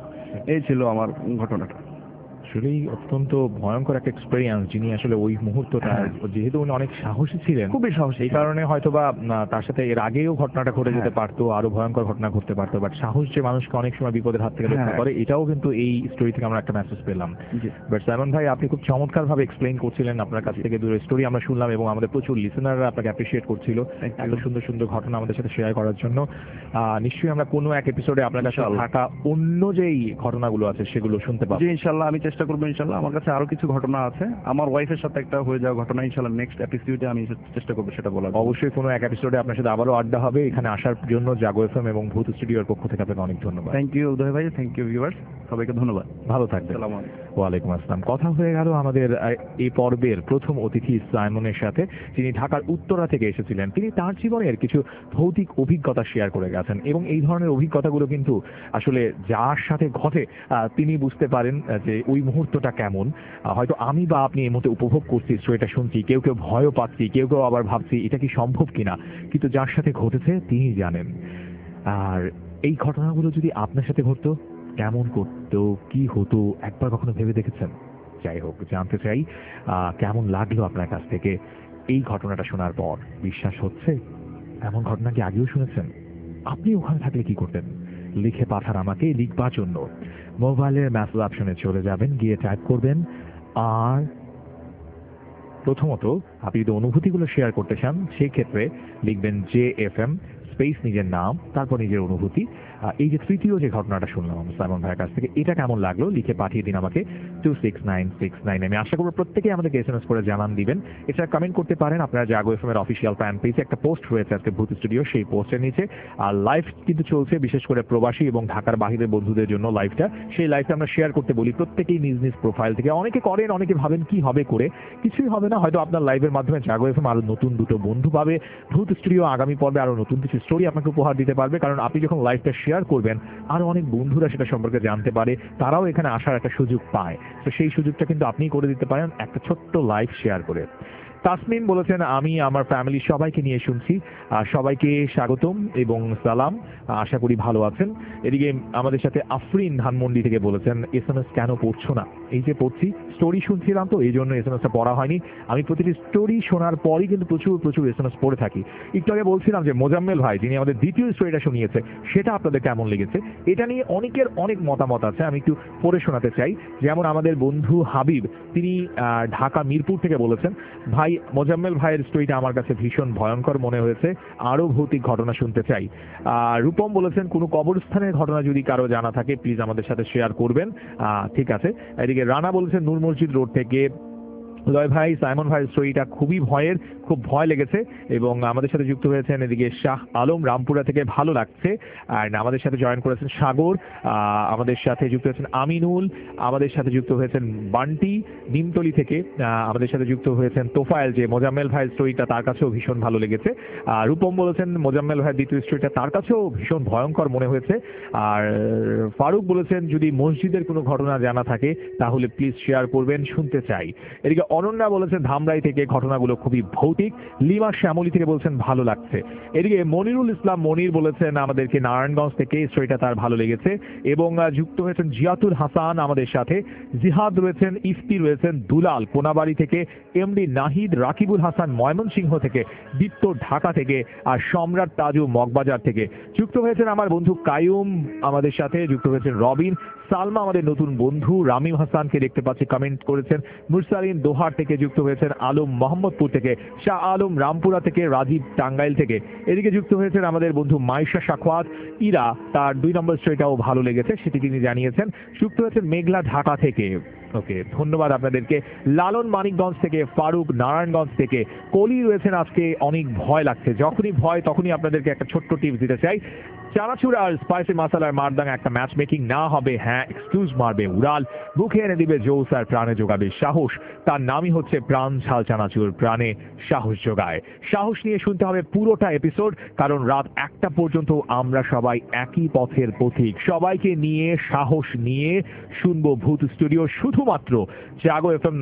এই ছিল আমার ঘটনাটা। আসলেই অত্যন্ত ভয়ঙ্কর একটা এক্সপেরিয়েন্স, যিনি আসলে ওই মুহূর্তটা, যেহেতু উনি অনেক সাহসী ছিলেন, খুবই সাহসী, এই কারণে হয়তোবা তার সাথে এর আগেও ঘটনাটা ঘটে যেতে পারতো, আরো ভয়ঙ্কর ঘটনা ঘটতে পারতো, বাট সাহস যে মানুষকে অনেক সময় বিপদের হাত থেকে রক্ষা করে, এটাও কিন্তু এই স্টোরি থেকে আমরা একটা মেসেজ পেলাম। বাট সাইমন ভাই, আপনি খুব চমৎকার ভাবে এক্সপ্লেইন করছিলেন, আপনার কাছ থেকে দুটো স্টোরি আমরা শুনলাম, এবং আমাদের প্রচুর লিসেনাররা আপনাকে অ্যাপ্রিশিয়েট করছিল এত সুন্দর সুন্দর ঘটনা আমাদের সাথে শেয়ার করার জন্য। নিশ্চয়ই আমরা কোনো এক এপিসোডে আপনার কাছে থাকা অন্য যেই ঘটনাগুলো আছে সেগুলো শুনতে পাবো। ইনশাল্লাহ আমি চেষ্টা করবো। ইনশাল্লাহ আমার কাছে আরো কিছু ঘটনা আছে, আমার ওয়াইফের সাথে একটা হয়ে যাওয়া ঘটনা, ইনশাল্লাহ নেক্সট এপিসোডে আমি চেষ্টা করবো সেটা বলার। অবশ্যই কোনো এক এপিসোডে আপনার সাথে আবারও আড্ডা হবে। এখানে আসার জন্য জাগো এফএম এবং ভূত স্টুডিওর পক্ষ থেকে আপনাকে অনেক ধন্যবাদ। থ্যাংক ইউ উদয় ভাই, থ্যাংক ইউ ভিউয়ার্স, সবাইকে ধন্যবাদ। ভালো থাকবেন। আসসালামু আলাইকুম। ওয়ালাইকুম আসসালাম। কথা হয়ে গেল আমাদের এই পর্বের প্রথম অতিথি সাইমনের সাথে, যিনি ঢাকার উত্তরা থেকে এসেছিলেন। তিনি তার জীবনের কিছু ভৌতিক অভিজ্ঞতা শেয়ার করে গেছেন, এবং এই ধরনের অভিজ্ঞতাগুলো কিন্তু আসলে যার সাথে ঘটে তিনি বুঝতে পারেন যে ওই মুহূর্তটা কেমন। হয়তো আমি বা আপনি এই মুহূর্তে উপভোগ করছি, স্টোরিটা শুনছি, কেউ কেউ ভয়ও পাচ্ছি, কেউ কেউ আবার ভাবছি এটা কি সম্ভব কিনা, কিন্তু যার সাথে ঘটেছে তিনি জানেন। আর এই ঘটনাগুলো যদি আপনার সাথে ঘটতো, কেমন করতো, কি হতো, একবার কখনো ভেবে দেখেছেন? যাই হোক, জানতে চাই কেমন লাগলো আপনার কাছ থেকে এই ঘটনাটা শোনার পর। বিশ্বাস হচ্ছে এমন ঘটনা কি আগেও শুনেছেন? আপনি ওখানে থাকলে কি করতেন? লিখে পাঠান আমাকে। লিখবার জন্য মোবাইলের মেসেজ অপশনে চলে যাবেন, গিয়ে টাইপ করবেন, আর প্রথমত আপনি যদি অনুভূতিগুলো শেয়ার করতে চান সেই ক্ষেত্রে লিখবেন JFM স্পেস নিজের নাম, তারপর নিজের অনুভূতি। এই যে তৃতীয় যে ঘটনাটা শুনলাম সাইমন ভাইয়ের কাছ থেকে, এটা কেমন লাগলো লিখে পাঠিয়ে দিন আমাকে 26969। আমি আশা করবো প্রত্যেকেই আমাদেরকে SMS করে জানান দিবেন। এছাড়া কমেন্ট করতে পারেন আপনারা জাগো এফএম এর অফিসিয়াল ফ্যান পেজে, একটা পোস্ট রয়েছে আজকে ভূত স্টুডিও, সেই পোস্টের নিচে। আর লাইভ কিন্তু চলছে, বিশেষ করে প্রবাসী এবং ঢাকার বাহিরের বন্ধুদের জন্য লাইভটা। সেই লাইভটা আমরা শেয়ার করতে বলি প্রত্যেকেই নিজ নিজ প্রোফাইল থেকে। অনেকে করেন, অনেকে ভাবেন কি হবে করে, কিছুই হবে না। হয়তো আপনার লাইভের মাধ্যমে জাগো এফএম আরো নতুন দুটো বন্ধু পাবে, ভূত স্টুডিও আগামী পর্বে আরো নতুন কিছু স্টোরি আপনাকে উপহার দিতে পারবে, কারণ আপনি যখন লাইভটা শেয়ার করবেন আরো অনেক বন্ধুরা সেটা সম্পর্কে জানতে পারে, তারাও এখানে আসার একটা সুযোগ পায়। তো সেই সুযোগটা কিন্তু আপনি করে দিতে পারেন একটা ছোট্ট লাইভ শেয়ার করে। তাসমিন বলেছেন আমি আমার ফ্যামিলির সবাইকে নিয়ে শুনছি, সবাইকে স্বাগতম এবং সালাম, আশা করি ভালো আছেন। এদিকে আমাদের সাথে আফরিন ধানমন্ডি থেকে বলেছেন এসএমএস কেন পড়ছো না? এই যে পড়ছি, স্টোরি শুনছিলাম তো এই জন্য এসএমএসটা পড়া হয়নি। আমি প্রতিটি স্টোরি শোনার পরই কিন্তু প্রচুর এসএমএস পড়ে থাকি। একটু আগে বলছিলাম যে মোজাম্মেল ভাই যিনি আমাদের দ্বিতীয় স্টোরিটা শুনিয়েছে সেটা আপনাদের কেমন লেগেছে, এটা নিয়ে অনেকের অনেক মতামত আছে, আমি একটু পড়ে শোনাতে চাই। যেমন আমাদের বন্ধু হাবিব, তিনি ঢাকা মিরপুর থেকে বলেছেন ভাই মোজাম্মেল ভাইয়ের স্টোরিটা আমার কাছে ভীষণ ভয়ঙ্কর মনে হয়েছে, আরো ভৌতিক ঘটনা শুনতে চাই। রূপম বলেছেন কোনো কবরস্থানের ঘটনা যদি কারো জানা থাকে প্লিজ আমাদের সাথে শেয়ার করবেন। ঠিক আছে। এদিকে রানা বলেছেন নূর মসজিদ রোড থেকে, উদয় ভাই সাইমন ভাইয়ের স্টোরিটা খুবই ভয়ের, খুব ভয় লেগেছে। এবং আমাদের সাথে যুক্ত হয়েছেন এদিকে শাহ আলম রামপুরা থেকে, ভালো লাগছে। আর আমাদের সাথে জয়েন করেছেন সাগর, আমাদের সাথে যুক্ত হয়েছেন আমিনুল, আমাদের সাথে যুক্ত হয়েছেন বান্টি নিমতলি থেকে, আমাদের সাথে যুক্ত হয়েছেন তোফায়েল, যে মোজাম্মেল ভাইয়ের স্টোরিটা তার কাছেও ভীষণ ভালো লেগেছে। রূপম বলেছেন মোজাম্মেল ভাইয়ের দ্বিতীয় স্টোরিটা তার কাছেও ভীষণ ভয়ঙ্কর মনে হয়েছে। আর ফারুক বলেছেন যদি মসজিদের কোনো ঘটনা জানা থাকে তাহলে প্লিজ শেয়ার করবেন, শুনতে চাই। এদিকে অনন্যা বলেছেন ধামরাই থেকে ঘটনাগুলো খুবই ভৌতিক। লিমা শ্যামলী থেকে বলছেন ভালো লাগছে। এদিকে মনিরুল ইসলাম মনির বলেছেন আমাদেরকে নারায়ণগঞ্জ থেকে স্টোরিটা তার ভালো লেগেছে। এবং যুক্ত হয়েছেন জিয়াতুল হাসান আমাদের সাথে, জিহাদ রয়েছেন, ইফতি রয়েছেন, দুলাল কোনাবাড়ি থেকে, এমডি নাহিদ, রাকিবুল হাসান ময়মনসিংহ থেকে, দীপ্ত ঢাকা থেকে, আর সম্রাট তাজু মগবাজার থেকে যুক্ত হয়েছেন। আমার বন্ধু কায়ুম আমাদের সাথে যুক্ত হয়েছেন, রবিন, সালমা আমাদের নতুন বন্ধু, রামিম হাসানকে দেখতে পাচ্ছি কমেন্ট করেছেন, মুরসালিন দোহার থেকে যুক্ত হয়েছেন, আলম মোহাম্মদপুর থেকে, শাহ আলম রামপুরা থেকে, রাজীব টাঙ্গাইল থেকে। এদিকে যুক্ত হয়েছেন আমাদের বন্ধু মাইশা সাখওয়াত, ইরা, তার 2 নম্বর স্টোরিটাও ভালো লেগেছে সেটি তিনি জানিয়েছেন। যুক্ত হয়েছেন মেঘলা ঢাকা থেকে। ওকে, ধন্যবাদ আপনাদেরকে। লালন মানিকগঞ্জ থেকে, ফারুক নারায়ণগঞ্জ থেকে, কলি রয়েছেন আজকে অনেক ভয় লাগছে। যখনই ভয় তখনই আপনাদেরকে একটা ছোট্ট টিপস দিতে চাই, চানাচুর আর স্পাইসি মাসালার মারদাং একটা ম্যাচ মেকিং না হবে, হ্যাঁ এক্সকিউজ মারবে উড়াল, বুকে এনে দিবে জোস আর প্রাণে যোগাবে সাহস। তার নামই হচ্ছে প্রাণ ঝাল চানাচুর, প্রাণে সাহস যোগায়। সাহস নিয়ে শুনতে হবে পুরোটা এপিসোড, কারণ রাত 1টা পর্যন্ত আমরা সবাই একই পথের পথিক। সবাইকে নিয়ে সাহস নিয়ে শুনবো ভূত স্টুডিও, শুধুমাত্র জাগো এফএম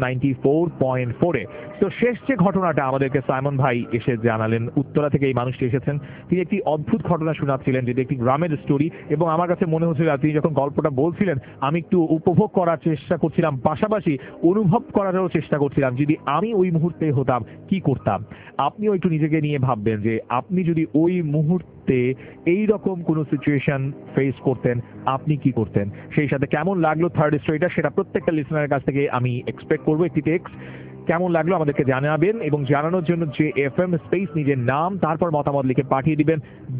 94.4-এ। তো শেষ যে ঘটনাটা আমাদেরকে সাইমন ভাই এসে জানালেন, উত্তরা থেকে এই মানুষটি এসেছেন, তিনি একটি অদ্ভুত ঘটনা শোনাচ্ছিলেন, যেটি একটি গ্রামের স্টোরি। এবং আমার কাছে মনে হচ্ছিল তিনি যখন গল্পটা বলছিলেন আমি একটু উপভোগ করার চেষ্টা করছিলাম, পাশাপাশি অনুভব করারও চেষ্টা করছিলাম যদি আমি ওই মুহূর্তে হতাম কি করতাম। আপনিও একটু নিজেকে নিয়ে ভাববেন যে আপনি যদি ওই মুহূর্তে এই রকম কোনো সিচুয়েশন ফেস করতেন আপনি কি করতেন। সেই সাথে কেমন লাগলো থার্ড স্টোরিটা সেটা প্রত্যেকটা লিসনারের কাছ থেকে আমি এক্সপেক্ট করবো একটি টেক্সট। কেমন লাগলো আমাদেরকে জানাবেন, এবং জানানোর জন্য যে এফএম স্পেস নিজের নাম তারপর মতামত লিখে পাঠিয়ে দিবেন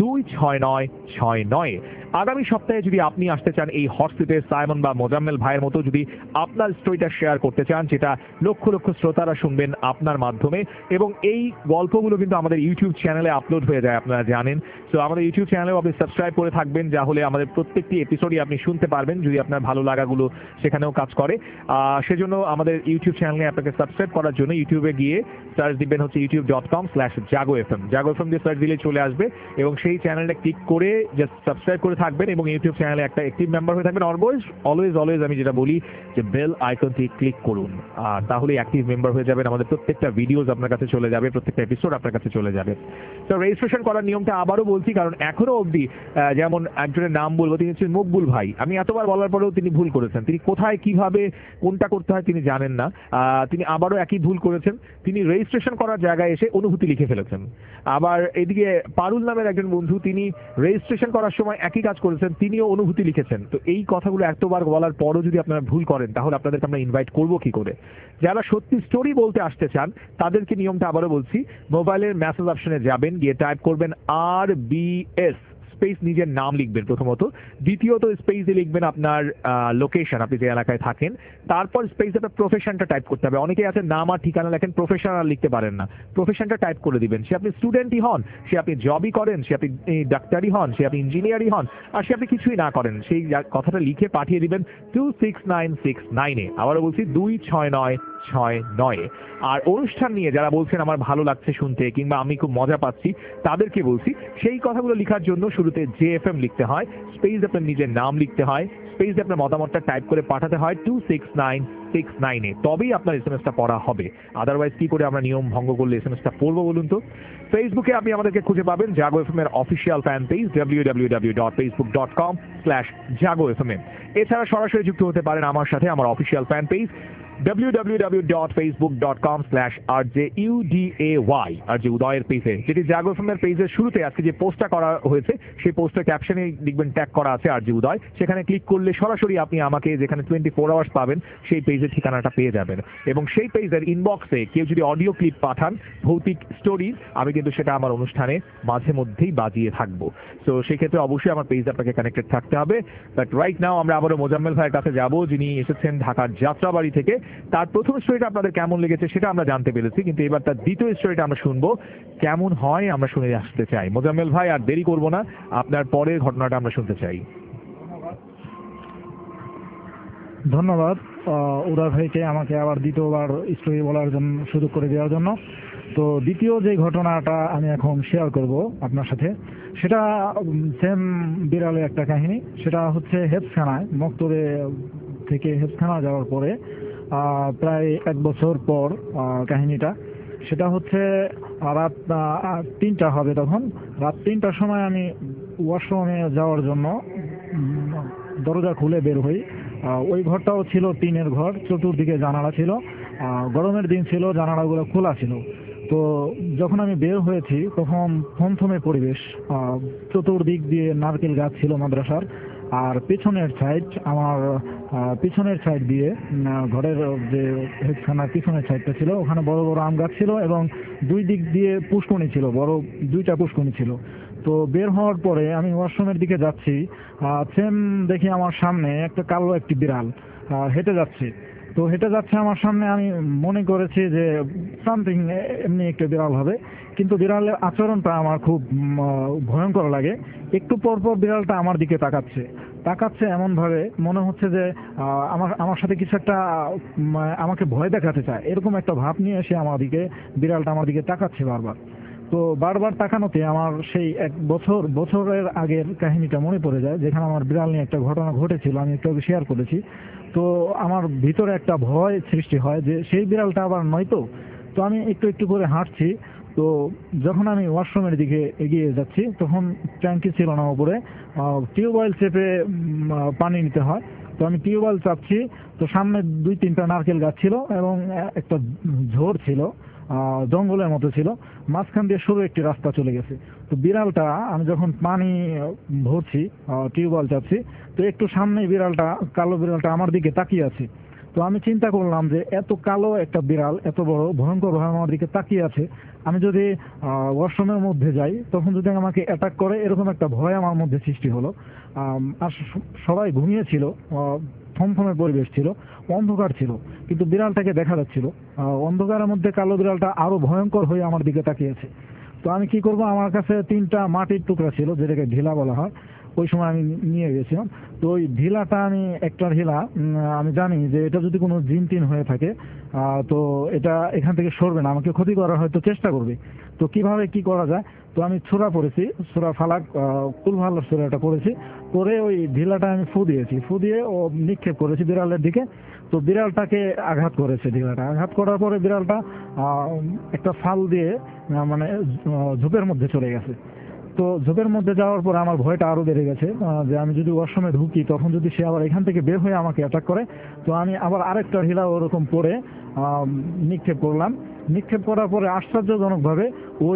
26969। আগামী সপ্তাহে যদি আপনি আসতে চান এই হট সিটে সাইমন বা মোজাম্মেল ভাইয়ের মতো, যদি আপনার স্টোরিটা শেয়ার করতে চান যেটা লক্ষ লক্ষ শ্রোতারা শুনবেন আপনার মাধ্যমে, এবং এই গল্পগুলো কিন্তু আমাদের ইউটিউব চ্যানেলে আপলোড হয়ে যায় আপনারা জানেন। তো আমাদের ইউটিউব চ্যানেলেও আপনি সাবস্ক্রাইব করে থাকবেন, যা হলে আমাদের প্রত্যেকটি এপিসোডই আপনি শুনতে পারবেন যদি আপনার ভালো লাগাগুলো সেখানেও কাজ করে। সেজন্য আমাদের ইউটিউব চ্যানেলে আপনাকে সাবস্ক্রাইব করার জন্য ইউটিউবে গিয়ে সার্চ দিবেন হচ্ছে youtube.com/jago-fm। জাগো-fm দিয়ে সার্চ দিলে চলে আসবে, এবং সেই চ্যানেলটা ক্লিক করে জাস্ট সাবস্ক্রাইব করে থাকবেন এবং ইউটিউব চ্যানেলে একটা অ্যাক্টিভ মেম্বার হয়ে থাকবেন। অলওয়েজ আমি যেটা বলি যে বেল আইকনটি ক্লিক করুন, আর তাহলে অ্যাক্টিভ মেম্বার হয়ে যাবেন। আমাদের প্রত্যেকটা ভিডিওস আপনার কাছে চলে যাবে, প্রত্যেকটা এপিসোড আপনার কাছে চলে যাবে। তো রেজিস্ট্রেশন করার নিয়মটা আবারও বলছি, কারণ এখনো অবধি যেমন একজনের নাম বলবো, তিনি হচ্ছেন মকবুল ভাই। আমি এতবার বলার পরেও তিনি ভুল করেছেন, তিনি কোথায় কিভাবে কোনটা করতে হয় তিনি জানেন না। তিনি আবারও একই ভুল করেছেন, তিনি রেজিস্ট্রেশন করার জায়গায় এসে অনুভূতি লিখে ফেলেছেন। আবার এদিকে পারুল নামের একজন বন্ধু, তিনি রেজিস্ট্রেশন করার সময় একই কাজ করেছেন, তিনিও অনুভূতি লিখেছেন। তো এই কথাগুলো এতবার বলার পরও যদি আপনারা ভুল করেন তাহলে আপনাদেরকে আমরা ইনভাইট করবো কি করে? যারা সত্যি স্টোরি বলতে আসতে চান তাদেরকে নিয়মটা আবারও বলছি, মোবাইলের মেসেজ অপশনে যাবেন, গিয়ে টাইপ করবেন RBS স্পেস নিজের নাম লিখবেন প্রথমত, দ্বিতীয়ত স্পেসে লিখবেন আপনার লোকেশন, আপনি যে এলাকায় থাকেন, তারপর স্পেসে আপনার প্রফেশনটা টাইপ করতে হবে। অনেকেই আছে নাম আর ঠিকানা লেখেন, প্রফেশন আর লিখতে পারেন না, প্রফেশনটা টাইপ করে দিবেন। সে আপনি স্টুডেন্টই হন, সে আপনি জবই করেন, সে আপনি ডাক্তারই হন, সে আপনি ইঞ্জিনিয়ারই হন, আর সে আপনি কিছুই না করেন, সেই কথাটা লিখে পাঠিয়ে দিবেন 26969-এ। আবারও বলছি 26969। আর অনুষ্ঠান নিয়ে যারা বলছেন আমার ভালো লাগছে শুনতে কিংবা আমি খুব মজা পাচ্ছি, তাদেরকে বলছি সেই কথাগুলো লেখার জন্য শুরুতে JFM লিখতে হয়, স্পেস আপনার নিজের নাম লিখতে হয়, স্পেস আপনার মতামতটা টাইপ করে পাঠাতে হয় 26969 তবেই আপনার এসএমএসটা পড়া হবে। আদারওয়াইজ কি করে আমরা নিয়ম ভঙ্গ করলে এসএমএসটা পড়বো বলুন তো? ফেসবুকে আপনি আমাদেরকে খুঁজে পাবেন জাগো এফএম এর অফিসিয়াল ফ্যান পেজ www.facebook.com/jago.fm। এছাড়া সরাসরি যুক্ত হতে পারেন আমার সাথে আমার official fan page www.facebook.com/rjuday RJ উদয়ের পেজে, যেটি জাগো এফএম এর পেজের শুরুতে আজকে যে পোস্টটা করা হয়েছে সেই পোস্টের ক্যাপশনে দেখবেন ট্যাগ করা আছে RJ উদয়। সেখানে ক্লিক করলে সরাসরি আপনি আমাকে যেখানে 24 আওয়ার্স পাবেন সেই পেজের ঠিকানাটা পেয়ে যাবেন, এবং সেই পেজের ইনবক্সে কেউ যদি অডিও ক্লিপ পাঠান ভৌতিক স্টোরিজ, আমি কিন্তু সেটা আমার অনুষ্ঠানে মাঝে মধ্যেই বাজিয়ে থাকবো। সো সেক্ষেত্রে অবশ্যই আমার পেজ আপনাকে কানেক্টেড থাকতে হবে। বাট রাইট নাও আমরা আবারও মোজাম্মেল ভাইয়ের কাছে যাব, যিনি এসেছেন ঢাকার যাত্রাবাড়ি থেকে। তার প্রথম স্টোরিটা আপনাদের কেমন লেগেছে সেটা আমরা জানতে পেরেছি, কিন্তু এবার তার দ্বিতীয় স্টোরিটা আমরা শুনবো। কেমন হয় আমরা শুনে আসতে চাই। মোজাম্মেল ভাই আর দেরি করবো না, আপনার পরের ঘটনাটা আমরা শুনতে চাই। ধন্যবাদ উদয় ভাইকে আমাকে আবার দ্বিতীয়বার স্টোরি বলার জন্য, সুযোগ করে দেওয়ার জন্য। তো দ্বিতীয় যে ঘটনাটা আমি এখন শেয়ার করব আপনার সাথে, সেটা সেম বিড়ালের একটা কাহিনী। সেটা হচ্ছে হেফখানায়, মক্তবে থেকে হেফখানা যাওয়ার পরে প্রায় 1 বছর পর কাহিনীটা। সেটা হচ্ছে রাত 3টা হবে, তখন রাত 3টার সময় আমি ওয়াশরুমে যাওয়ার জন্য দরজা খুলে বের হই। ওই ঘরটাও ছিল টিনের ঘর, চতুর্দিকে জানালা ছিল, গরমের দিন ছিল, জানালাগুলো খোলা ছিল। তো যখন আমি বের হয়েছি তখন থমথমে পরিবেশ, চতুর্দিক দিয়ে নারকেল গাছ ছিল মাদ্রাসার, আর পিছনের সাইড আমার পিছনের সাইড দিয়ে ঘরের যে হেফখানার পিছনের সাইডটা ছিল ওখানে বড় বড় আম গাছ ছিল, এবং 2 দিক দিয়ে পুষ্করণী ছিল, বড় 2টা পুষ্করণী ছিল। তো বের হওয়ার পরে আমি ওয়াশরুমের দিকে যাচ্ছি, সেম দেখি আমার সামনে একটা কালো একটি বিড়াল হেঁটে যাচ্ছে। তো হেঁটে যাচ্ছে আমার সামনে, আমি মনে করেছি যে সামথিং এমনি একটা বিড়াল হবে, কিন্তু বিড়ালের আচরণটা আমার খুব ভয়ঙ্কর লাগে। একটু পর পর বিড়ালটা আমার দিকে তাকাচ্ছে এমনভাবে মনে হচ্ছে যে আমার সাথে কিছু একটা আমাকে ভয় দেখাতে চায়, এরকম একটা ভাব নিয়ে এসে বিড়ালটা আমার দিকে তাকাচ্ছে বারবার। তো বারবার তাকানোতে আমার সেই 1 বছরের আগের কাহিনীটা মনে পড়ে যায়, যেখানে আমার বিড়াল নিয়ে একটা ঘটনা ঘটেছিল, আমি একটু শেয়ার করেছি। তো আমার ভিতরে একটা ভয় সৃষ্টি হয় যে সেই বিড়ালটা আবার নয়তো। তো আমি একটু একটু করে হাঁটছি। তো যখন আমি ওয়াশরুমের দিকে এগিয়ে যাচ্ছি তখন ট্যাঙ্কি ছিল না উপরে, টিউবওয়েল চেপে পানি নিতে হয়। তো আমি টিউবওয়েল চাপছি, তো সামনে 2-3টা নারকেল গাছ ছিল এবং একটা ঝোড় ছিল, জঙ্গলের মতো ছিল, মাঝখান দিয়ে সরু একটি রাস্তা চলে গেছে। তো বিড়ালটা, আমি যখন পানি ভরছি টিউবওয়েল চাপছি, তো একটু সামনে কালো বিড়ালটা আমার দিকে তাকিয়ে আছে। তো আমি চিন্তা করলাম যে এত কালো একটা বিড়াল এত বড় ভয়ঙ্কর ভাবে আমার দিকে তাকিয়ে আছে, আমি যদি ওয়াশরুমের মধ্যে যাই তখন যদি আমাকে অ্যাটাক করে, এরকম একটা ভয় আমার মধ্যে সৃষ্টি হলো। আর সবাই ঘুমিয়েছিল, থমথমে পরিবেশ ছিল, অন্ধকার ছিল, কিন্তু বিড়ালটাকে দেখা যাচ্ছিল। অন্ধকারের মধ্যে কালো বিড়ালটা আরো ভয়ঙ্কর হয়ে আমার দিকে তাকিয়েছে। তো আমি কি করব, আমার কাছে 3টা মাটির টুকরা ছিল, যেটাকে ঢিলা বলা হয়, ওই সময় আমি নিয়ে গেছিলাম। তো ওই ঢিলাটা, একটা ঢিলা, আমি জানি যে এটা যদি কোনো জিন টিন হয়ে থাকে তো এটা এখান থেকে সরবে না, আমাকে ক্ষতি করার হয়তো চেষ্টা করবে। তো কিভাবে কি করা যায়, তো আমি ছোরা পড়েছি, ছোরা ফালাক কুলভাল্লার ছোরাটা পড়েছি, করে ওই ঢিলাটা আমি ফু দিয়ে ও নিক্ষেপ করেছি বিড়ালের দিকে। তো বিড়ালটাকে আঘাত করেছে, ঢিলাটা আঘাত করার পরে বিড়ালটা একটা ফাল দিয়ে মানে ঝোপের মধ্যে চলে গেছে। তো ঝোপের মধ্যে যাওয়ার পর আমার ভয়টা আরো বেড়ে গেছে, যে আমি যদি ওয়াশরুমে ঢুকি তখন যদি সে আবার এখান থেকে বের হয়ে আমাকে অ্যাটাক করে। তো আমি আবার আরেকটা ঢিলা ওরকম পরে নিক্ষেপ করলাম। নিক্ষেপ করার পরে আশ্চর্যজনকভাবে ওই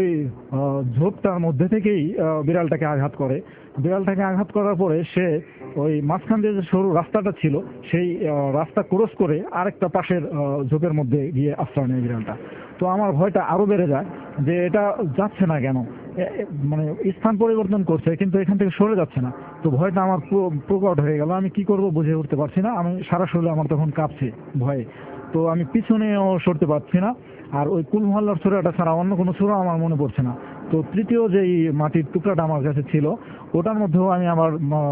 ঝোপটার মধ্যে থেকেই বিড়ালটাকে আঘাত করে। বিড়ালটাকে আঘাত করার পরে সে ওই মাঝখান দিয়ে যে সরু রাস্তাটা ছিল সেই রাস্তা ক্রস করে আরেকটা পাশের ঝোপের মধ্যে গিয়ে আশ্রয় নেয় বিড়ালটা। তো আমার ভয়টা আরো বেড়ে যায় যে এটা যাচ্ছে না কেন, মানে স্থান পরিবর্তন করছে কিন্তু এখান থেকে সরে যাচ্ছে না। তো ভয়টা আমার প্রকট হয়ে গেল, আমি কি করব বুঝে উঠতে পারছি না। আমি সারা শরীরে আমার তখন কাঁপছে ভয়ে। তো আমি পিছনেও সরতে পারছি না, আর ওই কুলমহল্লার ছোড়াটা ছাড়া অন্য কোনো ছোড়া আমার মনে পড়ছে না। তো তৃতীয় যেই মাটির টুকরাটা আমার কাছে ছিল ওটার মধ্যেও আমি আবার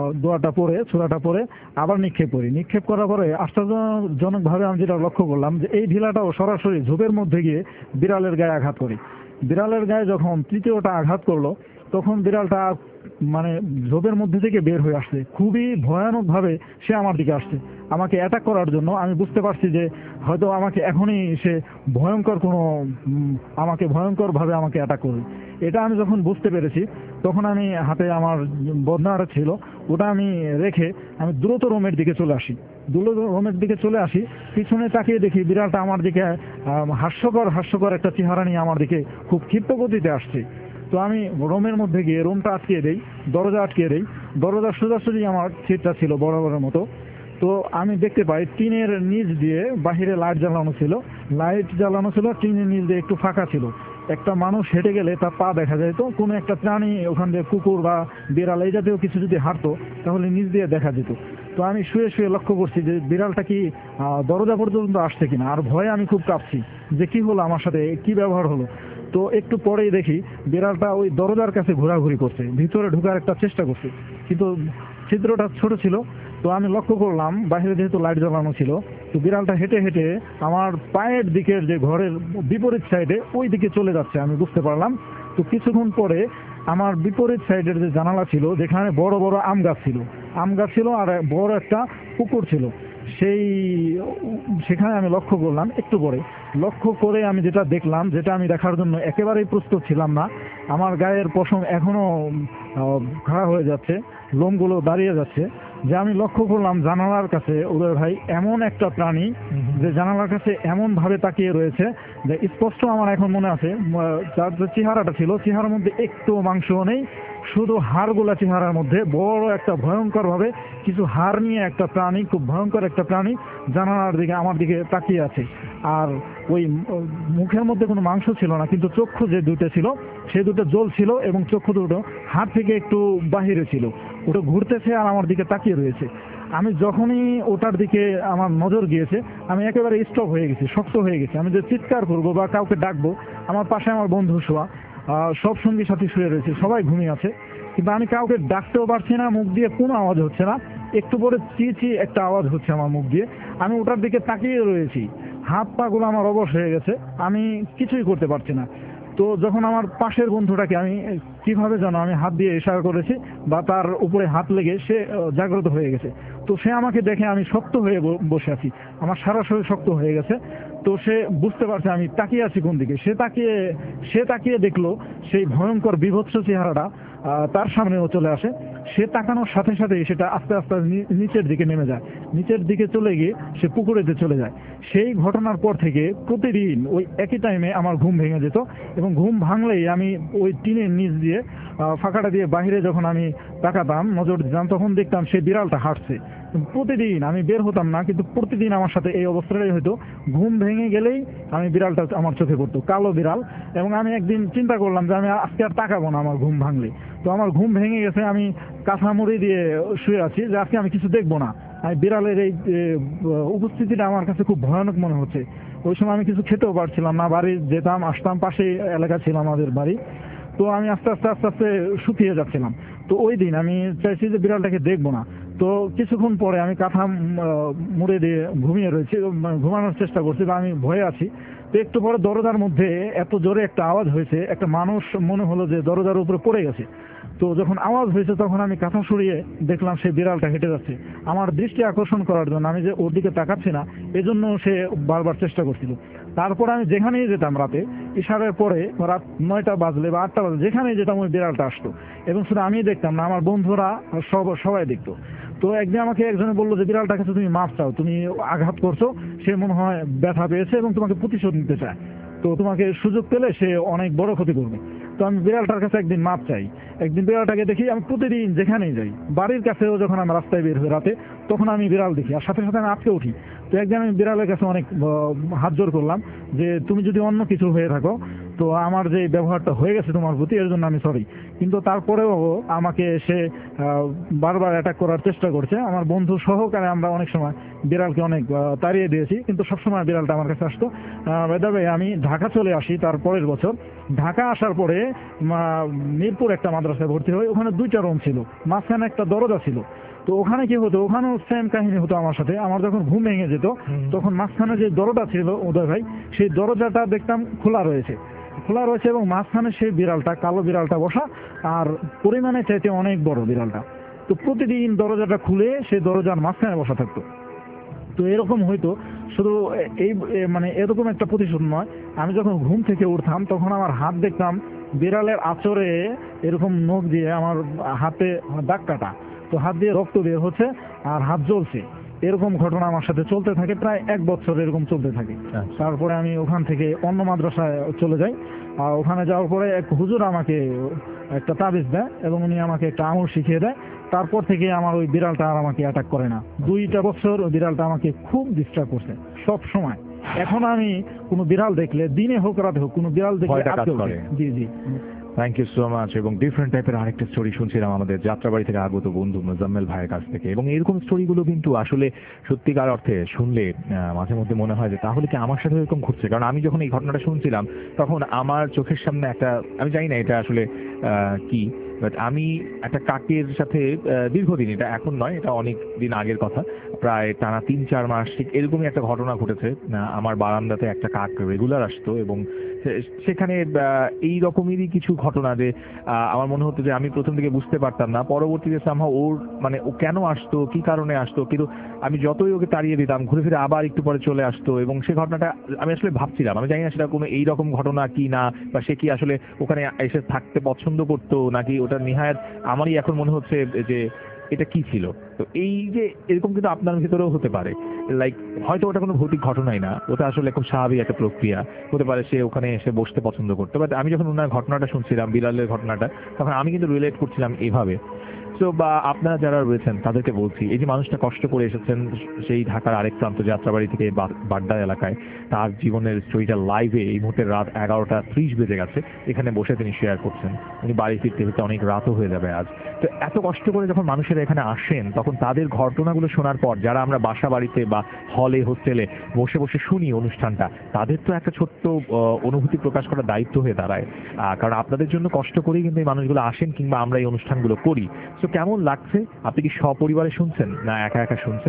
ছোড়াটা পরে আবার নিক্ষেপ করার পরে আশ্চর্যজনকভাবে আমি যেটা লক্ষ্য করলাম যে এই ঢিলাটাও সরাসরি ঝোপের মধ্যে গিয়ে বিড়ালের গায়ে আঘাত করে। বিড়ালের গায়ে যখন তৃতীয়টা আঘাত করলো তখন বিড়ালটা মানে ঝোপের মধ্যে থেকে বের হয়ে আসছে, খুবই ভয়ানক ভাবে সে আমার দিকে আসছে আমাকে অ্যাটাক করার জন্য। আমি বুঝতে পারছি যে হয়তো আমাকে এখনই সে ভয়ঙ্কর কোনো আমাকে ভয়ঙ্কর ভাবে আমাকে অ্যাটাক করবে। এটা আমি যখন বুঝতে পেরেছি তখন আমি হাতে আমার বদনাটা ছিল, ওটা আমি রেখে আমি দ্রুত রুমের দিকে চলে আসি। দ্রুত রুমের দিকে চলে আসি, পিছনে তাকিয়ে দেখি বিড়ালটা আমার দিকে হাস্যকর একটা চেহারা নিয়ে আমার দিকে খুব ক্ষিপ্ত গতিতে আসছে। তো আমি রুমের মধ্যে গিয়ে রুমটা আটকিয়ে দেই, দরজা আটকিয়ে দেই। দরজার সোজাসুজি আমার সিটটা ছিল বরাবরের মতো। তো আমি দেখতে পাই টিনের নিচ দিয়ে বাহিরে লাইট জ্বালানো ছিল, টিনের নিচ দিয়ে একটু ফাঁকা ছিল। একটা মানুষ হেঁটে গেলে তার পা দেখা যায়, তো কোনো একটা প্রাণী ওখান দিয়ে কুকুর বা বিড়াল এই জাতীয় কিছু যদি হাঁটতো তাহলে নিচ দিয়ে দেখা যেত। তো আমি শুয়ে শুয়ে লক্ষ্য করছি যে বিড়ালটা কি দরজা পর্যন্ত আসছে কিনা। আর ভয়ে আমি খুব কাঁপছি যে কি হলো, আমার সাথে কি ব্যবহার হলো। তো একটু পরেই দেখি বিড়ালটা ওই দরজার কাছে ঘোরাঘুরি করছে, ভিতরে ঢোকার একটা চেষ্টা করছে, কিন্তু ছিদ্রটা ছোট ছিল। তো আমি লক্ষ্য করলাম বাইরে যেহেতু লাইট জ্বালানো ছিল, তো বিড়ালটা হেঁটে হেঁটে আমার পায়ের দিকের যে ঘরের বিপরীত সাইডে ওই দিকে চলে যাচ্ছে, আমি বুঝতে পারলাম। তো কিছুক্ষণ পরে আমার বিপরীত সাইডের যে জানালা ছিল, যেখানে বড় বড় আম গাছ ছিল আর বড় একটা পুকুর ছিল, সেখানে আমি লক্ষ্য করলাম। একটু পরে লক্ষ্য করে আমি যেটা দেখলাম, যেটা আমি দেখার জন্য একেবারেই প্রস্তুত ছিলাম না, আমার গায়ের পশম এখনো খাড়া হয়ে যাচ্ছে, লোমগুলো দাঁড়িয়ে যাচ্ছে, যে আমি লক্ষ্য করলাম জানালার কাছে উদয় ভাই এমন একটা প্রাণী যে জানালার কাছে এমন ভাবে তাকিয়ে রয়েছে যে স্পষ্ট আমার এখন মনে আছে যার যে চেহারাটা ছিল, চেহারার মধ্যে একটু মাংসও নেই, শুধু হাড়গুলা চেহারার মধ্যে বড় একটা ভয়ঙ্কর ভাবে কিছু হাড় নিয়ে একটা প্রাণী, খুব ভয়ঙ্কর একটা প্রাণী জানালার দিকে আমার দিকে তাকিয়ে আছে। আর ওই মুখের মধ্যে কোনো মাংস ছিল না, কিন্তু চক্ষু যে দুটো ছিল সেই দুটো জ্বল ছিল এবং চক্ষু দুটো হাত থেকে একটু বাহিরে ছিল, ওটা ঘুরতেছে আর আমার দিকে তাকিয়ে রয়েছে। আমি যখনই ওটার দিকে আমার নজর গিয়েছে আমি একেবারে স্টপ হয়ে গেছি, শক্ত হয়ে গেছি। আমি যে চিৎকার করবো বা কাউকে ডাকবো, আমার পাশে আমার বন্ধু শোয়া, সব সঙ্গী সাথী শুয়ে রয়েছে, সবাই ঘুমিয়ে আছে, কিন্তু আমি কাউকে ডাকতেও পারছি না, মুখ দিয়ে কোনো আওয়াজ হচ্ছে না। একটু পরে চি একটা আওয়াজ হচ্ছে আমার মুখ দিয়ে, আমি ওটার দিকে তাকিয়ে রয়েছি, হাত পা গুলো আমার অবশ হয়ে গেছে, আমি কিছুই করতে পারছি না। তো যখন আমার পাশের বন্ধুটাকে আমি কিভাবে যেন আমি হাত দিয়ে ইশারা করেছি বা তার উপরে হাত লেগে সে জাগ্রত হয়ে গেছে, তো সে আমাকে দেখে আমি শক্ত হয়ে বসে আছি, আমার সারা শরীর শক্ত হয়ে গেছে। তো সে বুঝতে পারছে আমি তাকিয়ে আছি কোন দিকে, সে তাকিয়ে দেখলো সেই ভয়ঙ্কর বিভৎস চেহারাটা তার সামনেও চলে আসে। সে তাকানোর সাথে সাথে সেটা আস্তে আস্তে নিচের দিকে নেমে যায়, নিচের দিকে চলে গিয়ে সে পুকুরেতে চলে যায়। সেই ঘটনার পর থেকে প্রতিদিন ওই একই টাইমে আমার ঘুম ভেঙে যেত, এবং ঘুম ভাঙলেই আমি ওই টিনের নিচ দিয়ে ফাঁকাটা দিয়ে বাইরে যখন আমি তাকাতাম, নজর দিতাম, তখন দেখতাম সেই বিড়ালটা হাঁটছে। প্রতিদিন আমি বের হতাম না, কিন্তু প্রতিদিন আমার সাথে এই অবস্থাটাই হতো, ঘুম ভেঙে গেলেই আমি বিড়ালটা আমার চোখে পড়তো, কালো বিড়াল। এবং আমি একদিন চিন্তা করলাম যে আমি আজকে আর তাকাবো না আমার ঘুম ভাঙলে। তো আমার ঘুম ভেঙে গেছে, আমি কাঁথা মুড়ি দিয়ে শুয়ে আছি যে আজকে আমি কিছু দেখবো না। আমি বিড়ালের এই উপস্থিতিটা আমার কাছে খুব ভয়ানক মনে হচ্ছে। ওই সময় আমি কিছু খেতেও পারছিলাম না, বাড়ি যেতাম আসতাম, পাশে এলাকা ছিল আমাদের বাড়ি। তো আমি আস্তে আস্তে শুকিয়ে যাচ্ছিলাম। তো ওই দিন আমি চাইছি যে বিড়ালটাকে দেখবো না। তো কিছুক্ষণ পরে আমি কাঁথা মুড়ে দিয়ে ঘুমিয়ে রয়েছি, ঘুমানোর চেষ্টা করছি বা আমি ভয়ে আছি। তো একটু পরে দরজার মধ্যে এত জোরে একটা আওয়াজ হয়েছে, একটা মানুষ মনে হলো যে দরজার উপরে পড়ে গেছে। তো যখন আওয়াজ হয়েছে তখন আমি কাঁথা সরিয়ে দেখলাম সেই বিড়ালটা হেঁটে যাচ্ছে আমার দৃষ্টি আকর্ষণ করার জন্য। আমি যে ওর দিকে তাকাচ্ছি না এজন্য সে বারবার চেষ্টা করছিল। তারপর আমি যেখানেই যেতাম রাতে ইশারের পরে, রাত 9টা বাজলে বা 8টা বাজলে যেখানেই যেতাম ওই বিড়ালটা আসতো, এবং শুধু আমি দেখতাম না, আমার বন্ধুরা সবাই দেখতো। তো একদিন আমাকে একজনে বললো যে বিড়ালটার কাছে তুমি মাপ চাও, তুমি আঘাত করছো, সে মনে হয় ব্যথা পেয়েছে এবং তোমাকে প্রতিশোধ নিতে চায়, তো তোমাকে সুযোগ পেলে সে অনেক বড় ক্ষতি করবে। তো আমি বিড়ালটার কাছে একদিন মাপ চাই। একদিন বিড়ালটাকে দেখি, আমি প্রতিদিন যেখানেই যাই, বাড়ির কাছেও যখন আমি রাস্তায় বের হই রাতে, তখন আমি বিড়াল দেখি আর সাথে সাথে আমি আটকে উঠি। তো একদিন আমি বিড়ালের কাছে অনেক হাত জোর করলাম যে তুমি যদি অন্য কিছু হয়ে থাকো, তো আমার যে ব্যবহারটা হয়ে গেছে তোমার প্রতি, এর জন্য আমি সরি। কিন্তু তারপরেও আমাকে সে বারবার অ্যাটাক করার চেষ্টা করছে। আমার বন্ধু সহকারে আমরা অনেক সময় বিড়ালকে অনেক তাড়িয়ে দিয়েছি, কিন্তু সবসময় বিড়ালটা আমার কাছে আসতো। বেদাবে আমি ঢাকা চলে আসি তার পরের বছর। ঢাকা আসার পরে মিরপুর একটা মাদ্রাসায় ভর্তি হই, ওখানে 2টা রুম ছিল, মাঝখানে একটা দরজা ছিল। তো ওখানে কি হতো, ওখানেও সেম কাহিনী হতো আমার সাথে। আমার যখন ঘুম ভেঙে যেত তখন মাঝখানে যে দরজা ছিল উদয় ভাই, সেই দরজাটা দেখতাম খোলা রয়েছে এবং মাঝখানে সেই বিড়ালটা, কালো বিড়ালটা বসা, আর পরিমাণে চাইতে অনেক বড় বিড়ালটা। তো প্রতিদিন দরজাটা খুলে সেই দরজার মাঝখানে বসা থাকতো। তো এরকম হয়তো শুধু মানে এরকম একটা প্রতিশোধ নয়, আমি যখন ঘুম থেকে উঠতাম তখন আমার হাত দেখতাম বিড়ালের আঁচড়ে এরকম নখ দিয়ে আমার হাতে দাগ কাটা, তো হাত দিয়ে রক্ত বের হচ্ছে আর হাত জ্বলছে। এরকম ঘটনা আমার সাথে চলতে থাকে প্রায় 1 বছর এরকম চলতে থাকে। তারপরে আমি ওখান থেকে অন্য মাদ্রাসায় চলে যাই। আর ওখানে যাওয়ার পরে এক হুজুর আমাকে একটা তাবিজ দেয় এবং উনি আমাকে একটা আমল শিখিয়ে দেয়। তারপর থেকে আমার ওই বিড়ালটা আর আমাকে অ্যাটাক করে না। 2টা বছর ওই বিড়ালটা আমাকে খুব ডিস্টার্ব করছে সব সময়। এখন আমি কোনো বিড়াল দেখলে, দিনে হোক রাতে হোক, কোনো বিড়াল দেখলে জি জি। Thank you so much. এবং ডিফারেন্ট টাইপের আরেকটা স্টোরি শুনছিলাম আমাদের যাত্রাবাড়ি থেকে আগত বন্ধু মোজাম্মেল ভাইয়ের কাছ থেকে। এবং এরকম স্টোরিগুলো কিন্তু আসলে সত্যিকার অর্থে শুনলে মাঝে মধ্যে মনে হয় যে তাহলে কি আমার সাথে এরকম ঘটছে। কারণ আমি যখন এই ঘটনাটা শুনছিলাম তখন আমার চোখের সামনে একটা, আমি জানি না এটা আসলে কি, বাট আমি একটা কাকের সাথে দীর্ঘদিন, এটা এখন নয়, এটা অনেক দিন আগের কথা, প্রায় টানা 3-4 মাস ঠিক এরকমই একটা ঘটনা ঘটেছে। আমার বারান্দাতে একটা কাক রেগুলার আসতো এবং সেখানে এই রকমেরই কিছু ঘটনা, যে আমার মনে হতো যে আমি প্রথম দিকে বুঝতে পারতাম না, পরবর্তীতে সামহাও ওর মানে ও কেন আসতো, কি কারণে আসতো, কিন্তু আমি যতই ওকে তাড়িয়ে দিতাম ঘুরে ফিরে আবার একটু পরে চলে আসতো। এবং সে ঘটনাটা আমি আসলে ভাবছিলাম, আমি জানি না সেটা কোনো এই রকম ঘটনা কি না, বা সে কি আসলে ওখানে এসে থাকতে পছন্দ করতো নাকি ওটা নিহায়াত আমারই এখন মনে হচ্ছে যে এটা কি ছিল। তো এই যে এরকম কিন্তু আপনার ভিতরেও হতে পারে, লাইক হয়তো ওটা কোনো ভৌতিক ঘটনাই না, ওটা আসলে খুব স্বাভাবিক একটা প্রক্রিয়া হতে পারে, সে ওখানে এসে বসতে পছন্দ করতো। বাট আমি যখন ওনার ঘটনাটা শুনছিলাম, বিড়ালের ঘটনাটা, তখন আমি কিন্তু রিলেট করছিলাম এভাবে। সো বা আপনারা যারা রয়েছেন তাদেরকে বলছি, এই যে মানুষটা কষ্ট করে এসেছেন সেই ঢাকার আরেক প্রান্ত যাত্রাবাড়ি থেকে বাড্ডা এলাকায়, তার জীবনের স্টোরিটা লাইভে এই মুহূর্তে রাত 11:30 বেজে গেছে, এখানে বসে তিনি শেয়ার করছেন। উনি বাড়ি ফিরতে ফিরতে অনেক রাতও হয়ে যাবে আজ। তো এত কষ্ট করে যখন মানুষেরা এখানে আসেন তখন তাদের ঘটনাগুলো শোনার পর, যারা আমরা বাসা বাড়িতে বা হলে হোস্টেলে বসে বসে শুনি অনুষ্ঠানটা, তাদের তো একটা ছোট্ট অনুভূতি প্রকাশ করার দায়িত্ব হয়ে দাঁড়ায়। কারণ আপনাদের জন্য কষ্ট করেই কিন্তু এই মানুষগুলো আসেন কিংবা আমরা এই অনুষ্ঠানগুলো করি। তো কেমন লাগছে? আপনি কি সপরিবারে শুনছেন না একা একা শুনছেন?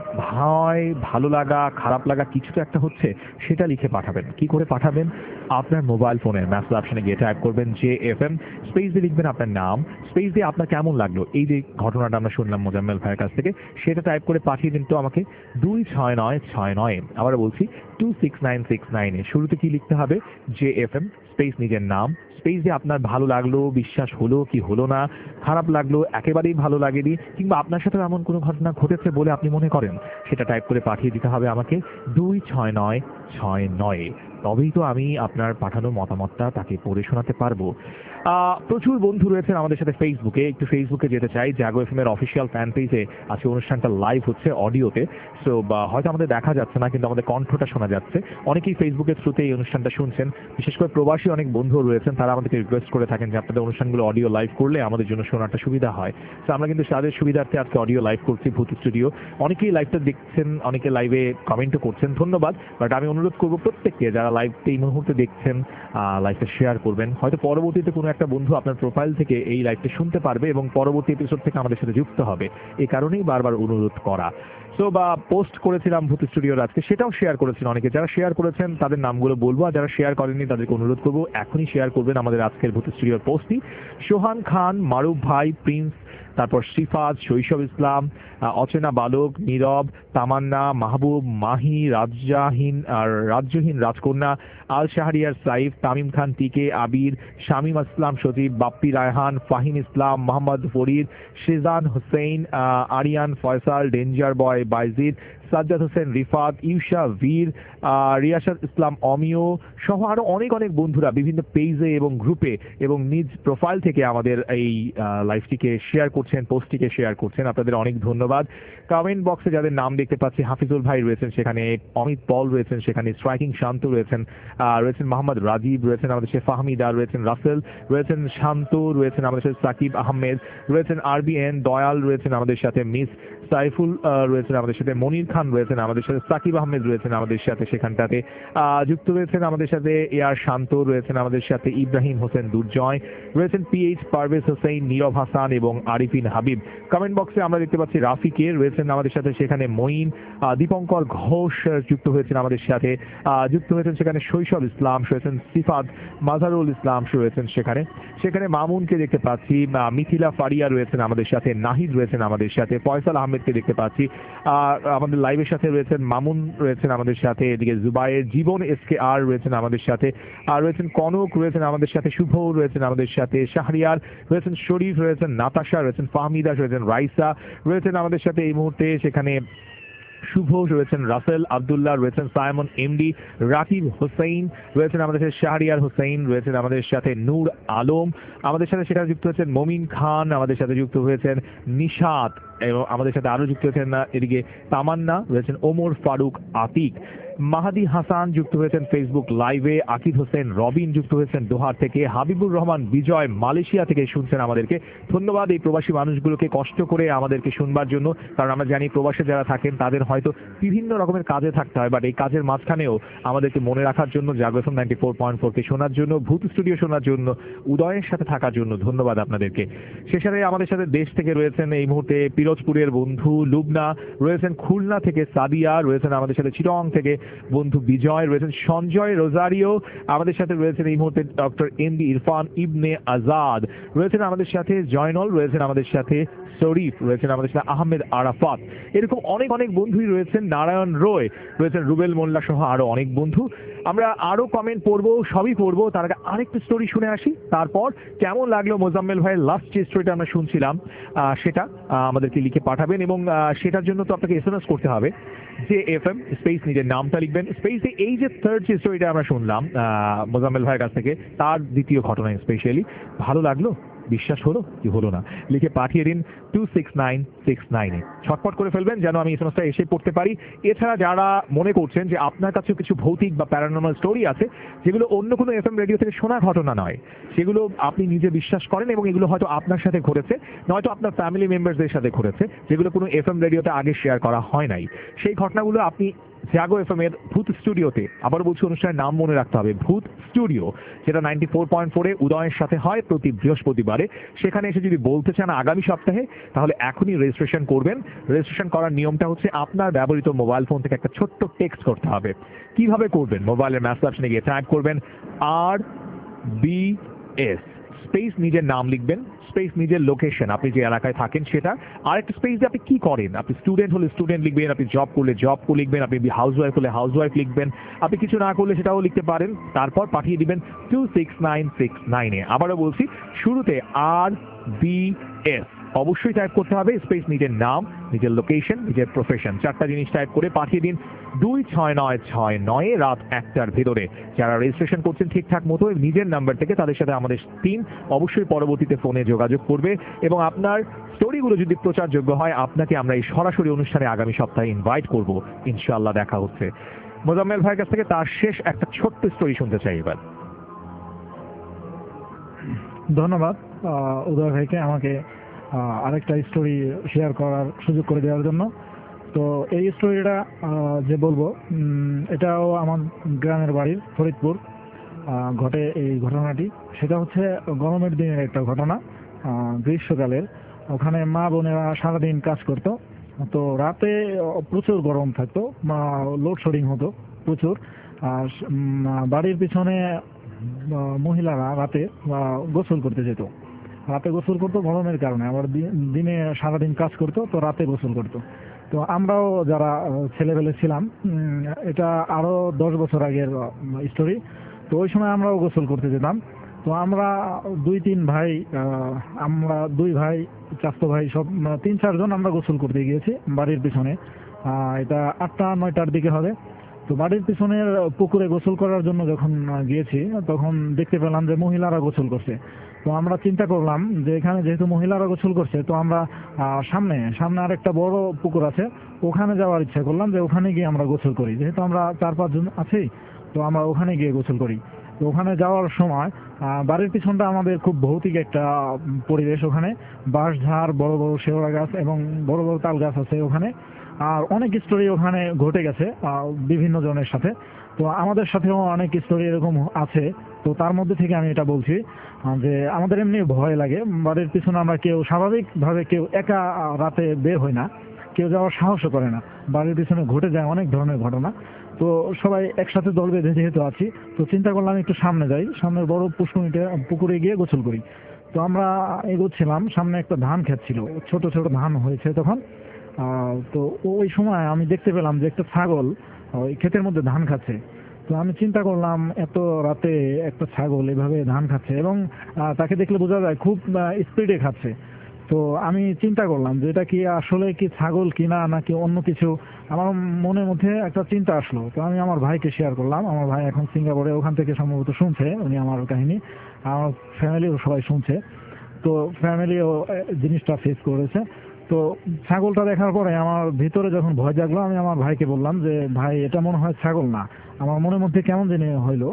ভয়, ভালো লাগা, খারাপ লাগা কিছু তো একটা হচ্ছে, সেটা লিখে পাঠাবেন। কি করে পাঠাবেন? আপনার মোবাইল ফোনের মেসেজ অপশনে গিয়ে টাইপ করবেন JFM, স্পেস দিয়ে লিখবেন আপনার নাম, স্পেস দিয়ে আপনার কেমন লাগলো এই যে ঘটনাটা আমরা শুনলাম মোজাম্মেল ভাইয়ের কাছ থেকে, সেটা টাইপ করে পাঠিয়ে দিন তো আমাকে 26969। আবার বলছি 26969 শুরুতে কি লিখতে হবে? JFM স্পেস নিজের নাম, স্পেস দিয়ে আপনার ভালো লাগলো, বিশ্বাস হলো কি হলো না, খারাপ লাগলো, একেবারেই ভালো লাগেনি, কিংবা আপনার সাথে এমন কোনো ঘটনা ঘটেছে বলে আপনি মনে করেন, সেটা টাইপ করে পাঠিয়ে দিতে হবে আমাকে 26969। তবেই তো আমি আপনার পাঠানো মতামতটা তাকে পড়ে শোনাতে পারবো। প্রচুর বন্ধু রয়েছেন আমাদের সাথে ফেসবুকে, একটু ফেসবুকে যেতে চাই। জাগো এফএম এর অফিসিয়াল ফ্যান পেজে আজকে অনুষ্ঠানটা লাইভ হচ্ছে অডিওতে। সো হয়তো আমাদের দেখা যাচ্ছে না, কিন্তু আমাদের কণ্ঠটা শোনা যাচ্ছে। অনেকেই ফেসবুকের থ্রুতে এই অনুষ্ঠানটা শুনছেন, বিশেষ করে প্রবাসী অনেক বন্ধু রয়েছেন, তারা আমাদেরকে রিকোয়েস্ট করে থাকেন যে আপনাদের অনুষ্ঠানগুলো অডিও লাইভ করলে আমাদের জন্য শোনাটা সুবিধা হয়। তো আমরা কিন্তু তাদের সুবিধার্থে আজকে অডিও লাইভ করছি ভূত স্টুডিও। অনেকেই লাইভটা দেখছেন, অনেকে লাইভে কমেন্টও করছেন, ধন্যবাদ। বাট আমি অনুরোধ করবো প্রত্যেককে যারা লাইভটা এই মুহূর্তে দেখছেন, লাইভটা শেয়ার করবেন। হয়তো পরবর্তীতে কোনো একটা বন্ধু আপনার প্রোফাইল থেকে এই লাইভটা শুনতে পারবে এবং পরবর্তী এপিসোড থেকে আমাদের সাথে যুক্ত হবে। এই কারণেই বারবার অনুরোধ করা। সো পোস্ট করেছিলাম ভূত স্টুডিওর আজকে, সেটাও শেয়ার করেছেন অনেকে। যারা শেয়ার করেছেন তাদের নামগুলো বলবো, আর যারা শেয়ার করেননি তাদেরকে অনুরোধ করবো এখনই শেয়ার করবেন আমাদের আজকের ভূত স্টুডিওর পোস্টটি। সোহান খান, মারুফ ভাই, প্রিন্স, তারপর শিফাজ, শৈশব ইসলাম, অচেনা বালক, নীরব, তামান্না, মাহবুব, মাহি, রাজ্যহীন রাজকন্যা, আল Shahriar Saif, Tamim Khan, TK, Abir, Shamim Aslam, Sajib, Bappi Raihan, Fahim Islam, Mohammad Farid, Shejan Hossain, Ariyan, Faisal, danger boy, Baizid, Sajjad Hossain, Rifat, Yusha, Bir, Riasat ইসলাম, অমিয় সহ আরো অনেক অনেক বন্ধুরা বিভিন্ন পেজে এবং গ্রুপে এবং নিজ প্রোফাইল থেকে আমাদের এই লাইভটিকে শেয়ার করছেন, পোস্টটিকে শেয়ার করছেন। আপনাদের অনেক ধন্যবাদ। কমেন্ট বক্সে যাদের নাম দেখতে পাচ্ছি, হাফিজুল ভাই রয়েছেন সেখানে, অমিত পল রয়েছেন সেখানে, স্ট্রাইকিং শান্ত রয়েছেন, রয়েছেন মোহাম্মদ রাজীব, রয়েছেন আমাদের সাথে ফাহমিদা, রয়েছেন রাসেল, রয়েছেন শান্ত, রয়েছেন আমাদের সাথে সাকিব আহমেদ, রয়েছেন RBN, দয়াল রয়েছেন আমাদের সাথে, মিস সাইফুল রয়েছেন আমাদের সাথে, মনির খান রয়েছেন আমাদের সাথে, সাকিব আহমেদ রয়েছেন আমাদের সাথে সেখানটাতে, যুক্ত রয়েছেন আমাদের সাথে এআর শান্ত রয়েছেন আমাদের সাথে, ইব্রাহিম হোসেন দুর্জয় রয়েছেন, পিএইচ পারভেজ হোসেন, নীরব হাসান এবং আরিফিন হাবিব। কমেন্ট বক্সে আমরা দেখতে পাচ্ছি রাফিকে রয়েছেন আমাদের সাথে সেখানে, মঈন, দীপঙ্কর ঘোষ যুক্ত হয়েছেন আমাদের সাথে, যুক্ত হয়েছেন সেখানে শৈশব ইসলাম রয়েছেন, সিফাত মাজারুল ইসলাম রয়েছেন সেখানে সেখানে মামুনকে দেখতে পাচ্ছি, মিথিলা ফারিয়া রয়েছেন আমাদের সাথে, নাহিদ রয়েছেন আমাদের সাথে, ফয়সাল আহমেদকে দেখতে পাচ্ছি আমাদের লাইভের সাথে রয়েছেন, মামুন রয়েছেন আমাদের সাথে, এদিকে জুবাইর, জীবন এসকে আর রয়েছেন আমাদের সাথে, আর রয়েছেন কনক রয়েছেন আমাদের সাথে, শুভ রয়েছেন আমাদের সাথে, শাহরিয়ার রয়েছেন, শরীফ রয়েছেন, নাতাশা রয়েছেন, ফাহমিদা রয়েছেন, রাইসা রয়েছেন আমাদের সাথে এই মুহূর্তে সেখানে, শুভ রয়েছেন, রাসেল আব্দুল্লাহ রয়েছেন, সাইমন এমডি, রাকিব হোসেন রয়েছেন আমাদের সাথে, শাহরিয়ার হোসেন রয়েছেন আমাদের সাথে, নূর আলম আমাদের সাথে সেখানে যুক্ত হয়েছেন, মমিন খান আমাদের সাথে যুক্ত হয়েছেন, নিশাত এবং আমাদের সাথে আরো যুক্ত হয়েছেন এদিকে তামান্না রয়েছেন, ওমর ফারুক আতিক, মাহাদি হাসান যুক্ত হয়েছেন ফেসবুক লাইভে, আকিদ হোসেন রবিন যুক্ত হয়েছেন দোহার থেকে, হাবিবুর রহমান বিজয় মালয়েশিয়া থেকে শুনছেন আমাদেরকে। ধন্যবাদ এই প্রবাসী মানুষগুলোকে কষ্ট করে আমাদেরকে শুনবার জন্য, কারণ আমরা জানি প্রবাসে যারা থাকেন তাদের হয়তো বিভিন্ন রকমের কাজে থাকতে হয়, বাট এই কাজের মাঝখানেও আমাদেরকে মনে রাখার জন্য, জাগো এফএম 94.4 কে শোনার জন্য, ভূত স্টুডিও শোনার জন্য, উদয়ের সাথে থাকার জন্য ধন্যবাদ আপনাদেরকে। শেষে আমাদের সাথে দেশ থেকে রয়েছেন এই মুহূর্তে পিরোজপুরের বন্ধু লুবনা রয়েছেন, খুলনা থেকে সাদিয়া রয়েছেন আমাদের সাথে, চিটং থেকে বন্ধু বিজয় রয়েছেন, সঞ্জয় রোজারিও আমাদের সাথে রয়েছেন এই মুহূর্তে, ডক্টর এমডি ইরফান ইবনে আজাদ রয়েছেন আমাদের সাথে, জয়নল রয়েছেন আমাদের সাথে, শরীফ রয়েছেন আমাদের সাথে, আহমেদ আরাফাত, এরকম অনেক অনেক বন্ধুই রয়েছেন, নারায়ণ রয় রয়েছেন, রুবেল মোল্লা সহ আরো অনেক বন্ধু। আমরা আরো কমেন্ট পড়বো, সবই পড়বো, তার আগে আরেকটু স্টোরি শুনে আসি, তারপর কেমন লাগলো মোজাম্মেল ভাইয়ের লাস্ট যে স্টোরিটা আমরা শুনছিলাম সেটা আমাদেরকে লিখে পাঠাবেন, এবং সেটার জন্য তো আপনাকে এসএমএস করতে হবে, যে এফএম স্পেস নিজের নামটা লিখবেন, স্পেসে এই যে থার্ড যে স্টোরিটা আমরা শুনলাম মোজাম্মেল ভাইয়ের কাছ থেকে, তার দ্বিতীয় ঘটনা স্পেশালি ভালো লাগলো, বিশ্বাস হলো কি হলো না, লিখে পাঠিয়ে দিন 26969-এ। ছটপট করে ফেলবেন যেন আমি এসএমএসটা এসে পড়তে পারি। এছাড়া যারা মনে করছেন যে আপনার কাছে কিছু ভৌতিক বা প্যারানর্মাল স্টোরি আছে যেগুলো অন্য কোনো এফএম রেডিও থেকে শোনা ঘটনা নয়, সেগুলো আপনি নিজে বিশ্বাস করেন এবং এগুলো হয়তো আপনার সাথে ঘটেছে, নয়তো আপনার ফ্যামিলি মেম্বারসদের সাথে ঘটেছে, যেগুলো কোনো এফএম রেডিওতে আগে শেয়ার করা হয় নাই, সেই ঘটনাগুলো আপনি জাগো এফএম এর ভূত স্টুডিওতে, আবার বলছি অনুষ্ঠানের নাম মনে রাখতে হবে, ভূত স্টুডিও, যেটা 94.4-এ উদয়ের সাথে হয় প্রতি বৃহস্পতিবারে, সেখানে এসে যদি বলতে চান আগামী সপ্তাহে, তাহলে এখনই রেজিস্ট্রেশন করবেন। রেজিস্ট্রেশন করার নিয়মটা হচ্ছে আপনার ব্যবহৃত মোবাইল ফোন থেকে একটা ছোট্ট টেক্সট করতে হবে। কিভাবে করবেন? মোবাইলের মেসেজ অপশনে গিয়ে টাইপ করবেন RBS, স্পেস নিজের নাম লিখবেন, স্পেস নিজের লোকেশন, আপনি যে এলাকায় থাকেন সেটা, আর একটা স্পেস দিয়ে আপনি কি করেন, আপনি স্টুডেন্ট হলে স্টুডেন্ট লিখবেন, আপনি জব করলে জব লিখবেন, আপনি হাউস ওয়াইফ হলে হাউস ওয়াইফ লিখবেন, আপনি কিছু না করলে সেটাও লিখতে পারেন, তারপর পাঠিয়ে দিবেন 26969-এ। আবারও বলছি, শুরুতে RBS অবশ্যই টাইপ করতে হবে, স্পেস নিজের নাম, নিজের লোকেশন, নিজের প্রফেশন, চারটা জিনিস টাইপ করে পাঠিয়ে দিন 26969-এ রাত 1টার ভেতরে। যারা রেজিস্ট্রেশন করছেন ঠিকঠাক মতো নিজের নাম্বার থেকে, তাদের সাথে আমাদের টিম অবশ্যই পরবর্তীতে ফোনে যোগাযোগ করবে, এবং আপনার স্টোরিগুলো যদি প্রচারযোগ্য হয় আপনাকে আমরা এই সরাসরি অনুষ্ঠানে আগামী সপ্তাহে ইনভাইট করব। ইনশাআল্লাহ দেখা হচ্ছে। মোজাম্মেল ভাইয়ের কাছ থেকে তার শেষ একটা ছোট্ট স্টোরি শুনতে চাই এবার। ধন্যবাদ উদয় ভাইকে আমাকে আরেকটা স্টোরি শেয়ার করার সুযোগ করে দেওয়ার জন্য। তো এই স্টোরিটা যে বলবো, এটাও আমার গ্রামের বাড়ির ফরিদপুর ঘটে এই ঘটনাটি। সেটা হচ্ছে গরমের দিনের একটা ঘটনা, গ্রীষ্মকালের। ওখানে মা বোনেরা সারাদিন কাজ করতো, তো রাতে প্রচুর গরম থাকতো, লোডশেডিং হতো প্রচুর। আর বাড়ির পিছনে মহিলারা রাতে গোসল করতে যেত, রাতে গোসল করতো গরমের কারণে, আবার দিনে সারাদিন কাজ করতো, তো রাতে গোসল করতো। তো আমরাও যারা ছেলেবেলে ছিলাম, এটা আরো 10 বছর আগের স্টোরি, তো ওই সময় আমরাও গোসল করতে যেতাম। তো আমরা 2-3 ভাই, আমরা 2 ভাই, চাচাতো ভাই, সব 3-4 জন আমরা গোসল করতে গিয়েছি বাড়ির পিছনে। এটা 8টা-9টার দিকে হবে। তো বাড়ির পিছনের পুকুরে গোসল করার জন্য যখন গিয়েছি, তখন দেখতে পেলাম যে মহিলারা গোসল করছে। তো আমরা চিন্তা করলাম যে এখানে যেহেতু মহিলারা গোসল করছে, তো আমরা সামনে আরেকটা বড় পুকুর আছে, ওখানে যাওয়ার ইচ্ছা করলাম, যে ওখানে গিয়ে আমরা গোসল করি, যেহেতু আমরা 4-5 জন আছি, তো আমরা ওখানে গিয়ে গোসল করি। তো ওখানে যাওয়ার সময় বাড়ির পিছনটা আমাদের খুব ভৌতিক একটা পরিবেশ, ওখানে বাঁশঝাড়, বড় বড় শেওড়া গাছ এবং বড় বড় তাল গাছ আছে ওখানে। আর অনেক স্টোরি ওখানে ঘটে গেছে বিভিন্ন জনের সাথে। তো আমাদের সাথেও অনেক স্টোরি এরকম আছে। তো তার মধ্যে থেকে আমি এটা বলছি যে আমাদের এমনি ভয় লাগে, বাড়ির পিছনে আমরা কেউ স্বাভাবিকভাবে কেউ একা রাতে বের হয় না, কেউ যাওয়ার সাহসও করে না। বাড়ির পিছনে ঘটে যায় অনেক ধরনের ঘটনা। তো সবাই একসাথে দল বেঁধে যেহেতু আছি, তো চিন্তা করলাম একটু সামনে যাই, সামনের বড় পুকুরে গিয়ে গোসল করি। তো আমরা এগোচ্ছিলাম, সামনে একটা ধান ক্ষেত ছিল, ছোট ছোট ধান হয়েছে তখন। তো ওই সময় আমি দেখতে পেলাম যে একটা ছাগল ওই ক্ষেতের মধ্যে ধান খাচ্ছে। তো আমি চিন্তা করলাম এত রাতে একটা ছাগল এভাবে ধান খাচ্ছে, এবং তাকে দেখলে বোঝা যায় খুব স্পিডে খাচ্ছে। তো আমি চিন্তা করলাম যে এটা কি আসলে কি ছাগল কিনা নাকি অন্য কিছু। আমার মনের মধ্যে একটা চিন্তা আসলো। তো আমি আমার ভাইকে শেয়ার করলাম। আমার ভাই এখন সিঙ্গাপুরে, ওখান থেকে সম্ভবত শুনছে উনি আমার কাহিনী, আমার ফ্যামিলিও সবাই শুনছে। তো ফ্যামিলিও জিনিসটা ফেস করেছে। তো ছাগলটা দেখার পরে আমার ভিতরে যখন ভয় জাগলো, আমি আমার ভাইকে বললাম যে ভাই এটা মনে হয় ছাগল না। আমার মনের মধ্যে কেমন জানি হইলো।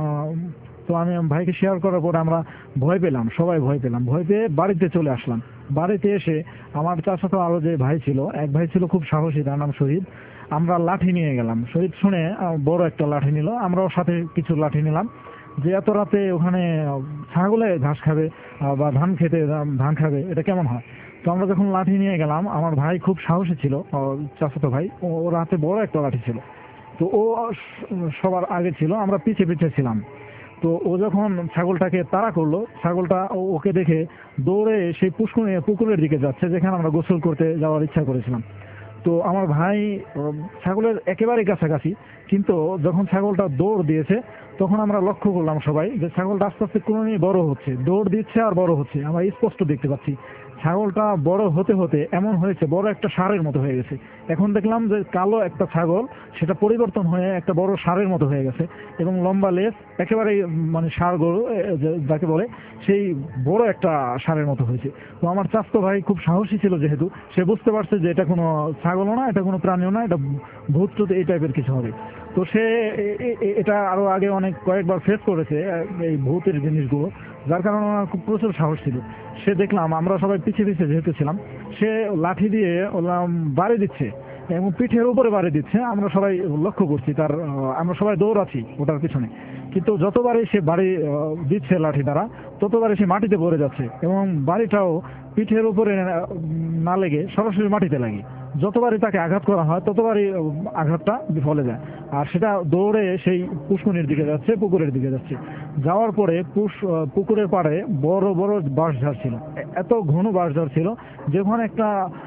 তো আমি ভাইকে শেয়ার করার পরে আমরা ভয় পেলাম, সবাই ভয় পেলাম। ভয় পেয়ে বাড়িতে চলে আসলাম। বাড়িতে এসে আমার চাচাতো আরো যে ভাই ছিল, এক ভাই ছিল খুব সাহসী, তার নাম শহীদ। আমরা লাঠি নিয়ে গেলাম। শহীদ শুনে বড় একটা লাঠি নিল, আমরাও সাথে কিছু লাঠি নিলাম। যে এত রাতে ওখানে ছাগলে ঘাস খাবে বা ধান খাবে, এটা কেমন হয়। তো আমরা যখন লাঠি নিয়ে গেলাম, আমার ভাই খুব সাহসী ছিল, চাচাতো ভাই, ওর হাতে বড় একটা লাঠি ছিল। তো ও সবার আগে ছিল, আমরা পিছে পিছে ছিলাম। তো ও যখন ছাগলটাকে তাড়া করলো, ছাগলটা ওকে দেখে দৌড়ে সেই পুকুরের দিকে যাচ্ছে যেখানে আমরা গোসল করতে যাওয়ার ইচ্ছা করেছিলাম। তো আমার ভাই ছাগলের একেবারে কাছাকাছি, কিন্তু যখন ছাগলটা দৌড় দিয়েছে তখন আমরা লক্ষ্য করলাম সবাই যে ছাগলটা আস্তে আস্তে ক্রমেই বড় হচ্ছে, দৌড় দিচ্ছে আর বড় হচ্ছে। আমরা স্পষ্ট দেখতে পাচ্ছি ছাগলটা বড় হতে হতে এমন হয়েছে বড় একটা ষাঁড়ের মতো হয়ে গেছে। এখন দেখলাম যে কালো একটা ছাগল সেটা পরিবর্তন হয়ে একটা বড় ষাঁড়ের মতো হয়ে গেছে, এবং লম্বা লেজ, একেবারে মানে ষাঁড় গরু যাকে বলে সেই বড় একটা ষাঁড়ের মতো হয়েছে। তো আমার চাচাতো ভাই খুব সাহসী ছিল, যেহেতু সে বুঝতে পারছে যে এটা কোনো ছাগলও না, এটা কোনো প্রাণীও না, এটা ভূত টুত এই টাইপের কিছু হবে। তো সে এটা আরো আগে কয়েকবার ফেস করেছে এই ভূতের জিনিসগুলো, যার কারণে আমার খুব প্রচুর সাহস ছিল। সে দেখলাম আমরা সবাই পিছিয়ে পিছিয়ে যেহেতু ছিলাম, সে লাঠি দিয়ে বাড়ি দিচ্ছে এবং পিঠের উপরে বাড়ি দিচ্ছে। আমরা সবাই লক্ষ্য করছি তার, আমরা সবাই দৌড়াচ্ছি ওটার পিছনে। কিন্তু যতবারই সে বাড়ি দিচ্ছে লাঠি দ্বারা, ততবারই সে মাটিতে পড়ে যাচ্ছে, এবং বাড়িটাও পিঠের উপরে না লেগে সরাসরি মাটিতে লাগে। যতবারই তাকে আঘাত করা হয় ততবারই আঘাতটা বিফলে যায়। আর সেটা দৌড়ে সেই পুষ্করিণীর দিকে যাচ্ছে, পুকুরের দিকে যাচ্ছে। যাওয়ার পরে পুকুরের পাড়ে বড় বড় বাঁশঝাড় ছিল, এত ঘন বাঁশঝাড় ছিল যেখানে একটা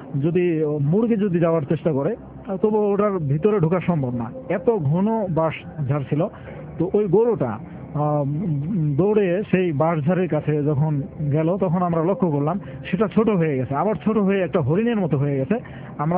মুরগি যদি যাওয়ার চেষ্টা করে তবু ওটার ভিতরে ঢোকা সম্ভব না, এত ঘন বাঁশঝাড় ছিল। তো ওই গরুটা দৌড়ে সেই বাঁশঝাড়ের কাছে যখন গেল, তখন আমরা লক্ষ্য করলাম সেটা ছোট হয়ে গেছে, আবার ছোট হয়ে একটা হরিণের মতো হয়ে গেছে। আমরা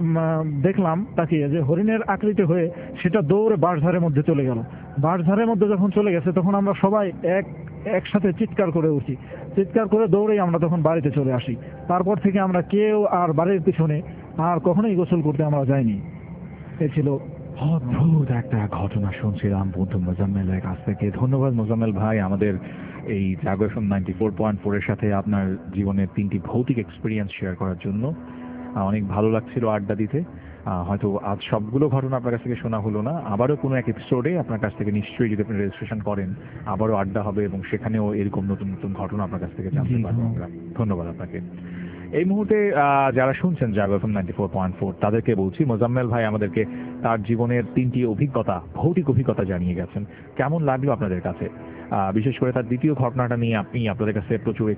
দেখলাম তাকিয়ে যে হরিণের আকৃতি হয়ে সেটা দৌড়ে বাঁশঝাড়ের মধ্যে চলে গেল। বাঁশঝাড়ের মধ্যে যখন চলে গেছে তখন আমরা সবাই একসাথে চিৎকার করে উঠি, চিৎকার করে দৌড়েই আমরা তখন বাড়িতে চলে আসি। তারপর থেকে আমরা কেউ আর বাড়ির পিছনে আর কখনোই গোসল করতে আমরা যাইনি। এ ছিল অদ্ভুত একটা ঘটনা শুনছিলাম বন্ধু মোজাম্মেলের কাছ থেকে। ধন্যবাদ মোজাম্মেল ভাই, আমাদের এই জাগো এফএম 94.4 এর সাথে আপনার জীবনের 3টি ভৌতিক এক্সপিরিয়েন্স শেয়ার করার জন্য। অনেক ভালো লাগছিল আড্ডা দিতে। হয়তো আজ সবগুলো ঘটনা আপনার কাছ থেকে শোনা হলো না, আবারও কোনো এক এপিসোডে আপনার কাছ থেকে নিশ্চয়ই, যদি আপনি রেজিস্ট্রেশন করেন, আবারও আড্ডা হবে এবং সেখানেও এরকম নতুন নতুন ঘটনা আপনার কাছ থেকে জানতে পারবো আমরা। ধন্যবাদ আপনাকে। এই মুহূর্তে যারা শুনছেন জাগো এফএম 94.4 তাদেরকে বলছি, মোজাম্মেল ভাই আমাদেরকে তার জীবনের 3টি অভিজ্ঞতা, ভৌতিক অভিজ্ঞতা জানিয়ে গেছেন। কেমন লাগলো আপনাদের কাছে? বিশেষ করে তার দ্বিতীয় ঘটনাটা নিয়ে আপনাদের কাছে প্রচুর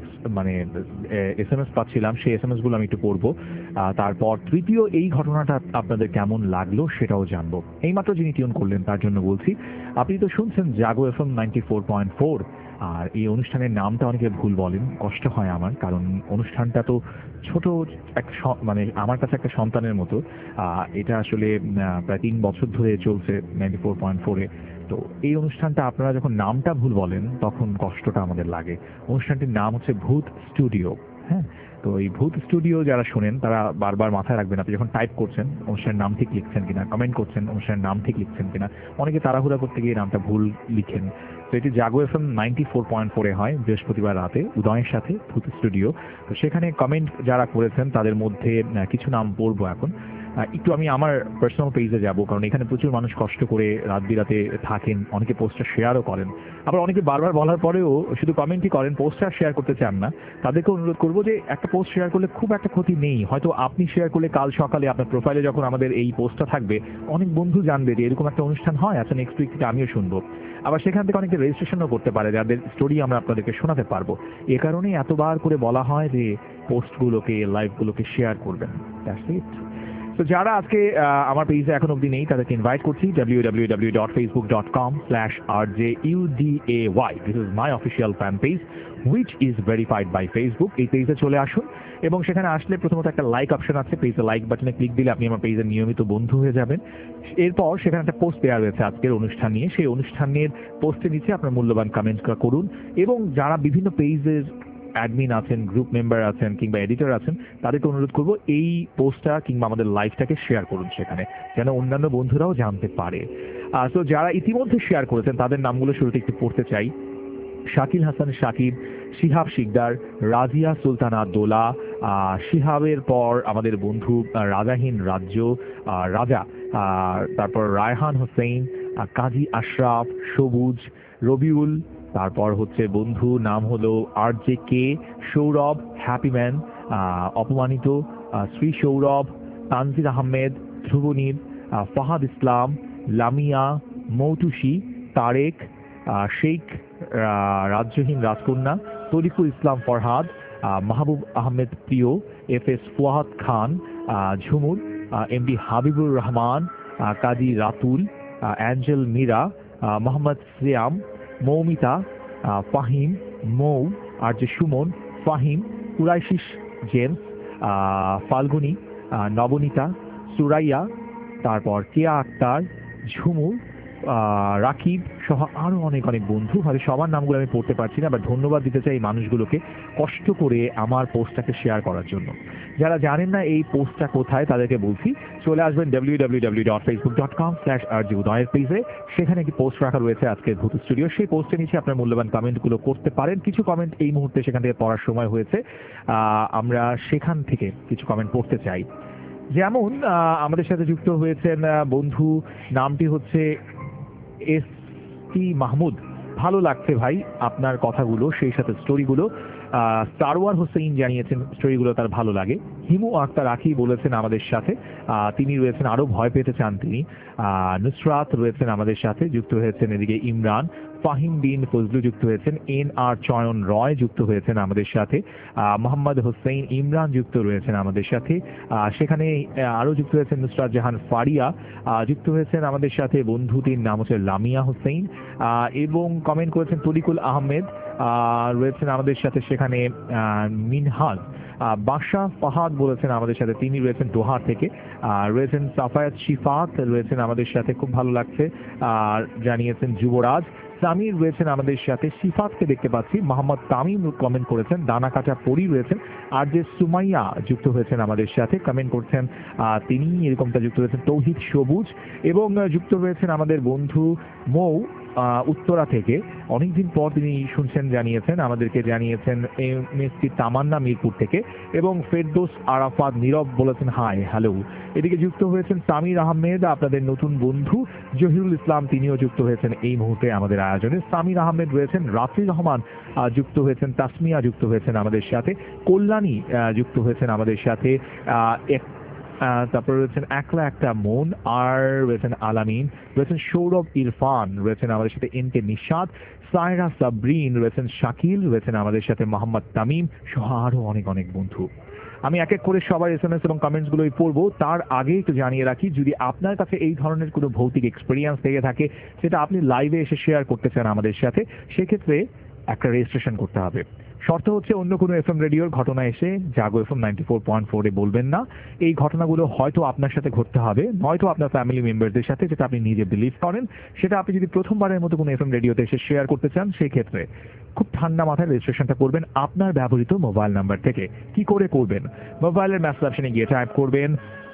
SMS পাচ্ছিলাম, সেই SMS গুলো আমি একটু পড়বো। তারপর তৃতীয় এই ঘটনাটা আপনাদের কেমন লাগলো সেটাও জানবো। এইমাত্র যিনি টিউন করলেন তার জন্য বলছি, আপনি তো শুনছেন জাগো এফএম 94.4। আর এই অনুষ্ঠানের নামটা অনেকে ভুল বলেন, কষ্ট হয় আমার, কারণ অনুষ্ঠানটা তো ছোট মানে আমার কাছে একটা সন্তানের মতো। এটা আসলে প্রায় 3 বছর ধরে চলছে 94.4-এ। তো এই অনুষ্ঠানটা আপনারা যখন নামটা ভুল বলেন তখন কষ্টটা আমাদের লাগে। অনুষ্ঠানটির নাম হচ্ছে ভূত স্টুডিও। হ্যাঁ, তো এই ভূত স্টুডিও যারা শোনেন তারা বারবার মাথায় রাখবেন, আপনি যখন টাইপ করছেন অনুষ্ঠানের নাম ঠিক লিখছেন কিনা, কমেন্ট করছেন অনুষ্ঠানের নাম ঠিক লিখছেন কিনা। অনেকে তাড়াহুড়া করতে গিয়ে নামটা ভুল লিখেন। তো এটি জাগো এফএম 94.4-এ হয় বৃহস্পতিবার রাতে উদয়ের সাথে, ভূত স্টুডিও। তো সেখানে কমেন্ট যারা করেছেন তাদের মধ্যে কিছু নাম পড়বো এখন। একটু আমি আমার পার্সোনাল পেজে যাব, কারণ এখানে প্রচুর মানুষ কষ্ট করে রাত বিরাতে থাকেন, অনেকে পোস্টটা শেয়ারও করেন, আবার অনেকে বারবার বলার পরেও শুধু কমেন্টই করেন, পোস্টটা শেয়ার করতে চান না। তাদেরকে অনুরোধ করবো যে একটা পোস্ট শেয়ার করলে খুব একটা ক্ষতি নেই, হয়তো আপনি শেয়ার করলে কাল সকালে আপনার প্রোফাইলে যখন আমাদের এই পোস্টটা থাকবে অনেক বন্ধু জানবে যে এরকম একটা অনুষ্ঠান হয়, আচ্ছা নেক্সট উইক থেকে আমিও শুনবো। আবার সেখান থেকে অনেকে রেজিস্ট্রেশনও করতে পারে, যাদের স্টোরি আমরা আপনাদেরকে শোনাতে পারবো। এ কারণেই এতবার করে বলা হয় যে পোস্টগুলোকে, লাইভগুলোকে শেয়ার করবেন। That's it. তো যারা আজকে আমার পেজে এখন অবধি নেই তাদেরকে ইনভাইট করছি www.facebook.com/rjuday. This is my official fan page which is verified by Facebook. এই পেজে চলে আসুন এবং সেখানে আসলে প্রথমত একটা লাইক অপশন আছে, পেজে লাইক বাটনে ক্লিক দিলে আপনি আমার পেজের নিয়মিত বন্ধু হয়ে যাবেন। এরপর সেখানে একটা পোস্ট দেওয়া রয়েছে আজকের অনুষ্ঠান নিয়ে, সেই অনুষ্ঠানের পোস্টের নিচে আপনার মূল্যবান কমেন্ট করুন এবং যারা বিভিন্ন পেজের অ্যাডমিন আছেন, গ্রুপ মেম্বার আছেন কিংবা এডিটর আছেন, তাদেরকে অনুরোধ করবো এই পোস্টটা কিংবা আমাদের লাইভটাকে শেয়ার করুন সেখানে, যেন অন্যান্য বন্ধুরাও জানতে পারে। তো যারা ইতিমধ্যে শেয়ার করেছেন তাদের নামগুলো শুরুতে একটু পড়তে চাই। শাকিল হাসান শাকিব, শিহাব শিকদার, রাজিয়া সুলতানা দোলা, শিহাবের পর আমাদের বন্ধু রাজাহীন রাজ্য রাজা, তারপর রায়হান হোসেন, কাজী আশরাফ, সবুজ, রবিউল, তারপর হচ্ছে বন্ধু নাম হলো RJK, সৌরভ, হ্যাপিম্যান, অপমানিত, শ্রী সৌরভ, তানজির আহমেদ, ধ্রুবনীর, ফাহাদ ইসলাম, লামিয়া, মৌটুসি, তারেক, শেখ রাজ্যহীন রাজকন্যা, Tarikul Islam Farhad, Mahbub Ahmed Priyo, FS Fuad Khan, Jhumur, MD Habibur Rahman, Kazi Ratul, angel Mira, Mohammad Siam, Moumita, Fahim, Mou, RJ Sumon, Fahim, কুরাইশিস জেমস, ফাল্গুনি, নবনীতা, সুরাইয়া, তারপর কেয়া আক্তার, ঝুমুর, রাকিব সহ আরও অনেক অনেক বন্ধু। হয়তো সবার নামগুলো আমি পড়তে পারছি না, বাট ধন্যবাদ দিতে চাই এই মানুষগুলোকে কষ্ট করে আমার পোস্টটাকে শেয়ার করার জন্য। যারা জানেন না এই পোস্টটা কোথায় তাদেরকে বলছি, চলে আসবেন www.facebook.com/rjuday পেজে, সেখানে একটি পোস্ট রাখা রয়েছে আজকের ভূত স্টুডিও। সেই পোস্টের নিচে আপনার মূল্যবান কমেন্টগুলো করতে পারেন। কিছু কমেন্ট এই মুহূর্তে সেখান থেকে পড়ার সময় হয়েছে, আমরা সেখান থেকে কিছু কমেন্ট পড়তে চাই। যেমন আমাদের সাথে যুক্ত হয়েছেন বন্ধু, নামটি হচ্ছে ST মাহমুদ। ভালো লাগছে ভাই আপনার কথাগুলো, সেই সাথে স্টোরিগুলো। সারওয়ার হোসেন জানিয়েছেন স্টোরিগুলো তার ভালো লাগে। হিমু আক্তার আখি বলেছেন আমাদের সাথে, তিনি রয়েছেন আরো ভয় পেতে চান তিনি। নুসরাত রয়েছেন আমাদের সাথে, যুক্ত হয়েছেন এদিকে ইমরান, ফাহিম বিন ফজলু যুক্ত হয়েছেন, NR চয়ন রয় যুক্ত হয়েছেন আমাদের সাথে, মোহাম্মদ হোসেন ইমরান যুক্ত রয়েছেন আমাদের সাথে, সেখানে আরো যুক্ত হয়েছেন নুসরাত জাহান ফারিয়া, যুক্ত হয়েছেন আমাদের সাথে বন্ধুটির নাম হচ্ছে লামিয়া হোসেন, এবং কমেন্ট করেছেন তরিকুল আহমেদ রয়েছেন আমাদের সাথে, সেখানে মিনহাজ, বাদশা ফাহাদ বলেছেন আমাদের সাথে, তিনি রয়েছেন দোহা থেকে, রয়েছেন সাফায়াত শিফাত রয়েছেন আমাদের সাথে, খুব ভালো লাগছে জানিয়েছেন যুবরাজ, সামির রয়েছেন আমাদের সাথে, শিফাতকে দেখতে পাচ্ছি, মোহাম্মদ তামিম কমেন্ট করেছেন, দানা কাটা পরি রয়েছেন, RJ সুমাইয়া যুক্ত হয়েছেন আমাদের সাথে, কমেন্ট করছেন তিনি এরকমটা যুক্ত হয়েছেন, তৌহিদ সবুজ, এবং যুক্ত রয়েছেন আমাদের বন্ধু মৌ উত্তরা থেকে, অনেকদিন পর তিনি শুনছেন জানিয়েছেন, আমাদেরকে জানিয়েছেন MSP তামান্না মিরপুর থেকে, এবং ফেরদৌস আরাফাত নীরব বলেছেন হাই হ্যালো। এদিকে যুক্ত হয়েছেন সামির আহমেদ, আপনাদের নতুন বন্ধু জহিরুল ইসলাম, তিনিও যুক্ত হয়েছেন এই মুহূর্তে আমাদের আয়োজনে। সামির আহমেদ রয়েছেন, রাফি রহমান যুক্ত হয়েছেন, তাসমিয়া যুক্ত হয়েছেন আমাদের সাথে, কল্যাণী যুক্ত হয়েছেন আমাদের সাথে, তারপরে রয়েছেন একলা একটা মন, আর রয়েছেন আলামিন, রয়েছেন সৌরভ ইরফান রয়েছেন আমাদের সাথে, NK নিশাদ, সায়রা সাবরিন রয়েছেন, শাকিল রয়েছেন আমাদের সাথে, মোহাম্মদ তামিম সহ আরো অনেক অনেক বন্ধু। আমি এক এক করে সবার SMS এবং কমেন্টসগুলোই পড়বো। তার আগে একটু জানিয়ে রাখি, যদি আপনার কাছে এই ধরনের কোনো ভৌতিক এক্সপিরিয়েন্স থেকে থাকে সেটা আপনি লাইভে এসে শেয়ার করতে চান আমাদের সাথে, সেক্ষেত্রে একটা রেজিস্ট্রেশন করতে হবে। শর্ত হচ্ছে অন্য কোনো FM রেডিওর ঘটনা এসে জাগো FM 94.4 বলবেন না। এই ঘটনাগুলো হয়তো আপনার সাথে ঘটতে হবে, নয়তো আপনার ফ্যামিলি মেম্বারদের সাথে, যেটা আপনি নিজে বিলিভ করেন। সেটা আপনি যদি প্রথমবারের মতো কোনো FM রেডিওতে এসে শেয়ার করতে চান, সেই ক্ষেত্রে খুব ঠান্ডা মাথায় রেজিস্ট্রেশনটা করবেন আপনার ব্যবহৃত মোবাইল নাম্বার থেকে। কি করে করবেন? মোবাইলের মেসেজ অপশনে গিয়ে টাইপ করবেন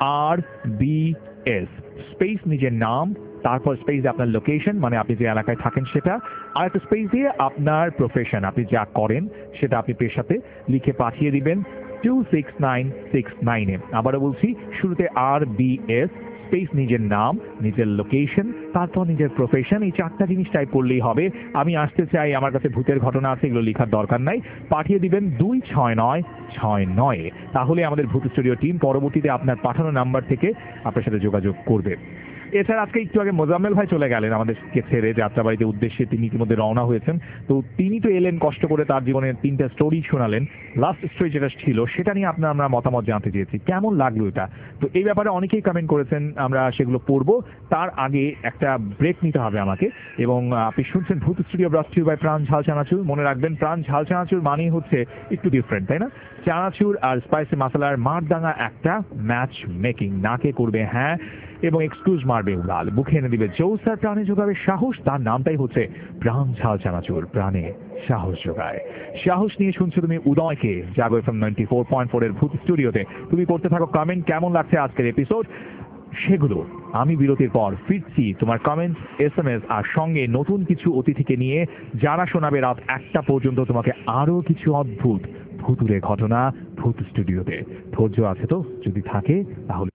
RBS স্পেস নিজের নাম, তারপর স্পেস দিয়ে আপনার লোকেশন, মানে আপনি যে এলাকায় থাকেন সেটা, আর একটা স্পেস দিয়ে আপনার প্রফেশন, আপনি যা করেন সেটা আপনি পেশাতে লিখে পাঠিয়ে দিবেন 269669 এ। আবারও বলছি, শুরুতে RBS স্পেস নিজের নাম, নিজের লোকেশন, তারপর নিজের প্রফেশন, এই 4টা জিনিস টাইপ করলেই হবে। আমি আসতে চাই, আমার কাছে ভূতের ঘটনা আছে, এগুলো লেখার দরকার নাই, পাঠিয়ে দিবেন 26969। তাহলে আমাদের ভূত স্টুডিও টিম পরবর্তীতে আপনার পাঠানো নাম্বার থেকে আপনার সাথে যোগাযোগ করবে। এছাড়া আজকে একটু আগে মোজাম্মেল ভাই চলে গেলেন আমাদেরকে ছেড়ে, যাত্রাবাড়িতে উদ্দেশ্যে তিনি ইতিমধ্যে রওনা হয়েছেন। তো তিনি তো এলেন কষ্ট করে, তার জীবনের 3টা স্টোরি শোনালেন। লাস্ট স্টোরি যেটা ছিল সেটা নিয়ে আমরা মতামত জানতে চেয়েছি, কেমন লাগলো এটা। তো এই ব্যাপারে অনেকেই কমেন্ট করেছেন, আমরা সেগুলো পড়বো। তার আগে একটা ব্রেক নিতে হবে আমাকে। এবং আপনি শুনছেন Bhoot studio brought to you by Pran ঝাল চানাচুর। মনে রাখবেন, প্রাণ ঝাল চানাচুর মানেই হচ্ছে একটু ডিফারেন্ট, তাই না? চানাচুর আর স্পাইসি মশলার মারদাঙ্গা একটা ম্যাচ মেকিং, নাকে করবে হ্যাঁ এবং এক্সক্লুজ মারবে উড়াল, বুকে এনে দিবে জৌসার, প্রাণে যোগাবে সাহস। তার নামটাই হচ্ছে প্রাণ ঝাল চানাচুর, প্রাণে সাহস যোগায়। সাহস নিয়ে শুনছো তুমি উদয়কে, জাগো এফএম 94.4 এর ভূত স্টুডিওতে। তুমি করতে থাকো কমেন্ট, কেমন লাগছে আজকের এপিসোড সেগুলো। আমি বিরতির পর ফিরছি তোমার কমেন্টস, SMS আর সঙ্গে নতুন কিছু অতিথিকে নিয়ে, যারা শোনাবে রাত 1টা পর্যন্ত তোমাকে আরো কিছু অদ্ভুত ভুতুরে ঘটনা ভূত স্টুডিওতে। ধৈর্য আছে তো? যদি থাকে তাহলে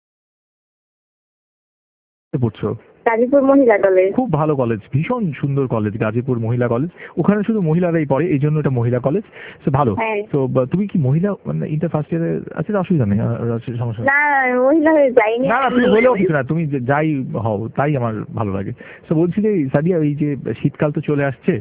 পড়ছো। গাজীপুর মহিলা কলেজ। খুব ভালো কলেজ, ভীষণ সুন্দর কলেজ, গাজীপুর মহিলা কলেজ। ওখানে শুধু মহিলারাই পড়ে, এই জন্য এটা মহিলা কলেজ। তো ভালো। তো তুমি কি মহিলা মানে ইন্টার ফার্স্ট ইয়ারে আছে? অসুবিধা নেই, সমস্যা না, মহিলা হয়ে যাইনি। না না, তুমি হলেও কিছু না, তুমি যাই হও তাই আমার ভালো লাগে। তো বলছি যে সাদিয়া, এই যে শীতকাল তো চলে আসছে,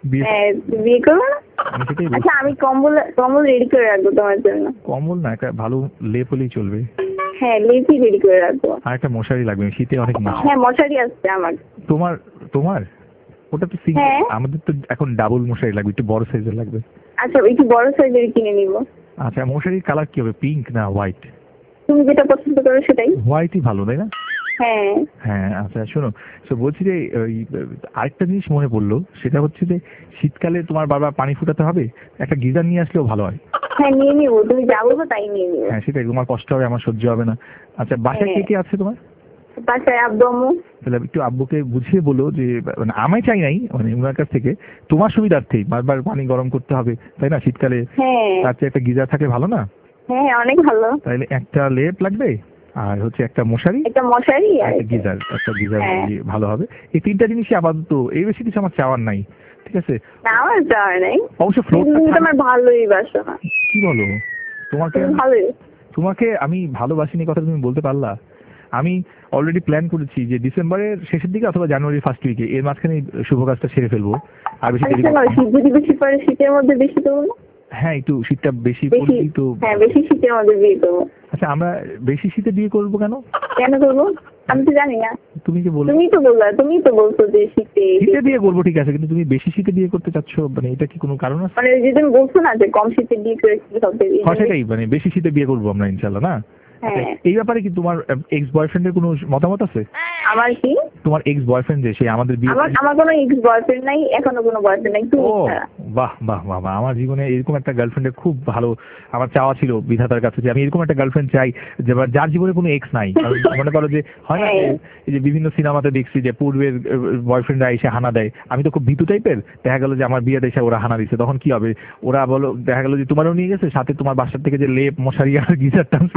বিয়ে করবো না? আচ্ছা, আমি কম্বল রেডি করে রাখবো তোমার জন্য। কম্বল না, একটা ভালো লেপ হলেই চলবে। হ্যাঁ, লেপই রেডি করে রাখবো। আর একটা মশারি লাগবে, শীতে অনেক মশা। হ্যাঁ, মশারি আছে আমার। তোমার তোমার ওটা তো সিঙ্গেল, হ্যাঁ। আমাদের তো এখন ডাবল মশারি লাগবে, একটু বড় সাইজের লাগবে। আচ্ছা, একটু বড় সাইজের কিনে নিব। আচ্ছা, মশারির কালার কি হবে, পিঙ্ক না হোয়াইট? তুমি যেটা পছন্দ করো সেটাই। হোয়াইটই ভালো, তাই না? হ্যাঁ হ্যাঁ। আচ্ছা শোনো, তো বলছি যে ওই আরেকটা জিনিস মনে পড়লো, সেটা হচ্ছে যে শীতকালে তোমার বারবার পানি ফুটাতে হবে, একটা গিজার নিয়ে আসলেও ভালো হয়। হ্যাঁ, নিয়ে নিবো, তুমি যা বলবো তাই নিয়ে নিবো। হ্যাঁ সেটাই, তোমার কষ্ট হবে, আমার সহ্য হবে না। আচ্ছা, বাসায় কে কে আছে তোমার? বাসায় আব্বু আম্মু। তাহলে একটু আব্বুকে বুঝিয়ে বলো যে মানে আমায় চাই নাই, মানে ওনার কাছ থেকে তোমার সুবিধার্থেই বারবার পানি গরম করতে হবে, তাই না শীতকালে? হ্যাঁ তার চেয়ে একটা গিজার থাকলে ভালো না? হ্যাঁ, অনেক ভালো। তাহলে একটা লেপ লাগবে, আর হচ্ছে একটা মশারি, একটা মশারি আর একটা গিজার। একটা গিজার হ্যাঁ। ভালো হবে। এই 3টা জিনিসই আপাতত, এই বেশি কিছু আমার চাওয়ার নাই, ঠিক আছে? না, আমার যাওয়ার নাই। অবশ্য ফ্লোর তুমি তো আমার ভালোই বাসো না। কি বলো? তোমাকে তুমি ভালোই। তোমাকে আমি ভালোবাসিনি কথা তুমি বলতে পারলা? আমি অলরেডি প্ল্যান করেছি যে ডিসেম্বরের শেষের দিকে অথবা জানুয়ারির ফার্স্ট উইকে, এর মাঝখানে শুভ কাজটা সেরে ফেলবো। আর বেশি দেরি আচ্ছা, শীত যদি বেশি পড়ে, শীতের মধ্যে বেশি করবো না? হ্যাঁ, একটু শীতটা বেশি বেশি, পড়লেই তো। হ্যাঁ, বেশি শীতের মধ্যে বিয়ে করবো। আচ্ছা, আমরা বেশি শীতে বিয়ে করবো কেন? কেন করবো আমি তো জানি না। তুমি যে বললে তুমি তো বলছো যে শীতে শীতে বিয়ে করবো, ঠিক আছে, কিন্তু তুমি বেশি শীতে বিয়ে করতে চাচ্ছ, মানে এটা কি কোনো কারণ আছে? মানে ওই যে তুমি বলছো না যে কম শীতে বিয়ে করে কি হবে। হ্যাঁ সেটাই, মানে বেশি শীতে বিয়ে করবো আমরা ইনশাল্লাহ, না? আচ্ছা, হ্যাঁ। এই ব্যাপারে কি তোমার এক্স বয়ফ্রেন্ডের কোনো মতামত আছে? আমার কি? তোমার এক্স বয়ফ্রেন্ড যে, সে আমাদের বিয়ে আমার কোনো এক্স বয়ফ্রেন্ড নাই, এখনো কোনো বয়ফ্রেন্ড নাই। তুমি ও বাহ বাহ বাহ বাহ, আমার জীবনে এরকম একটা গার্লফ্রেন্ডের খুব ভালো আমার চাওয়া ছিল বিধাতার কাছে, যে আমি এরকম একটা গার্লফ্রেন্ড চাই যে যার জীবনে কোনো এক্স নাই। কারণ মনে করো যে হয় না, এই যে বিভিন্ন সিনেমাতে দেখছি যে পূর্বের বয়ফ্রেন্ডরা এসে হানা দেয়, আমি তো খুব ভীতু টাইপের, দেখা গেল যে আমার বিয়েতে এসে ওরা হানা দিচ্ছে, তখন কি হবে? ওরা বলো, দেখা গেল যে তোমারও নিয়ে গেছে সাথে, তোমার বাসার থেকে যে লেপ মশারি আর গিজার টানছে,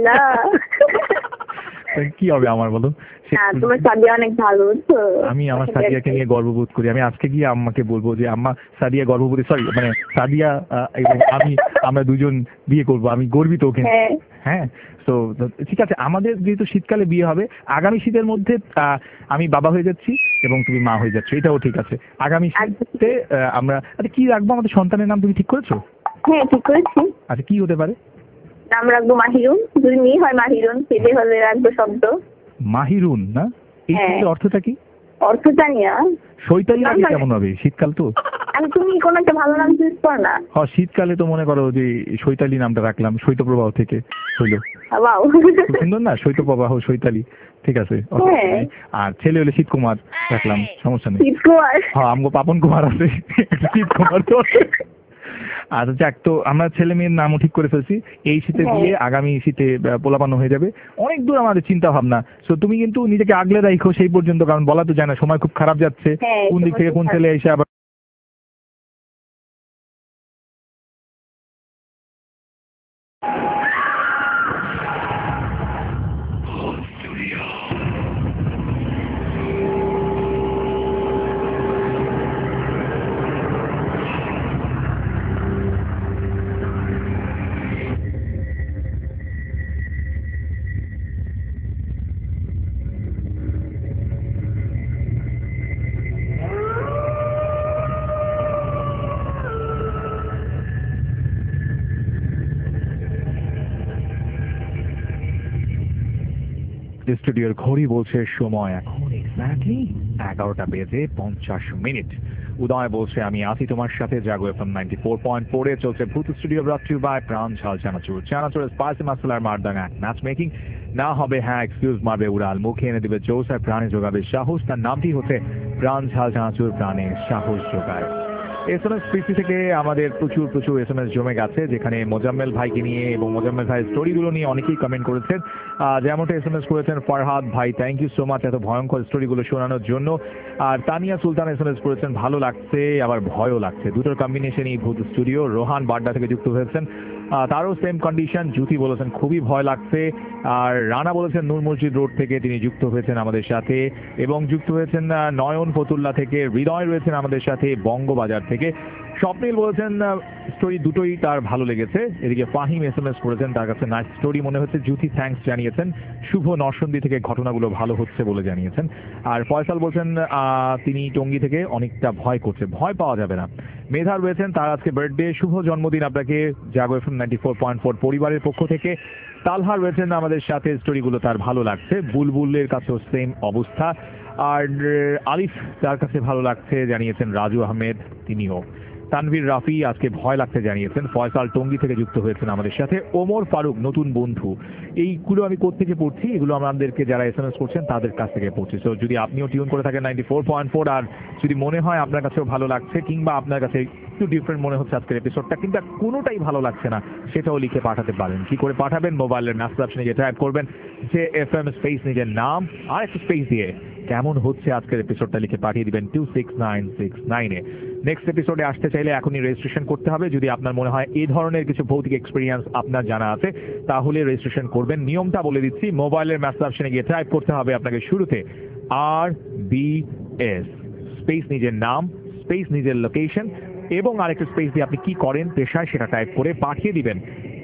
কি হবে আমার বলো? তোমার সাদিয়া অনেক ভালো। আমি আমার সাদিয়াকে নিয়ে গর্ববোধ করি। আমি আজকে গিয়ে আম্মাকে বলবো যে আম্মা, সাদিয়া গর্ভবতী, সরি মানে সাদিয়া এবং আমরা দুজন বিয়ে করব, আমি গর্বিত ওকে। হ্যাঁ, তো ঠিক আছে, আমাদের যেহেতু শীতকালে বিয়ে হবে, আগামী শীতের মধ্যে আমি বাবা হয়ে যাচ্ছি এবং তুমি মা হয়ে যাচ্ছ, এটাও ঠিক আছে। আগামী শীতে আমরা, আচ্ছা কি রাখবো আমাদের সন্তানের নাম, তুমি ঠিক করেছো? হ্যাঁ, ঠিক করেছি। আচ্ছা, কি হতে পারে? নাম রাখবো মাহিরুন, যদি মেয়ে হয় মাহিরুন, ছেলে হলে রাখবো শব্দ মাহিরুন। না, এই শব্দের অর্থটা কি? অর্থ জানি না। শৈতালি রাখলে কেমন হবে? শীতকাল তো। তুমি কোন একটা ভালো নাম চুজ কর না। হ্যাঁ, শীতকালে তো মনে করো যে শৈতালি নামটা রাখলাম, শৈত্যপ্রবাহ থেকে হইলো। সুন্দর না, শৈত্যপ্রবাহ, শৈতালি, ঠিক আছে। আর ছেলে হলে শীতকুমার রাখলাম, সমস্যা নেই। হ্যাঁ, আমগো পাপন কুমার আছে, শীতকুমার তো। আচ্ছা যাক, তো আমরা ছেলে মেয়ের নামও ঠিক করে ফেলছি। এই শীতে বিয়ে, আগামী শীতে পোলাপান্ন হয়ে যাবে। অনেক দূর আমাদের চিন্তা ভাবনা। তো তুমি কিন্তু নিজেকে আগলে রাখো সেই পর্যন্ত, কারণ বলা তো যায় না, সময় খুব খারাপ যাচ্ছে, কোন দিক থেকে কোন ছেলে এসে আবার স্টুডিওর ঘড়ি বলছে সময় এখন এক্স্যাক্টলি 11টা বেজে 50 মিনিট। উদয় বলছে আমি আছি তোমার সাথে জাগো এফএম 94.4 এ চলছে ভূত studio brought two by Pran ঝাল চানাচুর। চানাচুরের স্পাইসি মশলার মারদাঙ্গা ম্যাচ মেকিং না হবে হ্যাঁ এক্সকিউজ মারবে উড়াল, মুখে এনে দেবে জোশ আর প্রাণে যোগাবে সাহস। তার নামটি হচ্ছে প্রাণ ঝাল চানাচুর, প্রাণে সাহস যোগায়। এসএমএস পিসি থেকে আমাদের প্রচুর এসএমএস জমে গেছে, যেখানে মোজাম্মেল ভাইকে নিয়ে এবং মোজাম্মেল ভাইয়ের স্টোরিগুলো নিয়ে অনেকেই কমেন্ট করেছেন। যেমনটা এসএমএস করেছেন ফরহাদ ভাই, থ্যাংক ইউ সো মাচ এত ভয়ঙ্কর স্টোরিগুলো শোনানোর জন্য। আর তানিয়া সুলতান এসএমএস করেছেন ভালো লাগছে আবার ভয়ও লাগছে, দুটোর কম্বিনেশনই ভূত স্টুডিও। রোহান বাড্ডা থেকে যুক্ত হয়েছেন, তারও সেম কন্ডিশন। জ্যোতি বলেছেন খুবই ভয় লাগছে। আর রানা বলেছেন নূর মসজিদ রোড থেকে তিনি যুক্ত হয়েছেন আমাদের সাথে, এবং যুক্ত হয়েছেন নয়ন ফতুল্লা থেকে। হৃদয় রয়েছেন আমাদের সাথে বঙ্গবাজার থেকে। স্বপ্নিল বলেছেন স্টোরি দুটোই তার ভালো লেগেছে। এদিকে ফাহিম এসএমএস করেছেন তার কাছে নাইস স্টোরি মনে হচ্ছে। জ্যোতি থ্যাঙ্কস জানিয়েছেন। শুভ নরসন্দী থেকে ঘটনাগুলো ভালো হচ্ছে বলে জানিয়েছেন। আর ফয়সাল বলছেন তিনি টঙ্গী থেকে অনেকটা ভয় করছে, ভয় পাওয়া যাবে না। মেধা রয়েছেন তার আজকে বার্থডে, শুভ জন্মদিন আপনাকে জাগো এফএম 94.4 পরিবারের পক্ষ থেকে। তালহা রয়েছেন আমাদের সাথে, স্টোরিগুলো তার ভালো লাগছে। বুলবুলের কাছেও সেম অবস্থা। আর আলিফ তার কাছে ভালো লাগছে জানিয়েছেন রাজু আহমেদ তিনিও। তানভীর রাফি আজকে ভয় লাগতে জানিয়েছেন। ফয়সাল টঙ্গী থেকে যুক্ত হয়েছেন আমাদের সাথে। ওমর ফারুক নতুন বন্ধু, এইগুলো আমি কোত্থেকে পড়ছি, এগুলো আমাদেরকে যারা এসএমএস করছেন তাদের কাছ থেকে পড়ছি। তো যদি আপনিও টিউন করে থাকেন 94.4, আর যদি মনে হয় আপনার কাছেও ভালো লাগছে কিংবা আপনার কাছে একটু ডিফারেন্ট মনে হচ্ছে আজকের এপিসোডটা, কিন্তু কোনোটাই ভালো লাগছে না, সেটাও লিখে পাঠাতে পারেন। কি করে পাঠাবেন? মোবাইলের মেসেজ অপশনে গিয়ে টাইপ করবেন যে এফএম স্পেস নিজের নাম আর একটা স্পেস দিয়ে কেমন হচ্ছে আজকের এপিসোডটা লিখে পাঠিয়ে দিবেন 26969 এ। নেক্সট এপিসোডে আসতে চাইলে এখনই রেজিস্ট্রেশন করতে হবে। যদি আপনার মনে হয় এই ধরনের কিছু ভৌতিক এক্সপিরিয়েন্স আপনার জানা আছে তাহলে রেজিস্ট্রেশন করবেন। নিয়মটা বলে দিচ্ছি, মোবাইলের মেসেজ অপশনে গিয়ে টাইপ করতে হবে আপনাকে শুরুতে RBS স্পেস নিজের নাম স্পেস নিজের লোকেশন এবং আরেকটা স্পেস দিয়ে আপনি কি করেন পেশায় সেটা টাইপ করে পাঠিয়ে দিবেন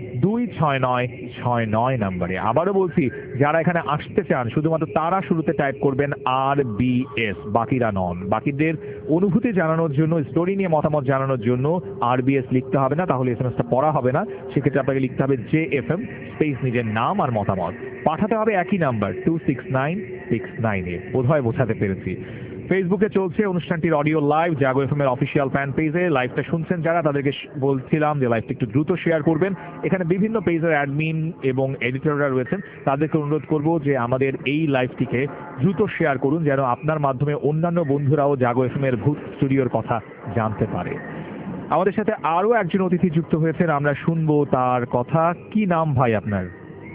26969 নম্বরে। আবারও বলছি, যারা এখানে আসতে চান শুধুমাত্র তারা শুরুতে টাইপ করবেন RBS, বাকিরা নন। বাকিদের অনুভূতি জানানোর জন্য, স্টোরি নিয়ে মতামত জানানোর জন্য RBS লিখতে হবে না, তাহলে এসএমএসটা পড়া হবে না। সেক্ষেত্রে আপনাকে লিখতে হবে JFM স্পেস নিজের নাম আর মতামত। পাঠাতে হবে একই নাম্বার 26969 এ। বোধহয় বোঝাতে পেরেছি। ফেসবুকে চলছে অনুষ্ঠানটির অডিও লাইভ জাগো এফএম এর অফিসিয়াল ফ্যান পেজে। লাইভটা শুনছেন যারা, তাদেরকে বলছিলাম যে লাইভটা একটু দ্রুত শেয়ার করবেন। এখানে বিভিন্ন পেজের অ্যাডমিন এবং এডিটররা রয়েছেন, তাদেরকে অনুরোধ করব যে আমাদের এই লাইভটিকে দ্রুত শেয়ার করুন, যেন আপনার মাধ্যমে অন্যান্য বন্ধুরাও জাগো এফএম এর ভূত স্টুডিওর কথা জানতে পারে। আমাদের সাথে আরো একজন অতিথি যুক্ত হয়েছেন, আমরা শুনবো তার কথা। কি নাম ভাই আপনার?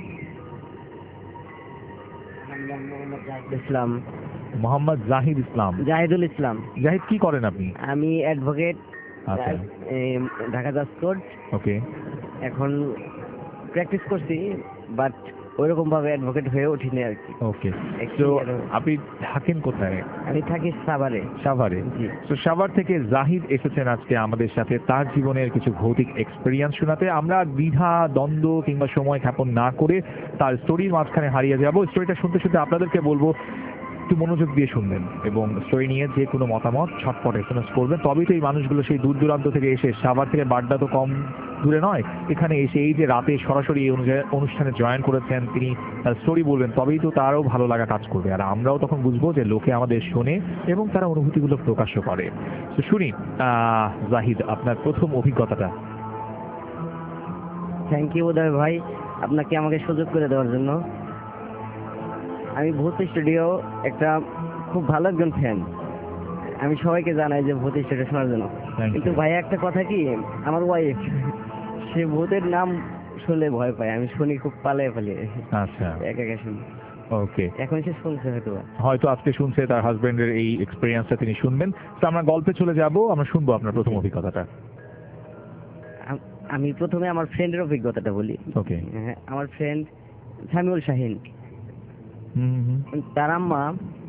ইসলাম। মোহাম্মদ জাহিদ ইসলাম। জাহিদুল ইসলাম। জাহিদ, কি করেন আপনি? আমি অ্যাডভোকেট, আচ্ছা, ঢাকা জাজ কোর্ট। ওকে। এখন প্র্যাকটিস করছি, বাট ওইরকম ভাবে অ্যাডভোকেট হয়ে উঠিনি আর কি। ওকে, তো আপনি থাকেন কোথায়? আমি থাকি সাভারে। সাভারে। তো সাভার থেকে জাহিদ এসেছেন আজকে আমাদের সাথে তার জীবনের কিছু ভৌতিক এক্সপেরিয়েন্স শোনাতে। আমরা দ্বিধা দ্বন্দ্ব কিংবা সময় ক্ষেপণ না করে তার স্টোরির মাঝখানে হারিয়ে যাব। স্টোরিটা শুনতে শুনতে আপনাদেরকে বলবো একটু মনোযোগ দিয়ে শুনবেন এবং স্টোরি নিয়ে যে কোনো মতামত ছটপট এসএমএস করবেন। তবেই তো এই মানুষগুলো সেই দূর দূরান্ত থেকে এসে, সাভার থেকে বাড্ডা তো কম দূরে নয়, এখানে এসে এই যে রাতে সরাসরি এই অনুষ্ঠানে জয়েন করেছেন, তিনি তার স্টোরি বলবেন, তবেই তো তারও ভালো লাগা কাজ করবে। আর আমরাও তখন বুঝবো যে লোকে আমাদের শোনে এবং তারা অনুভূতিগুলো প্রকাশ্য করে। তো শুনি জাহিদ, আপনার প্রথম অভিজ্ঞতাটা। থ্যাংক ইউ উদয় ভাই, আপনাকে আমাকে সুযোগ করে দেওয়ার জন্য। আমি ভূত স্টুডিও একটা খুব ভালো একজন ফ্যান। আমি সবাইকে জানাই যে ভূত স্টুডিও শোনার জন্য। কিন্তু ভাই একটা কথা কি, আমার ওয়াইফ সে ভূতের নাম শুনলে ভয় পায়। আমি শুনি খুব পালিয়ে পালিয়ে। আচ্ছা, একা একা শুনি। ওকে, এখন সে শুনছে, হয়তো আজকে শুনছে তার হাজবেন্ডের এই এক্সপেরিয়েন্সটা তিনি শুনবেন। তো আমরা গল্পে চলে যাব, আমরা শুনবো আপনার প্রথম অভিজ্ঞতাটা। আমি প্রথমে আমার ফ্রেন্ডের অভিজ্ঞতাটা বলি। ওকে। আমার ফ্রেন্ড সামিউল শাহিন, তার আম্মা,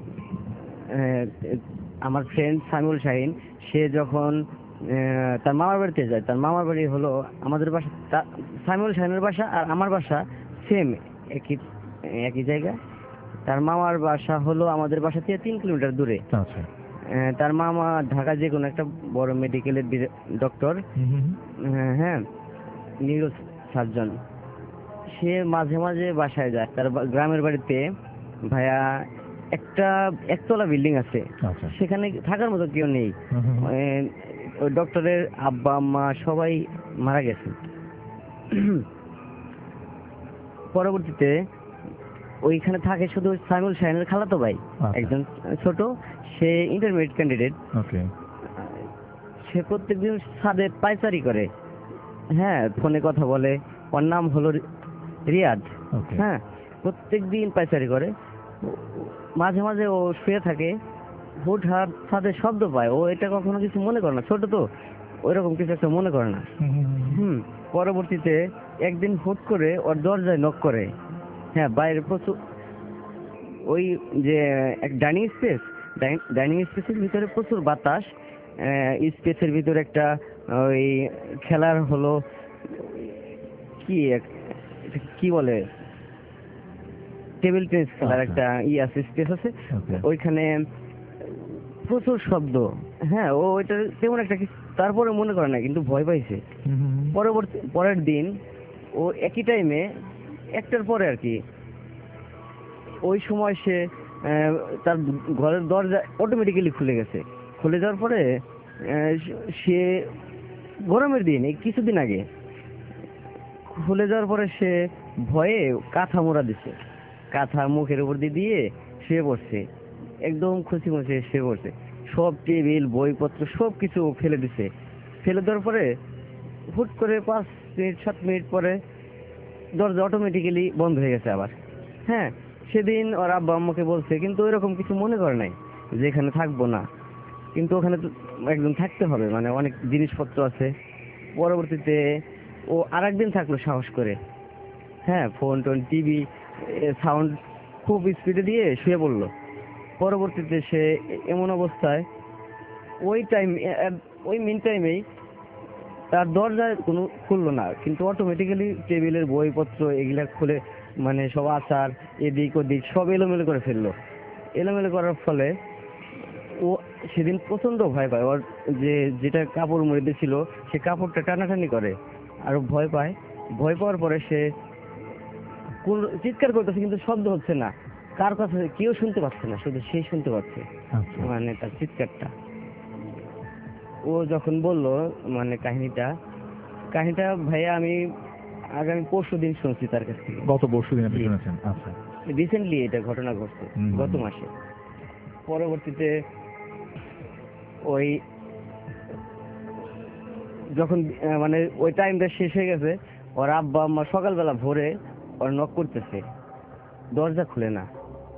আমার ফ্রেন্ড সামিউল শাহিন, সে যখন তার মামার বাড়িতে যায়, তার মামার বাড়ি হলো আমাদের বাসা, সামিউল শাহিনের বাসা আর আমার বাসা সেম, একই জায়গা। তার মামার বাসা হলো আমাদের বাসা থেকে 3 কিলোমিটার দূরে। আচ্ছা। তার মামা ঢাকা যে কোনো একটা বড় মেডিকেলের ডক্টর, হ্যাঁ, নিউরো সার্জন। সে মাঝে মাঝে বাসায় যায়, তার গ্রামের বাড়িতে ভাইয়া একটা একতলা বিল্ডিং আছে, আচ্ছা। সেখানে থাকার মতো কেউ নেই। ওই ডক্টরের আব্বা আম্মা সবাই মারা গেছে। পরবর্তীতে ওইখানে থাকে শুধু সাইমুল শাহিনের খালাতো ভাই, একজন ছোট, সে ইন্টারমিডিয়েট ক্যান্ডিডেট। ওকে। সে প্রত্যেকদিন ছাদে পায়চারি করে, হ্যাঁ, ফোনে কথা বলে। ওর নাম হলো রিয়াদ। হ্যাঁ, প্রত্যেকদিন পায়চারি করে। মাঝে মাঝে ও শুয়ে থাকে, হুটহাট ছাদে শব্দ পায়, ও এটা কখনো কিছু মনে করে না, ছোট তো ওইরকম কিছু একটা মনে করে না। পরবর্তীতে একদিন হুট করে ওর দরজায় নক করে। হ্যাঁ, বাইরে প্রচুর ওই যে এক ডাইনিং স্পেসের ভিতরে প্রচুর বাতাস, স্পেসের ভিতরে একটা ওই খেলার হলো কি বলে টেবিল টেনিস খেলার একটা আছে, স্পেস আছে, ওইখানে প্রচুর শব্দ। হ্যাঁ, ও ওইটা তেমন একটা তারপরে মনে করে না, কিন্তু ভয় পাইছে। পরের দিন ও একই টাইমে একটার পরে আর কি, ওই সময় সে তার ঘরের দরজা অটোমেটিক্যালি খুলে গেছে। খুলে যাওয়ার পরে সে গরমের দিন কিছুদিন আগে খুলে যাওয়ার পরে সে ভয়ে কাঁথা মোড়া দিছে, কাঁথা মুখের উপর দিয়ে শুয়ে পড়ছে, একদম খুশি খুশি শুয়ে পড়ছে। সব টেবিল বইপত্র সব কিছু ফেলে দিছে। ফেলে দেওয়ার পরে হুট করে 5 মিনিট 7 মিনিট পরে দরজা অটোমেটিক্যালি বন্ধ হয়ে গেছে আবার। হ্যাঁ, সেদিন ওর আব্বা আম্মাকে বলছে, কিন্তু ওইরকম কিছু মনে করে নাই যে এখানে থাকবো না, কিন্তু ওখানে তো একদম থাকতে হবে, মানে অনেক জিনিসপত্র আছে। পরবর্তীতে ও আরেকদিন থাকলো সাহস করে। হ্যাঁ, ফোন টোন টিভি সাউন্ড খুব স্পিডে দিয়ে শুয়ে পড়লো। পরবর্তীতে সে এমন অবস্থায় ওই মিন টাইমেই তার দরজা কোনো খুললো না, কিন্তু অটোমেটিক্যালি টেবিলের বইপত্র এগুলা খুলে, মানে সব আচার এদিক ওদিক সব এলোমেলো করে ফেললো। এলোমেলো করার ফলে ও সেদিন প্রচন্ড ভয় পায়। ওর যেটা কাপড় মুড়ে দিয়েছিল সে কাপড়টা টানাটানি করে আর ভয় পায়। ভয় পাওয়ার পরে সে চিৎকার করতেছে, কিন্তু শব্দ হচ্ছে না, কার কাছে কেউ শুনতে পাচ্ছে না, শুধু সে শুনতে পাচ্ছে, মানে তার চিৎকারটা। ও যখন বললো মানে কাহিনীটা ভাইয়া আমি আগামী পরশুদিন শুনছি তার কাছ থেকে। গত পরশুদিন আপনি শুনেছেন? আচ্ছা। রিসেন্টলি এটা ঘটনা ঘটছে, গত মাসে। পরবর্তীতে ওই যখন মানে ওই টাইমটা শেষ হয়ে গেছে, ওর আব্বা আম্মা সকালবেলা ভোরে ওর নক করতেছে, দরজা খুলে না,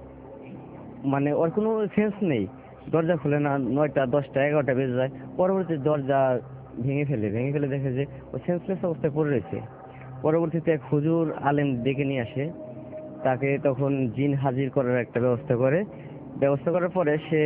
মানে ওর কোনো সেন্স নেই, দরজা খুলে না। 9টা 10টা 11টা বেজে যায়। পরবর্তীতে দরজা ভেঙে ফেলে দেখে যে ও সেন্সলেস অবস্থায় পড়ে রয়েছে। পরবর্তীতে এক হুজুর আলেম ডেকে নিয়ে আসে, তাকে তখন জিন হাজির করার একটা ব্যবস্থা করার পরে সে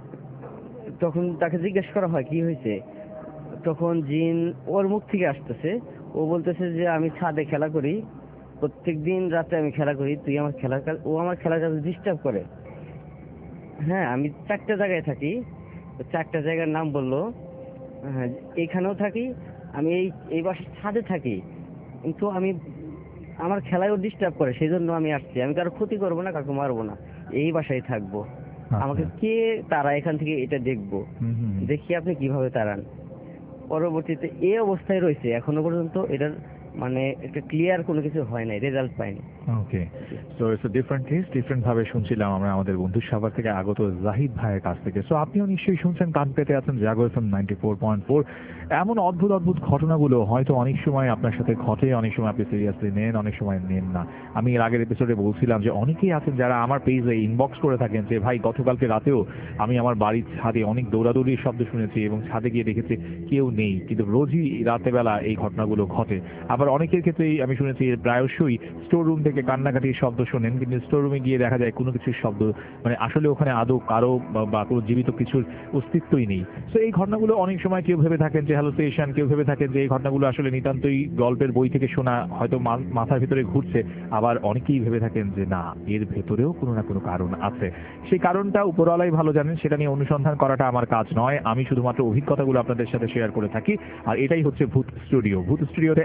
তখন তাকে জিজ্ঞেস করা হয় কি হয়েছে। তখন জিন ওর মুখ থেকে আসতেছে, ও বলতেছে যে আমি ছাদে খেলা করি, প্রত্যেকদিন রাতে আমি খেলা করি, ও আমার খেলার কাজে ডিস্টার্ব করে। হ্যাঁ, আমি 4টা জায়গায় থাকি, 4টা জায়গার নাম বললো। হ্যাঁ, এইখানেও থাকি, আমি এই বাসার ছাদে থাকি, কিন্তু আমার খেলায়ও ডিস্টার্ব করে, সেই জন্য আমি আসছি। আমি কারো ক্ষতি করবো না, কাউকে মারবো না, এই বাসায় থাকবো। আমাকে কে তারা এখান থেকে এটা দেখবো, দেখি আপনি কিভাবে তাড়ান। পরবর্তীতে এই অবস্থায় রয়েছে এখনো পর্যন্ত। এটার মানে একটা ক্লিয়ার কোনো কিছু হয় নাই, রেজাল্ট পাইনি। Okay, so it's a different case. Different ভাবে শুনছিলাম আমরা আমাদের বন্ধু সাভার থেকে আগত জাহিদ ভাইয়ের কাছ থেকে। সো আপনিও নিশ্চয়ই শুনছেন, কান পেতে আছেন জাগো এফএম 94.4। এমন অদ্ভুত ঘটনাগুলো হয়তো অনেক সময় আপনার সাথে ঘটে, অনেক সময় আপনি সিরিয়াসলি নেন, অনেক সময় নেন না। আমি এর আগের এপিসোডে বলছিলাম যে অনেকেই আছেন যারা আমার পেজে ইনবক্স করে থাকেন যে ভাই গতকালকে রাতেও আমি আমার বাড়ির ছাদে অনেক দৌড়াদৌড়ির শব্দ শুনেছি এবং ছাদে গিয়ে দেখেছি কেউ নেই, কিন্তু রোজই রাতেবেলা এই ঘটনাগুলো ঘটে। আবার অনেকের ক্ষেত্রেই আমি শুনেছি প্রায়শই স্টোর রুম থেকে কান্নাকাটির শব্দ শোনেন, কিন্তু স্টোর রুমে গিয়ে দেখা যায় কোনো কিছুর শব্দ, মানে আসলে ওখানে আদৌ কারো বা কোনো জীবিত কিছুর অস্তিত্বই নেই। তো এই ঘটনাগুলো অনেক সময় কেউ ভেবে থাকেন যে হ্যালোসিনেশন, কেউ ভেবে থাকেন যে এই ঘটনাগুলো আসলে নিতান্তই গল্পের বই থেকে শোনা, হয়তো মাথার ভিতরে ঘুরছে। আবার অনেকেই ভেবে থাকেন যে না, এর ভেতরেও কোনো না কোনো কারণ আছে। সেই কারণটা উপরওয়ালাই ভালো জানেন, সেটা নিয়ে অনুসন্ধান করাটা আমার কাজ নয়। আমি শুধুমাত্র অভিজ্ঞতাগুলো আপনাদের সাথে শেয়ার করে থাকি। আর এটাই হচ্ছে ভূত স্টুডিও। ভূত স্টুডিওতে এমন সমস্ত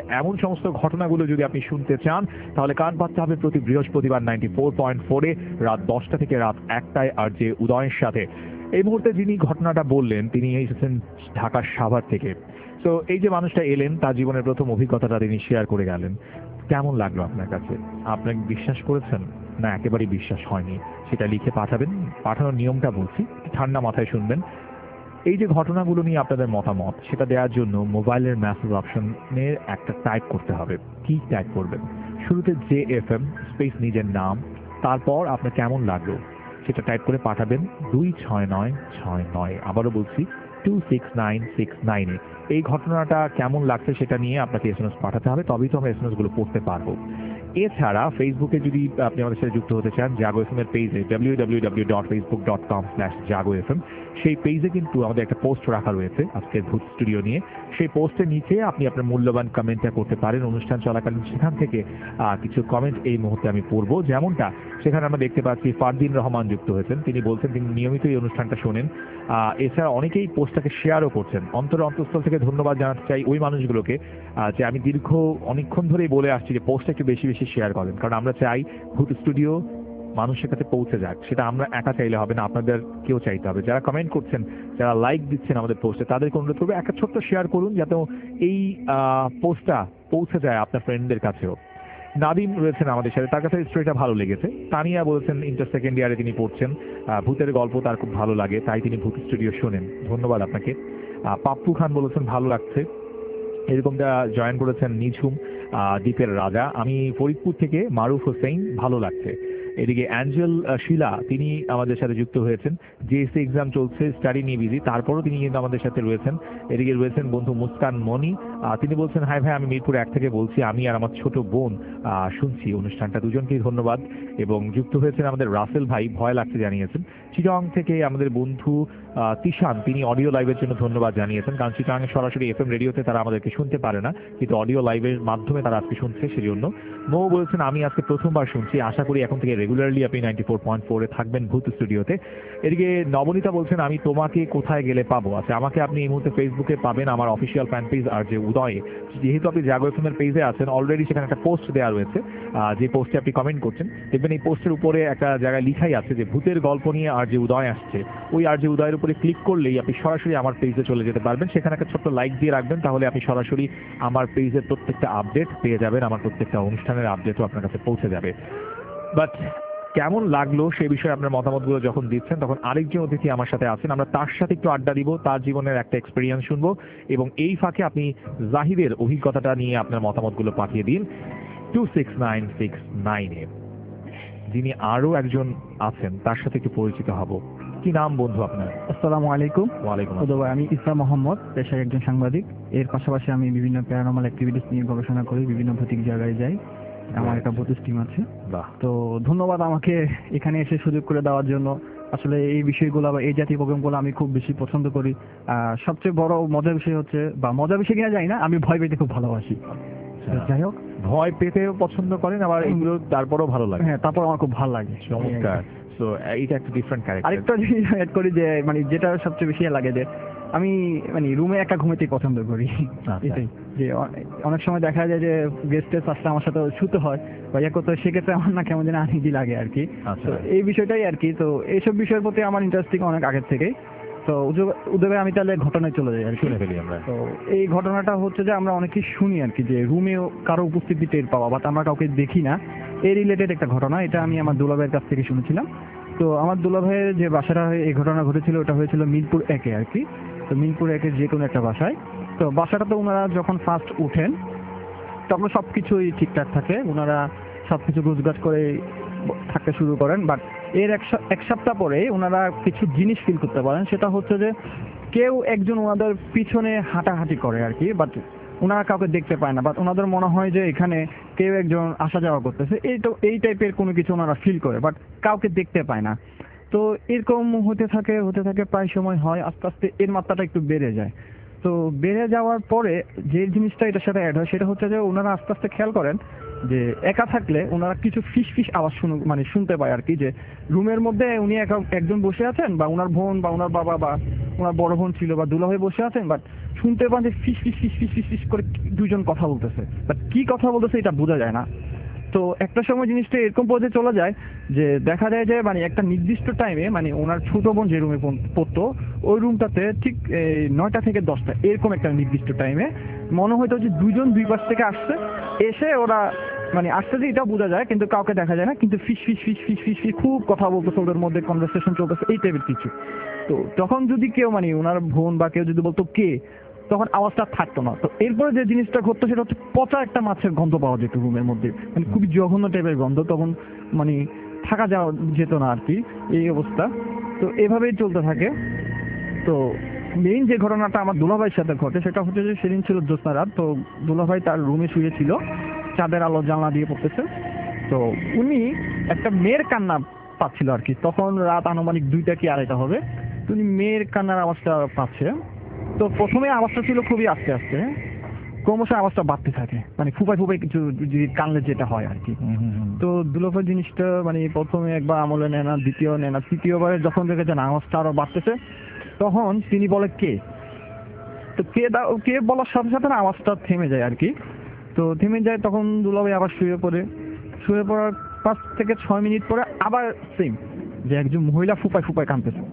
সমস্ত ঘটনাগুলো যদি আপনি শুনতে চান তাহলে কান পাততে হবে প্রতি বৃহস্পতিবার 94.4-এ রাত 10টা থেকে রাত 1টায় আর যে উদয়ের সাথে। এই মুহূর্তে যিনি ঘটনাটা বললেন তিনি এসেছেন ঢাকার সাভার থেকে। তো এই যে মানুষটা এলেন তার জীবনের প্রথম অভিজ্ঞতাটা তিনি শেয়ার করে গেলেন। কেমন লাগলো আপনার কাছে? আপনি বিশ্বাস করেছেন না একেবারেই বিশ্বাস হয়নি? সেটা লিখে পাঠাবেন। পাঠানোর নিয়মটা বলছি, ঠান্ডা মাথায় শুনবেন। এই যে ঘটনাগুলো নিয়ে আপনাদের মতামত সেটা দেওয়ার জন্য মোবাইলের মেসেজ অপশনের একটা টাইপ করতে হবে। কি টাইপ করবেন? শুরুতে JFM স্পেস নিজের নাম, তারপর আপনার কেমন লাগলো সেটা টাইপ করে পাঠাবেন 26969। আবারও বলছি 26969-এ। এই ঘটনাটা কেমন লাগছে সেটা নিয়ে আপনাকে SMS পাঠাতে হবে, তবেই তো আমরা SMS গুলো পড়তে পারবো। এছাড়া ফেসবুকে যদি আপনি আমাদের সাথে যুক্ত হতে চান, জাগো এফএম এর পেজে www.facebook.com/jagoFM, সেই পেজে কিন্তু আমাদের একটা পোস্ট রাখা রয়েছে আজকের ভূত স্টুডিও নিয়ে। সেই পোস্টের নিচে আপনি আপনার মূল্যবান কমেন্টটা করতে পারেন অনুষ্ঠান চলাকালীন। সেখান থেকে কিছু কমেন্ট এই মুহূর্তে আমি পড়বো। যেমনটা সেখানে আমরা দেখতে পাচ্ছি ফারদিন রহমান যুক্ত হয়েছেন। তিনি বলছেন তিনি নিয়মিত এই অনুষ্ঠানটা শোনেন। এছাড়া অনেকেই পোস্টটাকে শেয়ারও করছেন। অন্তঃস্থল থেকে ধন্যবাদ জানাতে চাই ওই মানুষগুলোকে যে আমি অনেকক্ষণ ধরেই বলে আসছি যে পোস্টটা একটু বেশি বেশি শেয়ার করেন, কারণ আমরা চাই ভূত স্টুডিও মানুষের কাছে পৌঁছে যাক। সেটা আমরা একা চাইলে হবে না, আপনাদের কেউ চাইতে হবে। যারা কমেন্ট করছেন, যারা লাইক দিচ্ছেন আমাদের পোস্টে, তাদেরকে অনুরোধ করবো একটা ছোট্ট শেয়ার করুন যাতে এই পোস্টটা পৌঁছে যায় আপনার ফ্রেন্ডদের কাছেও। নাদিম রয়েছেন আমাদের সাথে, তার কাছে স্টোরিটা ভালো লেগেছে। তানিয়া বলেছেন ইন্টার সেকেন্ড ইয়ারে তিনি পড়ছেন, ভূতের গল্প তার খুব ভালো লাগে, তাই তিনি ভূত স্টুডিও শোনেন। ধন্যবাদ আপনাকে। পাপ্পু খান বলেছেন ভালো লাগছে। এরকমটা জয়েন করেছেন নিঝুম দ্বীপের রাজা। আমি ফরিদপুর থেকে মারুফ হোসেন, ভালো লাগছে। এদিকে অ্যাঞ্জেল শিলা তিনি আমাদের সাথে যুক্ত হয়েছেন। JSC এক্সাম চলছে, স্টাডি নিয়ে বিজি, তারপরও তিনি কিন্তু আমাদের সাথে রয়েছেন। এদিকে রয়েছেন বন্ধু মুস্কান মনি, তিনি বলছেন হাই ভাই, আমি মিরপুর 1 থেকে বলছি, আমি আর আমার ছোট বোন শুনছি অনুষ্ঠানটা। দুজনকেই ধন্যবাদ। এবং যুক্ত হয়েছেন আমাদের রাসেল ভাই, ভয় লাগছে জানিয়েছেন। চিটং থেকে আমাদের বন্ধু তিশান, তিনি অডিও লাইভের জন্য ধন্যবাদ জানিয়েছেন, কারণ চিটং সরাসরি FM রেডিওতে তারা আমাদেরকে শুনতে পারে না, কিন্তু অডিও লাইভের মাধ্যমে তারা আজকে শুনছে, সেজন্য। মৌ বলেছেন আমি আজকে প্রথমবার শুনছি, আশা করি এখন থেকে রেগুলারলি আপনি 94.4-এ থাকবেন ভূত স্টুডিওতে। এদিকে নবনীতা বলছেন আমি তোমাকে কোথায় গেলে পাবো? আচ্ছা, আমাকে আপনি এই মুহূর্তে ফেসবুকে পাবেন আমার অফিসিয়াল ফ্যান পেজ আর যে উদয়ে। যেহেতু আপনি জাগো এফএম এর পেজে আছেন, অলরেডি সেখানে একটা পোস্ট দেওয়া রয়েছে, যে পোস্টে আপনি কমেন্ট করছেন, দেখবেন এই পোস্টের উপরে একটা জায়গায় লিখাই আছে যে ভূতের গল্প নিয়ে আর যে উদয় আসছে। ওই আর যে উদয়ের উপরে ক্লিক করলেই আপনি সরাসরি আমার পেজে চলে যেতে পারবেন। সেখানে একটা ছোট্ট লাইক দিয়ে রাখবেন, তাহলে আপনি সরাসরি আমার পেজের প্রত্যেকটা আপডেট পেয়ে যাবেন, আমার প্রত্যেকটা অনুষ্ঠানের আপডেটও আপনার কাছে পৌঁছে যাবে। বাট কেমন লাগলো সেই বিষয়ে আপনার মতামতগুলো যখন দিচ্ছেন, তখন আরেকজন অতিথি আমার সাথে আছেন, আমরা তার সাথে একটু আড্ডা দিব, তার জীবনের একটা এক্সপিরিয়েন্স শুনবো, এবং এই ফাঁকে আপনি জাহিদের অভিজ্ঞতাটা নিয়ে আপনার মতামতগুলো পাঠিয়ে দিন 26969-এ। যিনি আরো একজন আছেন তার সাথে একটু পরিচিত হব। কি নাম বন্ধু আপনার? আসসালামু আলাইকুম। ওয়ালাইকুম অথবা আমি ইসলাম মোহাম্মদ, পেশায় একজন সাংবাদিক। এর পাশাপাশি আমি বিভিন্ন প্যারানর্মাল অ্যাক্টিভিটিস নিয়ে গবেষণা করি, বিভিন্ন ভৌতিক জায়গায় যাই। আমার একটা ভৌতিক টিম আছে। বাহ, তো ধন্যবাদ আমাকে এখানে এসে সুযোগ করে দেওয়ার জন্য। আসলে এই বিষয়গুলো বা এই জাতীয় প্রোগ্রামগুলো আমি খুব বেশি পছন্দ করি। সবচেয়ে বড় মজার বিষয় হচ্ছে, বা মজার বিষয় কিনা জানি না, আমি ভয় পেতে খুব ভালোবাসি। যাই হোক, ভয় পেতেও পছন্দ করেন, আবার এগুলো তারপরও ভালো লাগে। হ্যাঁ, তারপর আমার খুব ভালো লাগে। চমৎকার। সো এটা একটা ডিফারেন্ট ক্যারেক্টার। আরেকটা জিনিস অ্যাড করি যে মানে যেটা সবচেয়ে বেশি লাগে যে আমি মানে রুমে একা ঘুমাতেই পছন্দ করি। এটাই যে অনেক সময় দেখা যায় যে গেস্টেস আসলে আমার সাথে শুতে হয় বা ইয়ে করতে হয়, সেক্ষেত্রে আমার না কেমন যেন আনইজি লাগে আর কি। তো এই বিষয়টাই আর কি। তো এইসব বিষয়ের প্রতি আমার ইন্টারেস্টিং অনেক আগের থেকেই। তো উদয় আমি তাহলে ঘটনায় চলে যাই আর কি। শুনে ফেলি আমরা। তো এই ঘটনাটা হচ্ছে যে আমরা অনেকেই শুনি আর কি, যে রুমেও কারো উপস্থিতি টের পাওয়া, বাট আমরা কাউকে দেখি না, এই রিলেটেড একটা ঘটনা। এটা আমি আমার দুলাভাইয়ের কাছ থেকে শুনেছিলাম। তো আমার দুলাভাইয়ের যে বাসাটা এই ঘটনা ঘটেছিল, ওটা হয়েছিল মিরপুর 1-এ আর কি। তো মিরপুর 1-এর যে কোনো একটা বাসায়। তো বাসাটাতে ওনারা যখন ফার্স্ট উঠেন তখন সবকিছুই ঠিকঠাক থাকে, ওনারা সবকিছু গুছগাছ করে থাকতে শুরু করেন। বাট এর এক সপ্তাহ পরে ওনারা কিছু জিনিস ফিল করতে পারেন, সেটা হচ্ছে যে কেউ একজন ওনাদের পিছনে হাঁটাহাঁটি করে আর কি। বাট ওনারা কাউকে দেখতে পায় না, বাট ওনাদের মনে হয় যে এখানে কেউ একজন আসা যাওয়া করতেছে, এই টাইপের কোনো কিছু ওনারা ফিল করে, বাট কাউকে দেখতে পায় না। তো এরকম হতে থাকে প্রায় সময় হয়, আস্তে আস্তে এর মাত্রাটা একটু বেড়ে যায়। তো বেড়ে যাওয়ার পরে যে জিনিসটা এটার সাথে অ্যাড হয় সেটা হচ্ছে যে ওনারা আস্তে আস্তে খেয়াল করেন যে একা থাকলে ওনারা কিছু ফিস আওয়াজ শুনতে পায় আর কি। যে রুমের মধ্যে উনি একজন বসে আছেন, বা ওনার বোন বা ওনার বাবা বা ওনার বড় বোন ছিল বা দুলাভাই বসে আছেন, বাট শুনতে পান যে ফিস ফিস ফিস ফিস ফিস ফিস করে দুইজন কথা বলতেছে, বাট কি কথা বলতেছে এটা বোঝা যায় না। তো একটা সময় জিনিসটা এরকম পর্যায়ে চলে যায় যে দেখা যায় যে মানে একটা নির্দিষ্ট টাইমে মানে ওনার ছোট বোন যে রুমে পড়তো ওই রুমটাতে ঠিক 9টা থেকে 10টা এরকম একটা নির্দিষ্ট টাইমে মনে হয়তো যে দুইজন দুই পাশ থেকে আসছে, এসে ওরা মানে আসতে যে এটা বোঝা যায় কিন্তু কাউকে দেখা যায় না, কিন্তু ফিস ফিস ফিস ফিস ফিস ফিস খুব কথা বলতেছে, ওদের মধ্যে কনভারসেশন চলতেছে এই টাইপের কিছু। তো তখন যদি কেউ মানে ওনার বোন বা কেউ যদি বলতো কে, তখন আওয়াজটা থাকতো না। তো এরপরে যে জিনিসটা ঘটতো সেটা হচ্ছে পচা একটা মাছের গন্ধ পাওয়া যেত রুমের মধ্যে, মানে খুবই জঘন্য টাইপের গন্ধ, তখন মানে থাকা যাওয়া যেত না আর কি, এই অবস্থা। তো এভাবেই চলতে থাকে। তো মেইন যে ঘটনাটা আমার দুলাভাইয়ের সাথে ঘটে সেটা হচ্ছে যে সেদিন ছিল জ্যোৎস্না রাত। তো দুলাভাই তার রুমে শুয়েছিল, চাঁদের আলো জানলা দিয়ে পড়তেছে। তো উনি একটা মেয়ের কান্না পাচ্ছিল আর কি, তখন রাত আনুমানিক 2টা কি 2:30 হবে। তো উনি মেয়ের কান্নার আওয়াজটা পাচ্ছে। তো প্রথমে আওয়াজটা ছিল খুবই আস্তে আস্তে, ক্রমশ আওয়াজটা বাড়তে থাকে, মানে ফুপাই ফুপাই কিছু যদি কানলে যেটা হয় আর কি। তো দুলাভাই জিনিসটা মানে প্রথমে একবার আমলে নেয় না, দ্বিতীয় নেয় না, তৃতীয়বারে যখন দেখেছেন আওয়াজটা আরো বাড়তেছে তখন তিনি বলে কে। তো কে বলার সাথে সাথে না আওয়াজটা থেমে যায় আর কি। তো থেমে যায়, তখন দুলাভাই আবার শুয়ে পড়ে। শুয়ে পড়ার 5 থেকে 6 মিনিট পরে আবার সেম যে একজন মহিলা ফুপায় ফুপায় কাঁদতেছে।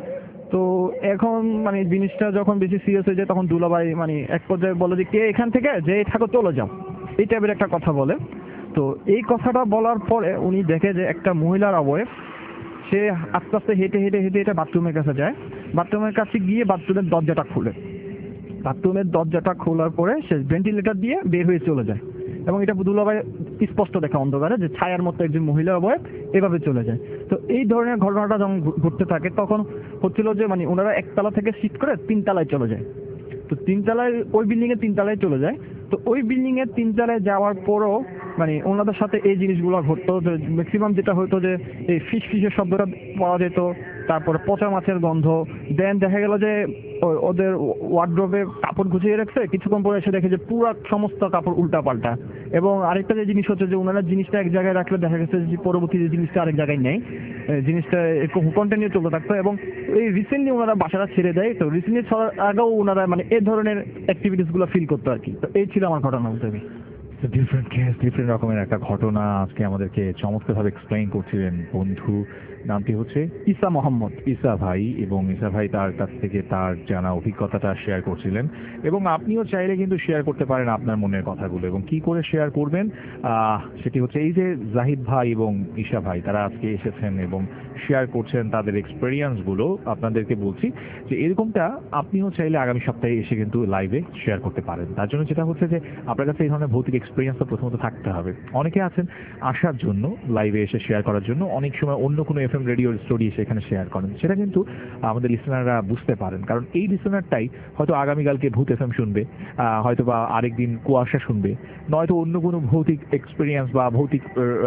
তো এখন মানে জিনিসটা যখন বেশি সিরিয়াস হয়ে যায় তখন দুলাভাই মানে এক পর্যায়ে বলে যে কে এখান থেকে যে থাকো চলে যাও, এই টাইপের একটা কথা বলে। তো এই কথাটা বলার পরে উনি দেখে যে একটা মহিলার অবয়ব, সে আস্তে আস্তে হেঁটে হেঁটে হেঁটে হেঁটে বাথরুমের কাছে যায়। বাথরুমের কাছে গিয়ে বাথরুমের দরজাটা খুলে, বাথরুমের দরজাটা খোলার পরে সে ভেন্টিলেটর দিয়ে বের হয়ে চলে যায়। এবং এটা দুলাভাই স্পষ্ট দেখা অন্ধকারে যে ছায়ার মতো একজন মহিলার অবয়ব এভাবে চলে যায়। তো এই ধরনের ঘটনাটা যখন ঘটতে থাকে তখন হচ্ছিল যে মানে ওনারা 1তলা থেকে শিফট করে 3তলায় চলে যায়। তো 3তলায় ওই বিল্ডিং এ 3তলায় চলে যায়। তো ওই বিল্ডিং এর 3তলায় যাওয়ার পরও মানে ওনাদের সাথে এই জিনিসগুলো ঘটতো, যে ম্যাক্সিমাম যেটা হতো যে এই ফিস ফিসের শব্দটা পাওয়া যেত, তারপরে পচা মাছের গন্ধ। দেন দেখা গেল যে ওদের ওয়ার্ড্রোবে কাপড় গুছিয়ে রাখছে, কিছুক্ষণ পরে এসে দেখে যে পুরো সমস্ত কাপড় উল্টা পাল্টা। এবং আরেকটা যে জিনিস হচ্ছে যে ওনারা জিনিসটা এক জায়গায় রাখলে দেখা গেছে যে পরবর্তী যে জিনিসটা আরেক জায়গায় নেই, জিনিসটা কন্টিনিউ চলতে থাকতো। এবং এই রিসেন্টলি ওনারা বাসাটা ছেড়ে দেয়। তো রিসেন্টলি ছাড়ার আগেও ওনারা মানে এই ধরনের অ্যাক্টিভিটিস গুলো ফিল করতো আর কি। তো এই ছিল আমার ঘটনা বলতে হবে। ডিফারেন্ট কেস, ডিফারেন্ট রকমের একটা ঘটনা আজকে আমাদেরকে চমৎকারভাবে এক্সপ্লেইন করছিলেন বন্ধু। নামটি হচ্ছে ঈসা মোহাম্মদ। ঈসা ভাই, এবং ঈসা ভাই তার কাছ থেকে তার জানা অভিজ্ঞতাটা শেয়ার করছিলেন। এবং আপনিও চাইলে কিন্তু শেয়ার করতে পারেন আপনার মনের কথাগুলো, এবং কি করে শেয়ার করবেন সেটি হচ্ছে এই যে জাহিদ ভাই এবং ঈসা ভাই তারা আজকে এসেছেন এবং শেয়ার করছেন তাদের এক্সপেরিয়েন্সগুলো। আপনাদেরকে বলছি যে এরকমটা আপনিও চাইলে আগামী সপ্তাহে এসে কিন্তু লাইভে শেয়ার করতে পারেন। তার জন্য যেটা হচ্ছে যে আপনার কাছে এই ধরনের ভৌতিক এক্সপিরিয়েন্স তো প্রথমত থাকতে হবে। অনেকে আছেন আসার জন্য লাইভে এসে শেয়ার করার জন্য, অনেক সময় অন্য কোনো এফএম রেডিওর স্টোরি এসে এখানে শেয়ার করেন, সেটা কিন্তু আমাদের লিসেনাররা বুঝতে পারেন। কারণ এই লিসেনারটাই হয়তো আগামীকালকে ভূত এফএম শুনবে, হয়তো বা আরেকদিন কুয়াশা শুনবে, নয়তো অন্য কোনো ভৌতিক এক্সপিরিয়েন্স বা ভৌতিক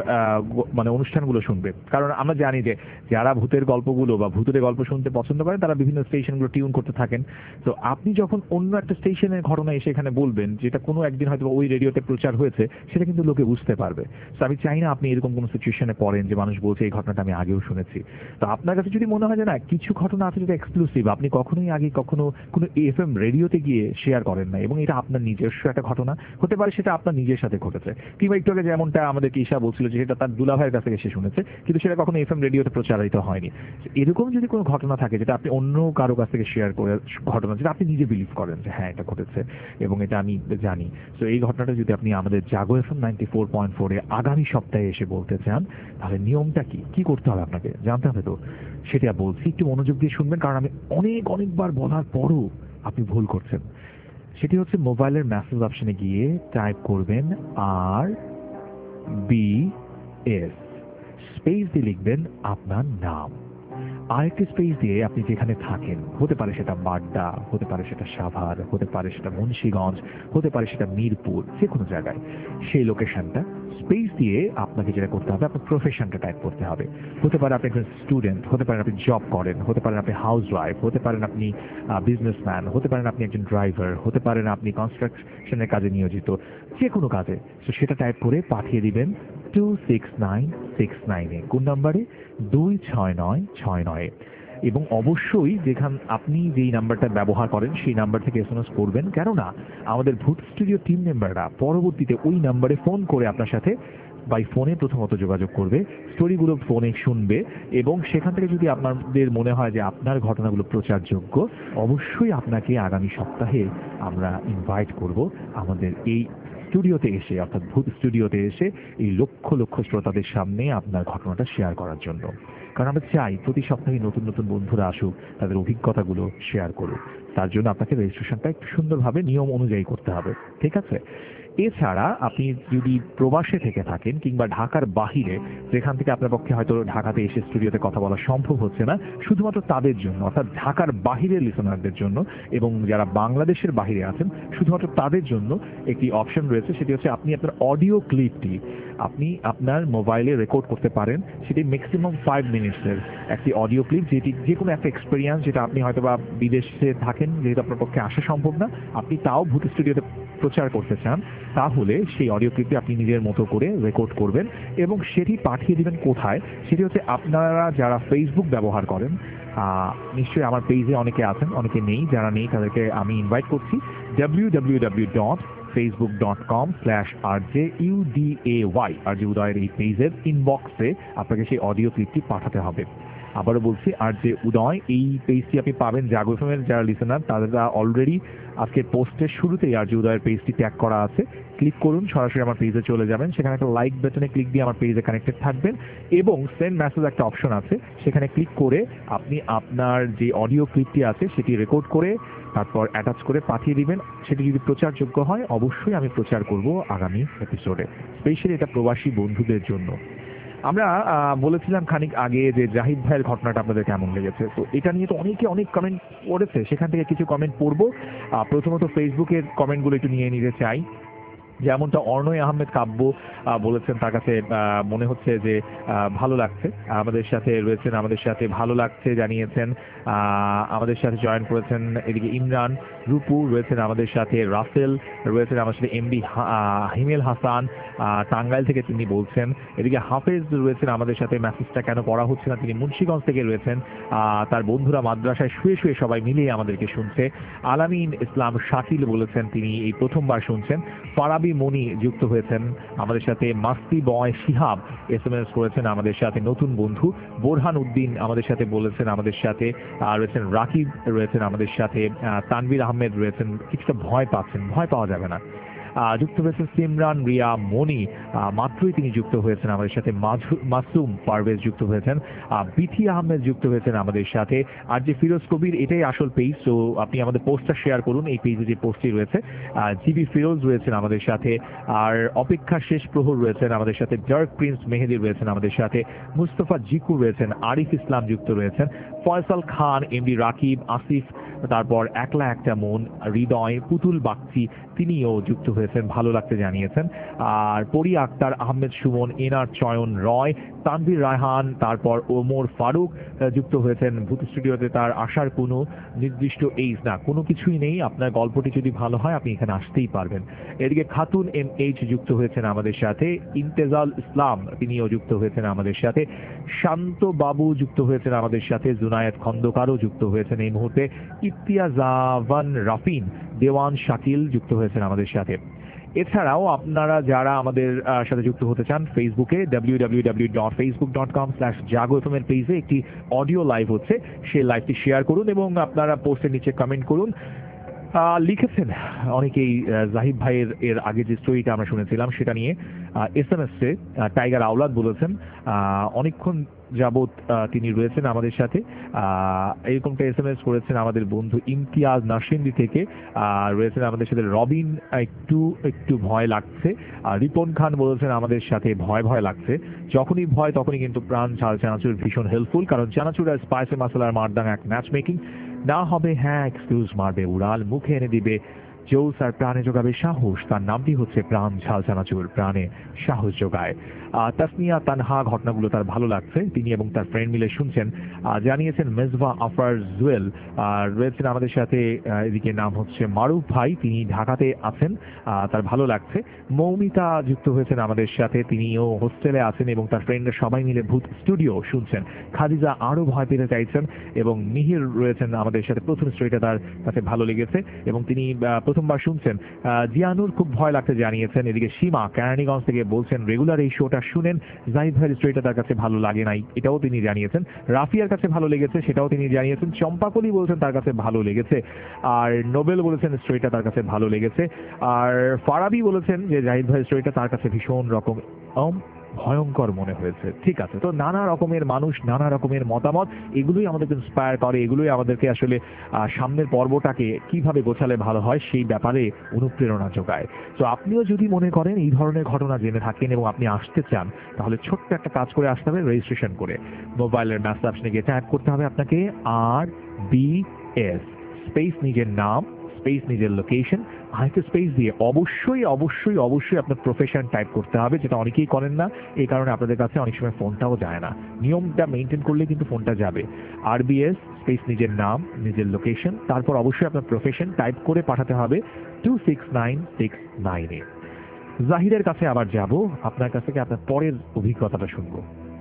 মানে অনুষ্ঠানগুলো শুনবে। কারণ আমরা জানি যে যারা ভূতের গল্পগুলো বা ভূতের গল্প শুনতে পছন্দ করেন তারা বিভিন্ন স্টেশনগুলো টিউন করতে থাকেন। তো আপনি যখন অন্য একটা স্টেশনের ঘটনা এসে এখানে বলবেন, যেটা কোনো একদিন হয়তো ওই রেডিওতে প্রচার হয়েছে, সেটা কিন্তু লোকে বুঝতে পারবে। তো আমি চাই না আপনি এরকম কোনো সিচুয়েশনে পড়েন যে মানুষ বলছে এই ঘটনাটা আমি আগেও শুনেছি। তো আপনার কাছে যদি মনে হয় যে না কিছু ঘটনা আছে যেটা এক্সক্লুসিভ, আপনি কখনোই আগে কখনো কোনো এফএম রেডিওতে গিয়ে শেয়ার করেন না, এবং এটা আপনার নিজস্ব একটা ঘটনা হতে পারে, সেটা আপনার নিজের সাথে ঘটেছে। কিংবা একটু আগে যেমনটা আমাদেরকে ঈশা বলছিল যে সেটা তার দুলাভাইয়ের কাছ থেকে সে শুনেছে, কিন্তু সেটা কখনো এফএম রেডিওতে প্রচারিত হয়নি। এরকম যদি কোনো ঘটনা থাকে যেটা আপনি অন্য কারো কাছ থেকে শেয়ার করে, ঘটনা যেটা আপনি নিজে বিলিভ করেন যে হ্যাঁ এটা ঘটেছে এবং এটা আমি জানি, তো এই ঘটনাটা যদি আপনি আমাদের জাগো এফএম 94.4 আগামী সপ্তাহে এসে বলতে চান, তাহলে নিয়মটা কি করতে হবে আপনাকে জানতে হবে। তো সেটা বলছি, একটু মনোযোগ দিয়ে শুনবেন, কারণ আমি অনেকবার বলার পরও আপনি ভুল করছেন। সেটি হচ্ছে মোবাইলের মেসেজ অপশনে গিয়ে টাইপ করবেন RBS, স্পেস দিয়ে লিখবেন আপনার নাম, আরেকটি স্পেস দিয়ে আপনি যেখানে থাকেন, হতে পারে সেটা বাড্ডা, হতে পারে সেটা সাভার, হতে পারে সেটা মুন্সিগঞ্জ, হতে পারে সেটা মিরপুর, যে কোনো জায়গায় সেই লোকেশনটা স্পেস দিয়ে আপনাকে যেটা করতে হবে আপনার প্রফেশনটা টাইপ করতে হবে। হতে পারে আপনি একজন স্টুডেন্ট, হতে পারেন আপনি জব করেন, হতে পারেন আপনি হাউস ওয়াইফ, হতে পারেন আপনি বিজনেসম্যান, হতে পারেন আপনি একজন ড্রাইভার, হতে পারেন আপনি কনস্ট্রাকশনের কাজে নিয়োজিত, যে কোনো কাজে। তো সেটা টাইপ করে পাঠিয়ে দিবেন 26969 কোন নাম্বারে 26969। এবং অবশ্যই আপনি যেই নাম্বারটা ব্যবহার করেন সেই নাম্বার থেকে এসএমএস করবেন, কেননা আমাদের ভূত স্টুডিও টিম মেম্বাররা পরবর্তীতে ওই নাম্বারে ফোন করে আপনার সাথে বাই ফোনে প্রথমত যোগাযোগ করবে, স্টোরিগুলো ফোনে শুনবে এবং সেখান থেকে যদি আপনাদের মনে হয় যে আপনার ঘটনাগুলো প্রচারযোগ্য, অবশ্যই আপনাকে আগামী সপ্তাহে আমরা ইনভাইট করব আমাদের এই স্টুডিওতে এসে, অর্থাৎ ভূত স্টুডিওতে এসে এই লক্ষ লক্ষ শ্রোতাদের সামনে আপনার ঘটনাটা শেয়ার করার জন্য। কারণ আমরা চাই প্রতি সপ্তাহে নতুন নতুন বন্ধুরা আসুক, তাদের অভিজ্ঞতাগুলো শেয়ার করুক। তার জন্য আপনাকে রেজিস্ট্রেশনটা একটু সুন্দরভাবে নিয়ম অনুযায়ী করতে হবে, ঠিক আছে? এছাড়া আপনি যদি প্রবাসে থেকে থাকেন কিংবা ঢাকার বাহিরে, যেখান থেকে আপনার পক্ষে হয়তো ঢাকাতে এসে স্টুডিওতে কথা বলা সম্ভব হচ্ছে না, শুধুমাত্র তাদের জন্য, অর্থাৎ ঢাকার বাহিরের লিসনারদের জন্য এবং যারা বাংলাদেশের বাহিরে আছেন শুধুমাত্র তাদের জন্য একটি অপশন রয়েছে। সেটি হচ্ছে আপনি আপনার অডিও ক্লিপটি আপনি আপনার মোবাইলে রেকর্ড করতে পারেন। সেটি ম্যাক্সিমাম 5 মিনিটসের একটি অডিও ক্লিপ, যেটি যে কোনো একটা এক্সপিরিয়েন্স যেটা আপনি হয়তো বা বিদেশে থাকেন, যেহেতু আপনার পক্ষে আসা সম্ভব না, আপনি তাও ভূত স্টুডিওতে প্রচার করতে চান, তাহলে সেই অডিও ক্লিপটি আপনি নিজের মতো করে রেকর্ড করবেন এবং সেটি পাঠিয়ে দিবেন কোথায়? সেটি হচ্ছে আপনারা যারা ফেসবুক ব্যবহার করেন, নিশ্চয়ই আমার পেজে অনেকে আছেন, অনেকে নেই, যারা নেই তাদেরকে আমি ইনভাইট করছি www.facebook.com/rjuday RJ উদয়ের এই পেজের ইনবক্সে আপনাকে সেই অডিও ক্লিপটি পাঠাতে হবে। আবারও বলছি, RJ উদয় এই পেজটি আপনি পাবেন জাগো এফএম এর যারা লিসেনার তারা অলরেডি আজকের পোস্টের শুরুতেই RJ উদয়ের পেজটি ট্যাগ করা আছে। ক্লিক করুন, সরাসরি আমার পেজে চলে যাবেন, সেখানে একটা লাইক বাটনে ক্লিক দিয়ে আমার পেজে কানেক্টেড থাকবেন এবং সেন্ড মেসেজ একটা অপশন আছে, সেখানে ক্লিক করে আপনি আপনার যে অডিও ক্লিপটি আছে সেটি রেকর্ড করে তারপর অ্যাটাচ করে পাঠিয়ে দিবেন। সেটি যদি প্রচারযোগ্য হয় অবশ্যই আমি প্রচার করব আগামী এপিসোডে, স্পেশালি এটা প্রবাসী বন্ধুদের জন্য। আমরা বলেছিলাম খানিক আগে যে জাহিদ ভাইয়ের ঘটনাটা আপনাদের কেমন লেগেছে, তো এটা নিয়ে তো অনেকে অনেক কমেন্ট করেছে, সেখান থেকে কিছু কমেন্ট পড়বো। প্রথমত ফেসবুকের কমেন্টগুলো একটু নিয়ে নিতে চাই। যেমনটা অর্ণয় আহমেদ কাব্য বলেছেন, তার কাছে মনে হচ্ছে যে ভালো লাগছে, আমাদের সাথে রয়েছেন, আমাদের সাথে ভালো লাগছে জানিয়েছেন, আমাদের সাথে জয়েন করেছেন। এদিকে ইমরান রূপু রয়েছেন আমাদের সাথে, রাসেল রয়েছেন আমাদের সাথে, এমডি হিমেল হাসান টাঙ্গাইল থেকে তিনি বলছেন। এদিকে হাফেজ রয়েছেন আমাদের সাথে, মেসেজটা কেন পড়া হচ্ছে না, তিনি মুন্সিগঞ্জ থেকে রয়েছেন। তার বন্ধুরা মাদ্রাসায় শুয়ে শুয়ে সবাই মিলিয়ে আমাদেরকে শুনছে। আলামিন ইসলাম শাকিল বলেছেন তিনি এই প্রথমবার শুনছেন। ফারাবি মনি যুক্ত হয়েছেন আমাদের সাথে। মাস্তি বয় শিহাব এসএমএস করেছেন আমাদের সাথে, নতুন বন্ধু। বোরহান উদ্দিন আমাদের সাথে বলেছেন, আমাদের সাথে রয়েছেন। রাকিব রয়েছেন আমাদের সাথে। তানভীর আহমেদ রয়েছেন, কিছুটা ভয় পাচ্ছেন, ভয় পাওয়া যাবে না। যুক্ত হয়েছেন সিমরান রিয়া মনি, মাত্রই তিনি যুক্ত হয়েছেন আমাদের সাথে। মাসুম পারভেজ যুক্ত হয়েছেন। বিথি আহমেদ যুক্ত হয়েছেন আমাদের সাথে। আর যে ফিরোজ কবির, এটাই আসল পেজ, তো আপনি আমাদের পোস্টটা শেয়ার করুন, এই পেজে যে পোস্টটি রয়েছে। জিবি ফিরোজ রয়েছেন আমাদের সাথে। আর অপেক্ষা শেষ প্রহর রয়েছেন আমাদের সাথে। ডার্ক প্রিন্স মেহেদি রয়েছেন আমাদের সাথে। মুস্তফা জিকু রয়েছেন। আরিফ ইসলাম যুক্ত রয়েছেন। ফয়সাল খান, এমডি রাকিব, আসিফ, তারপর একলা একটা মন, হৃদয়, পুতুল বাগচি তিনিও যুক্ত হয়েছেন, ভালো লাগতে জানিয়েছেন। আর পরি আক্তার, আহমেদ সুমন, এনার চয়ন রয়, তানভীর রায়হান, তারপর ওমর ফারুক যুক্ত হয়েছেন। ভূত স্টুডিওতে তার আসার কোনো নির্দিষ্ট এইজ না, কোনো কিছুই নেই, আপনার গল্পটি যদি ভালো হয় আপনি এখানে আসতেই পারবেন। এদিকে খাতুন MH যুক্ত হয়েছেন আমাদের সাথে। ইন্তেজাল ইসলাম তিনিও যুক্ত হয়েছেন আমাদের সাথে। শান্ত বাবু যুক্ত হয়েছেন আমাদের সাথে। জুনায়েদ খন্দকারও যুক্ত হয়েছেন এই মুহূর্তে। ইফতিয়াজাওয়ান রাফিন, দেওয়ান শাকিল যুক্ত হয়েছেন আমাদের সাথে। এছাড়াও আপনারা যারা আমাদের সাথে যুক্ত হতে চান, ফেসবুকে www.facebook.com/jago.fm এর পেজে একটি অডিও লাইভ হচ্ছে, সেই লাইভটি শেয়ার করুন এবং আপনারা পোস্টের নিচে কমেন্ট করুন। লিখেছেন অনেকেই জাহিদ ভাইয়ের এর আগে যে স্টোরিটা আমরা শুনেছিলাম সেটা নিয়ে এসএমএসে টাইগার আওলাদ বলেছেন অনেকক্ষণ যাবৎ তিনি রয়েছেন আমাদের সাথে। এরকমটা এসএমএস করেছেন আমাদের বন্ধু ইমতিয়াজ নার্সিন্দি থেকে, রয়েছেন আমাদের সাথে রবিন, একটু ভয় লাগছে। রিপন খান বলেছেন আমাদের সাথে ভয় ভয় লাগছে, যখনই ভয় তখনই কিন্তু প্রাণ ঝাল চানাচুর ভীষণ হেল্পফুল, কারণ চানাচুর আর স্পাইসি মশলার মারদাং এক ম্যাচ মেকিং না হবে, হ্যাঁ এক্সকিউজ মারবে উড়াল, মুখে এনে দিবে জোস আর প্রাণে যোগাবে সাহস, তার নামটি হচ্ছে প্রাণ ঝাল চানাচুর, প্রাণে সাহস যোগায়। তাসনিয়া তানহা, ঘটনাগুলো তার ভালো লাগছে, তিনি এবং তার ফ্রেন্ড মিলে শুনছেন। জানিয়েছেন মেজবা আফার জুয়েল, রয়েছেন আমাদের সাথে। এদিকে নাম হচ্ছে মারুফ ভাই, তিনি ঢাকাতে আছেন, তার ভালো লাগছে। মৌমিতা যুক্ত হয়েছেন আমাদের সাথে, তিনিও হোস্টেলে আছেন এবং তার ফ্রেন্ডরা সবাই মিলে ভূত স্টুডিও শুনছেন। খাদিজা আরো ভয় পেতে চাইছেন এবং মিহির রয়েছেন আমাদের সাথে, প্রথম স্টোরিটা তার কাছে ভালো লেগেছে এবং তিনি প্রথমবার শুনছেন। জিয়ানুর খুব ভয় লাগতে জানিয়েছেন। এদিকে সীমা কেরানীগঞ্জ থেকে বলছেন রেগুলার এই শোটা শুনেন, জাহিদ ভাইয়ের স্টোরিটা তার কাছে ভালো লাগে নাই, এটাও তিনি জানিয়েছেন। রাফিয়ার কাছে ভালো লেগেছে, সেটাও তিনি জানিয়েছেন। চম্পাকলি বলছেন তার কাছে ভালো লেগেছে, আর নোবেল বলেছেন স্টোরিটা তার কাছে ভালো লেগেছে, আর ফারাবি বলেছেন যে জাহিদ ভাইয়ের স্টোরিটা তার কাছে ভীষণ রকম ভয়ঙ্কর মনে হয়েছে। ঠিক আছে, তো নানা রকমের মানুষ, নানা রকমের মতামত, এগুলোই আমাদেরকে ইন্সপায়ার করে, এগুলোই আমাদেরকে আসলে সামনের পর্বটাকে কিভাবে গোছালে ভালো হয় সেই ব্যাপারে অনুপ্রেরণা যোগায়। তো আপনিও যদি মনে করেন এই ধরনের ঘটনা জেনে থাকেন এবং আপনি আসতে চান, তাহলে ছোট্ট একটা কাজ করে আসতে হবে, রেজিস্ট্রেশন করে মোবাইলের মেসেজ অপশনে গিয়ে টাইপ করতে হবে আপনাকে RBS স্পেস নিজের নাম, স্পেস নিজের লোকেশন, আরেকটা স্পেস দিয়ে অবশ্যই অবশ্যই অবশ্যই আপনার প্রফেশন টাইপ করতে হবে, যেটা অনেকেই করেন না, এই কারণে আপনাদের কাছে অনেক সময় ফোনটাও যায় না। নিয়মটা মেনটেন করলে কিন্তু ফোনটা যাবে। RBS স্পেস নিজের নাম, নিজের লোকেশন, তারপর অবশ্যই আপনার প্রফেশন টাইপ করে পাঠাতে হবে 26969-এ। জাহিদের কাছে আবার যাব, আপনার কাছ থেকে আপনার পরের অভিজ্ঞতাটা শুনবো।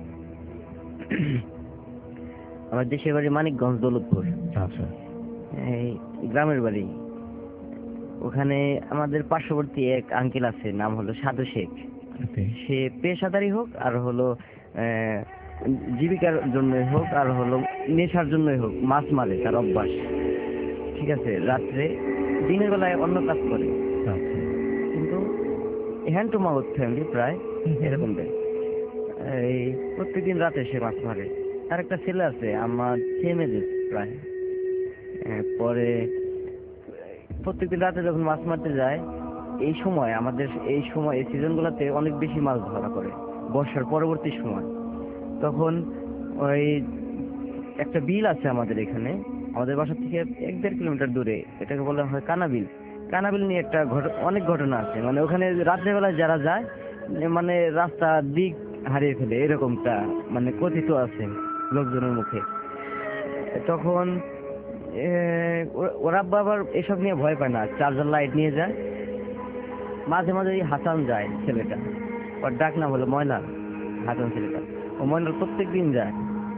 আমার দেশের বাড়ি মানিকগঞ্জ, দৌলতপুর। আচ্ছা, এই গ্রামের বাড়ি। ওখানে আমাদের পার্শ্ববর্তী এক আঙ্কেল আছে, নাম হলো সাধু শেখ। সে পেশাদারি হোক আর হলো জীবিকার জন্যই হোক আর হলো নেশার জন্যই হোক, মাছ মারে, তার অভ্যাস। ঠিক আছে, রাত্রে দিনের বেলায় অন্য কাজ করে, কিন্তু হ্যান্ড টু মাউথ ফ্যামিলি প্রায় এরকম দেয়। এই প্রত্যেকদিন রাতে সে মাছ মারে। তার একটা ছেলে আছে আমার সেম এজেস প্রায়। পরে প্রত্যেকদিন রাতে যখন মাছ মারতে যায়, এই সময় আমাদের এই সময় এই সিজন গুলাতে অনেক বেশি মাছ ধরা পড়ে, বর্ষার পরবর্তী সময়। তখন ওই একটা বিল আছে আমাদের এখানে, আমাদের বাসা থেকে 1-1.5 কিলোমিটার দূরে, এটাকে বলা হয় কানাবিল। কানাবিল নিয়ে একটা অনেক ঘটনা আছে, মানে ওখানে রাত্রেবেলায় যারা যায় মানে রাস্তার দিক হারিয়ে ফেলে, এরকমটা মানে কথিত আছে লোকজনের মুখে। তখন ওরা আবার এসব নিয়ে ভয় পায় না, চার্জার লাইট নিয়ে যায়। মাঝে মাঝে হাসান যায় ছেলেটা, ওর ডাক নাম হলো ময়নাল, হাসান ছেলেটা। ও ময়নাল প্রত্যেক দিন যায়।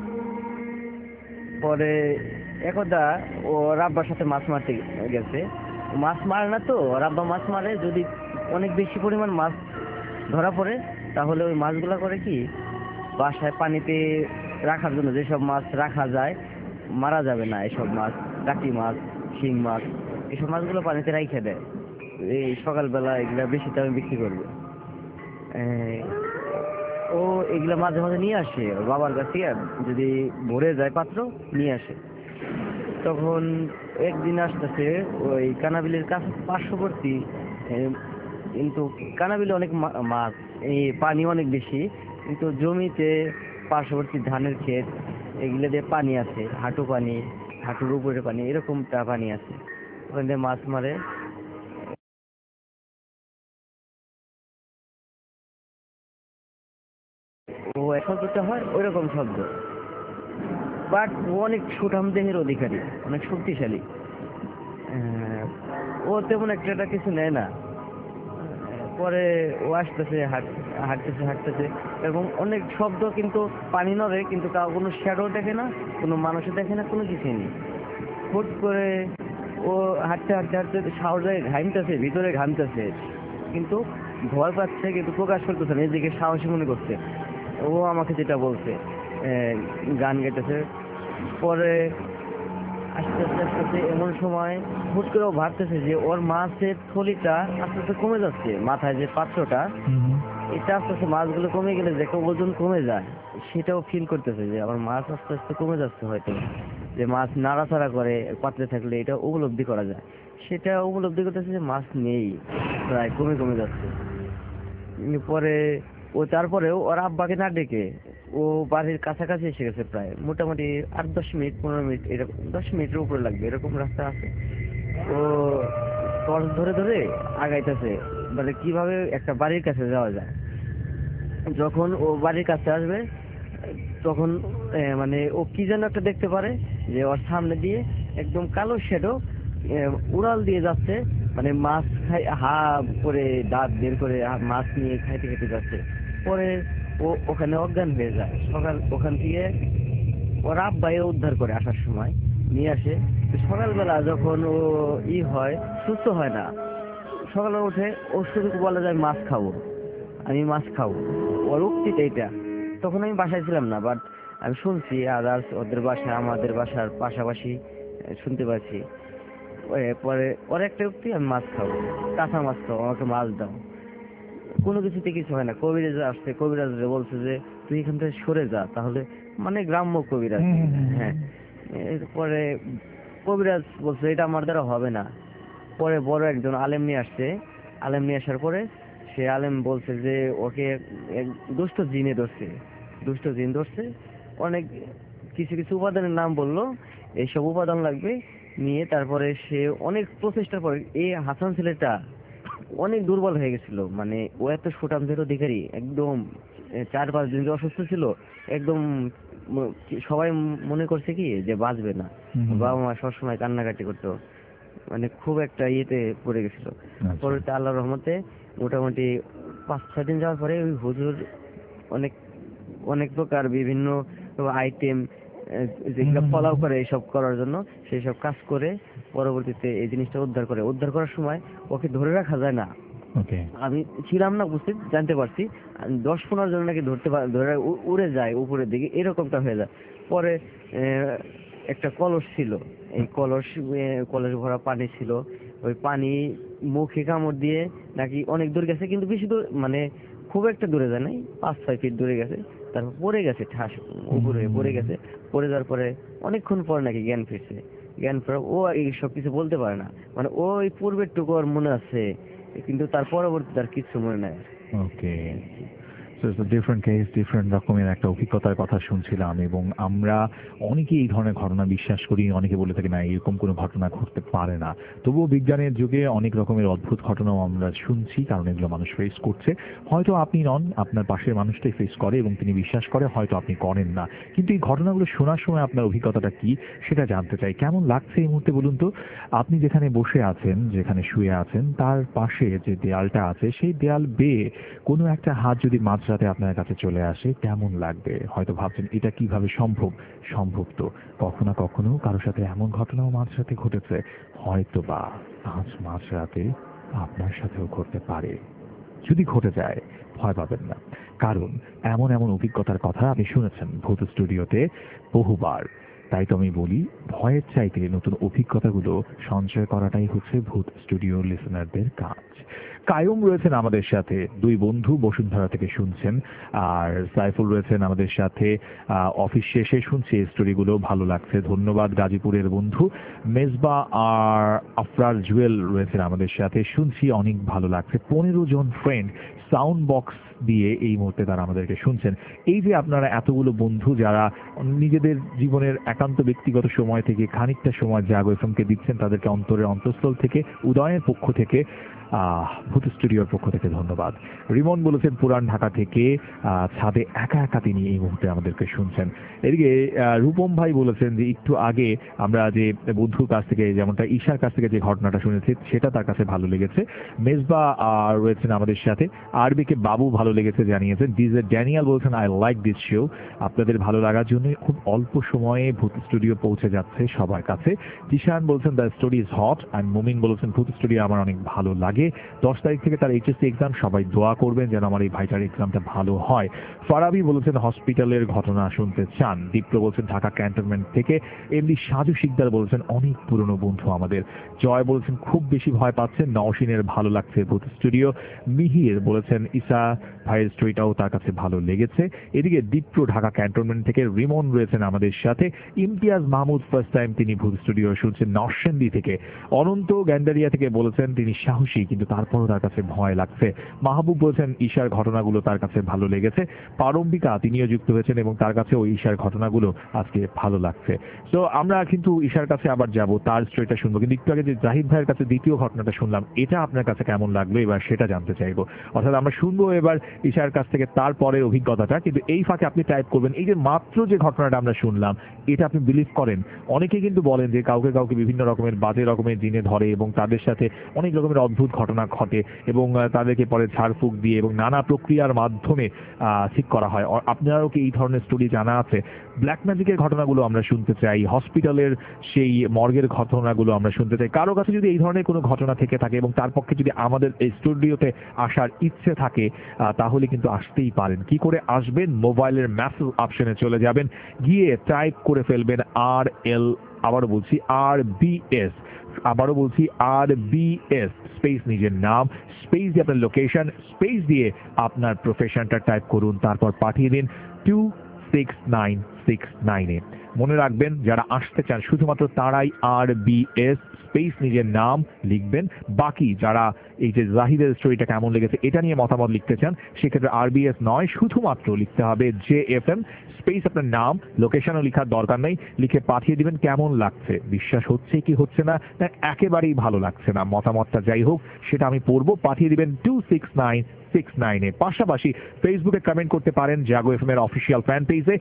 পরে একদা ও রাব্বার সাথে মাছ মারতে গেছে। মাছ মারে না তো, রাব্বা মাছ মারে, যদি অনেক বেশি পরিমাণ মাছ ধরা পড়ে তাহলে ওই মাছগুলা করে কি, বাসায় পানিতে রাখার জন্য যেসব মাছ রাখা যায়, মারা যাবে না এসব মাছ, কাটি মাছ, শিং মাছ, এসব মাছগুলো পানিতে রাইখে দেয়। এই সকালবেলা এগুলা বেশি দামে বিক্রি করবে। ও এগুলা মাঝে মাঝে নিয়ে আসে ওর বাবার কাছে, যদি ভরে যায় পাত্র নিয়ে আসে। তখন একদিন আসতেছে ওই কানাবিলের কাছে পার্শ্ববর্তী, কিন্তু কানাবিলে অনেক মাছ, এই পানি অনেক বেশি, কিন্তু জমিতে পার্শ্ববর্তী ধানের ক্ষেত এগুলো দিয়ে পানি আছে, হাঁটু পানি, হাঁটুর উপরে পানি, এরকমটা পানি আছে, ওখান থেকে মাছ মারে। ও এখন যেটা হয় ওইরকম শব্দ, বাট ও অনেক সুঠাম দেহের অধিকারী, অনেক শক্তিশালী। ও তেমন একটা কিছু নেয় না। পরে ও আসতেছে, হাঁটতেছে হাঁটতেছে, এবং অনেক শব্দ, কিন্তু পানি নড়ে, কিন্তু কোনো শ্যাডো দেখে না, কোনো মানুষও দেখে না, কোনো কিছুই নেই। হুট করে ও হাঁটতে হাঁটতে হাঁটতে সাহসে ঘামতেছে, ভিতরে ঘামতেছে, কিন্তু ভয় পাচ্ছে, কিন্তু প্রকাশ করতেছে না, এদিকে সাহসী মনে করছে। ও আমাকে যেটা বলছে, গান গেতেছে। পরে আস্তে আস্তে আস্তে আস্তে এমন সময় হুট করে ও ভাবতেছে যে ওর মাছের থলিটা আস্তে আস্তে কমে যাচ্ছে, মাথায় যে পাত্রটা, এটা আস্তে আস্তে মাছগুলো কমে গেলে যে ওজন কমে যায়, সেটাও ফিল করতেছে যে আমার মাছ আস্তে আস্তে কমে যাচ্ছে, হয়তো যে মাছ নাড়াচাড়া করে পাত্রে থাকলে এটা উপলব্ধি করা যায়। সেটা উপলব্ধি করতেছে যে মাছ নেই, প্রায় কমে কমে যাচ্ছে। পরে ও তারপরেও ওর আব্বাকে না ডেকে ও বাড়ির কাছাকাছি এসে গেছে, প্রায় মোটামুটি 8-10 মিনিট 15 মিনিট, এরকম 10 মিনিটের উপরে লাগবে, এরকম রাস্তা আছে। ও টর্চ ধরে ধরে আগাইতেছে, মানে কিভাবে একটা বাড়ির কাছে যাওয়া যায়। যখন ও বাড়ির কাছে আসবে তখন মানে ও কি যেন একটা দেখতে পারে যে ওর সামনে দিয়ে একদম কালো শ্যাডো উড়াল দিয়ে যাচ্ছে, মানে মাছ খাই হা করে দাঁত বের করে মাছ নিয়ে খাইতে খেতে যাচ্ছে। পরে ও ওখানে অজ্ঞান হয়ে যায়। ওখান থেকে ওর আব্বাই উদ্ধার করে আসার সময় নিয়ে আসে। তো সকালবেলা যখন ও হয় সুস্থ হয় না, সকালে উঠে ও শুধু বলা যায় মাছ খাবো, আমি মাছ খাবো, ওর উক্তিটা এটা। তখন আমি বাসায় ছিলাম না, বাট আমি শুনছি আদার্স ওদের বাসায় আমাদের বাসার পাশাপাশি শুনতে পাচ্ছি। পরে ওর একটা উক্তি, আমি মাছ খাবো, কাঁচা মাছ খাবো, আমাকে মাছ দাও। কোনো কিছুতে কিছু হয় না। কবিরাজ আসছে, কবিরাজ বলছে যে তুই এখান থেকে সরে যা, তাহলে মানে গ্রাম্য কবিরাজ। হ্যাঁ, এরপরে কবিরাজ বলছে এটা আমার দ্বারা হবে না। পরে বড় একজন আলেম নিয়ে আসছে। আলেম নিয়ে আসার পরে সে আলেম বলছে যে ওকে দুষ্ট জিনে ধরছে। অনেক কিছু কিছু উপাদানের নাম বললো, এইসব উপাদান লাগবে নিয়ে। তারপরে সে অনেক প্রচেষ্টার পরে এই হাসান ছেলেটা অনেক দুর্বল হয়ে গেছিল, মানে ও এত সুঠামদের অধিকারী, একদম 4-5 দিন অসুস্থ ছিল একদম। সবাই মনে করছে কি যে বাঁচবে না। বাবা মা সবসময় কান্নাকাটি করতো, মানে খুব একটা ইয়েতে পড়ে গেছিল। পরে আল্লাহর রহমতে মোটামুটি 5-6 দিন যাওয়ার পরে ওই হুজুর অনেক প্রকার বিভিন্ন আইটেম যেগুলো ফলো করে এইসব করার জন্য, সেই সব কাজ করে পরবর্তীতে এই জিনিসটা উদ্ধার করার সময় ওকে ধরে রাখা যায় না। আমি ছিলাম না উপস্থিত, জানতে পারছি 10-15 জন নাকি ধরে উড়ে যায় উপরের দিকে, এরকমটা হয়ে যায়। পরে একটা কলস ছিল, এই কলস ভরা পানি ছিল। ওই পানি মুখে কামড় দিয়ে নাকি অনেক দূর গেছে, কিন্তু বেশি দূর মানে খুব একটা দূরে যায় নাই, 5-6 ফিট দূরে গেছে। তারপর পড়ে গেছে, ঠাস উপরে পড়ে গেছে। পড়ে যাওয়ার পরে অনেকক্ষণ পর নাকি জ্ঞান ফিরছে। ও এই সব কিছু বলতে পারে না, মানে ওই পূর্বের টুকু ওর মনে আছে, কিন্তু তার পরবর্তী তার কিছু মনে নাই। Okay, so it's a different case, different রকমের একটা অভিজ্ঞতার কথা শুনছিলাম। এবং আমরা অনেকেই এই ধরনের ঘটনা বিশ্বাস করি, অনেকে বলে থাকি না এরকম কোনো ঘটনা ঘটতে পারে না। তবুও বিজ্ঞানের যুগে অনেক রকমের অদ্ভুত ঘটনাও আমরা শুনছি, কারণ এগুলো মানুষ ফেস করছে। হয়তো আপনি নন, আপনার পাশের মানুষটাই ফেস করে এবং তিনি বিশ্বাস করে, হয়তো আপনি করেন না। কিন্তু এই ঘটনাগুলো শোনার সময় আপনার অভিজ্ঞতাটা কি সেটা জানতে চাই। কেমন লাগছে এই মুহূর্তে বলুন তো? আপনি যেখানে বসে আছেন, যেখানে শুয়ে আছেন, তার পাশে যে দেয়ালটা আছে, সেই দেয়াল বেয়ে কোনো একটা হাত যদি মাঝরাতে আপনার কাছে চলে আসে, কেমন লাগবে? হয়তো ভাবছেন এটা কিভাবে সম্ভব তো কখনো না কখনো কারোর সাথে এমন ঘটনাও মাঝরাতে ঘটেছে, হয়তো বা আজ মাঝরাতে আপনার সাথেও ঘটতে পারে। যদি ঘটে যায় ভয় পাবেন না, কারণ এমন অভিজ্ঞতার কথা আপনি শুনেছেন ভূত স্টুডিওতে বহুবার। তাই তো আমি বলি, ভয়ের চাইতে নতুন অভিজ্ঞতাগুলো সঞ্চয় করাটাই হচ্ছে ভূত স্টুডিও লিসেনারদের কাজ। কায়ুম রয়েছেন আমাদের সাথে, 2 বন্ধু বসুন্ধরা থেকে শুনছেন। আর সাইফুল রয়েছেন আমাদের সাথে, অফিস শেষে শুনছি স্টোরিগুলো, ভালো লাগছে, ধন্যবাদ। গাজীপুরের বন্ধু মেজবা আর আফরার জুয়েল রয়েছেন আমাদের সাথে, শুনছি, অনেক ভালো লাগছে। 15 জন ফ্রেন্ড সাউন্ড বক্স দিয়ে এই মুহূর্তে তারা আমাদেরকে শুনছেন। এই যে আপনারা এতগুলো বন্ধু যারা নিজেদের জীবনের একান্ত ব্যক্তিগত সময় থেকে খানিকটা সময় জাগো এফএমকে দিচ্ছেন, তাদেরকে অন্তরের অন্তঃস্থল থেকে, উদয়ের পক্ষ থেকে, ভূত স্টুডিওর পক্ষ থেকে ধন্যবাদ। রিমন বলেছেন পুরান ঢাকা থেকে, ছাদে একা তিনি এই মুহূর্তে আমাদেরকে শুনছেন। এদিকে রূপম ভাই বলেছেন যে একটু আগে আমরা যে বন্ধুর কাছ থেকে, যেমনটা ঈশার কাছ থেকে যে ঘটনাটা শুনেছি, সেটা তার কাছে ভালো লেগেছে। মেজবা রয়েছেন আমাদের সাথে, আরবিকে বাবু ভালো লেগেছে জানিয়েছেন। ডিজে ড্যানিয়েল বলছেন আই লাইক দিস শো। আপনাদের ভালো লাগার জন্য খুব অল্প সময়ে ভূত স্টুডিও পৌঁছে যাচ্ছে সবার কাছে। জিশান বলছেন the story is hot. And Mumin বলেছেন ভূত স্টুডিও আমার অনেক ভালো লাগে। 10 তারিখ থেকে তার এইচএসসি এক্সাম, সবাই দোয়া করবেন যেন আমার এই ভাইটার এক্সামটা ভালো হয়। ফারাবি বলেছেন হসপিটালের ঘটনা শুনতে চান। দীপ্ত বলছেন ঢাকা ক্যান্টনমেন্ট থেকে। এমনি সাজু শিকদার বলছেন অনেক পুরনো বন্ধু আমাদের। জয় বলছেন খুব বেশি ভয় পাচ্ছেন। নওশিনের ভালো লাগছে ভূত স্টুডিও। মিহির বলেছেন বলেছেন ঈসা ভাইয়ের স্টোরিটাও তার কাছে ভালো লেগেছে। এদিকে দীপ্র ঢাকা ক্যান্টনমেন্ট থেকে রিমন রয়েছেন আমাদের সাথে। ইমতিয়াজ মাহমুদ ফার্স্ট টাইম তিনি ভূত স্টুডিও শুনছেন নরসিংদী থেকে। অনন্ত গ্যান্ডারিয়া থেকে বলেছেন তিনি সাহসী কিন্তু তারপরও তার কাছে ভয় লাগছে। মাহবুব বলছেন ঈশার ঘটনাগুলো তার কাছে ভালো লেগেছে। পারম্বিকা তিনিও যুক্ত হয়েছেন এবং তার কাছে ওই ঈশার ঘটনাগুলো আজকে ভালো লাগছে। তো আমরা কিন্তু ঈশার কাছে আবার যাব, তার স্টোরিটা শুনবো, কিন্তু একটু আগে যে জাহিদ ভাইয়ের কাছে দ্বিতীয় ঘটনাটা শুনলাম এটা আপনার কাছে কেমন লাগলো এবার সেটা জানতে চাইবো। অর্থাৎ আমরা শুনবো এবার ঈশার কাছ থেকে তারপরে অভিজ্ঞতাটা, কিন্তু এই ফাঁকে আপনি টাইপ করবেন এই যে মাত্র যে ঘটনাটা আমরা শুনলাম এটা আপনি বিলিভ করেন? অনেকে কিন্তু বলেন যে কাউকে কাউকে বিভিন্ন রকমের বাজে রকমের জিনে ধরে এবং তাদের সাথে অনেক রকমের অদ্ভুত ঘটনা ঘটে এবং তাদেরকে পরে ঝাড়ফুঁক দিয়ে এবং নানা প্রক্রিয়ার মাধ্যমে ঠিক করা হয়। আপনারও কি এই ধরনের স্টোরি জানা আছে? ব্ল্যাক ম্যাজিকের ঘটনাগুলো আমরা শুনতে চাই, হসপিটালের সেই মর্গের ঘটনাগুলো আমরা শুনতে চাই। কারো কাছে যদি এই ধরনের কোনো ঘটনা থেকে থাকে এবং তার পক্ষে যদি আমাদের এই স্টুডিওতে আসার ইচ্ছে থাকে তাহলে কিন্তু আসতেই পারেন। কি করে আসবেন? মোবাইলের মেসেজ অপশনে চলে যাবেন, গিয়ে টাইপ করে ফেলবেন RL, আবারও বলছি RBS, আবারও বলছি RBS, স্পেস নিজের নাম, স্পেস দিয়ে আপনার লোকেশন, স্পেস দিয়ে আপনার প্রফেশনটা টাইপ করুন, তারপর পাঠিয়ে দিন 26969-এ। মনে রাখবেন যারা আসতে চান শুধুমাত্র তারাই RBS স্পেস নিজের নাম লিখবেন। বাকি যারা এই যে জাহিদের স্টোরিটা কেমন লেগেছে এটা নিয়ে মতামত লিখতে চান সেক্ষেত্রে RBS নয়, শুধুমাত্র লিখতে হবে JFM স্পেস আপনার নাম, লোকেশনও লেখার দরকার নেই, লিখে পাঠিয়ে দিবেন কেমন লাগছে, বিশ্বাস হচ্ছে কি হচ্ছে না, একেবারেই ভালো লাগছে না, মতামতটা যাই হোক সেটা আমি পড়বো, পাঠিয়ে দিবেন 26969-এ। পাশাপাশি ফেসবুকে কমেন্ট করতে পারেন জাগো এফএম এর অফিসিয়াল ফ্যান পেজে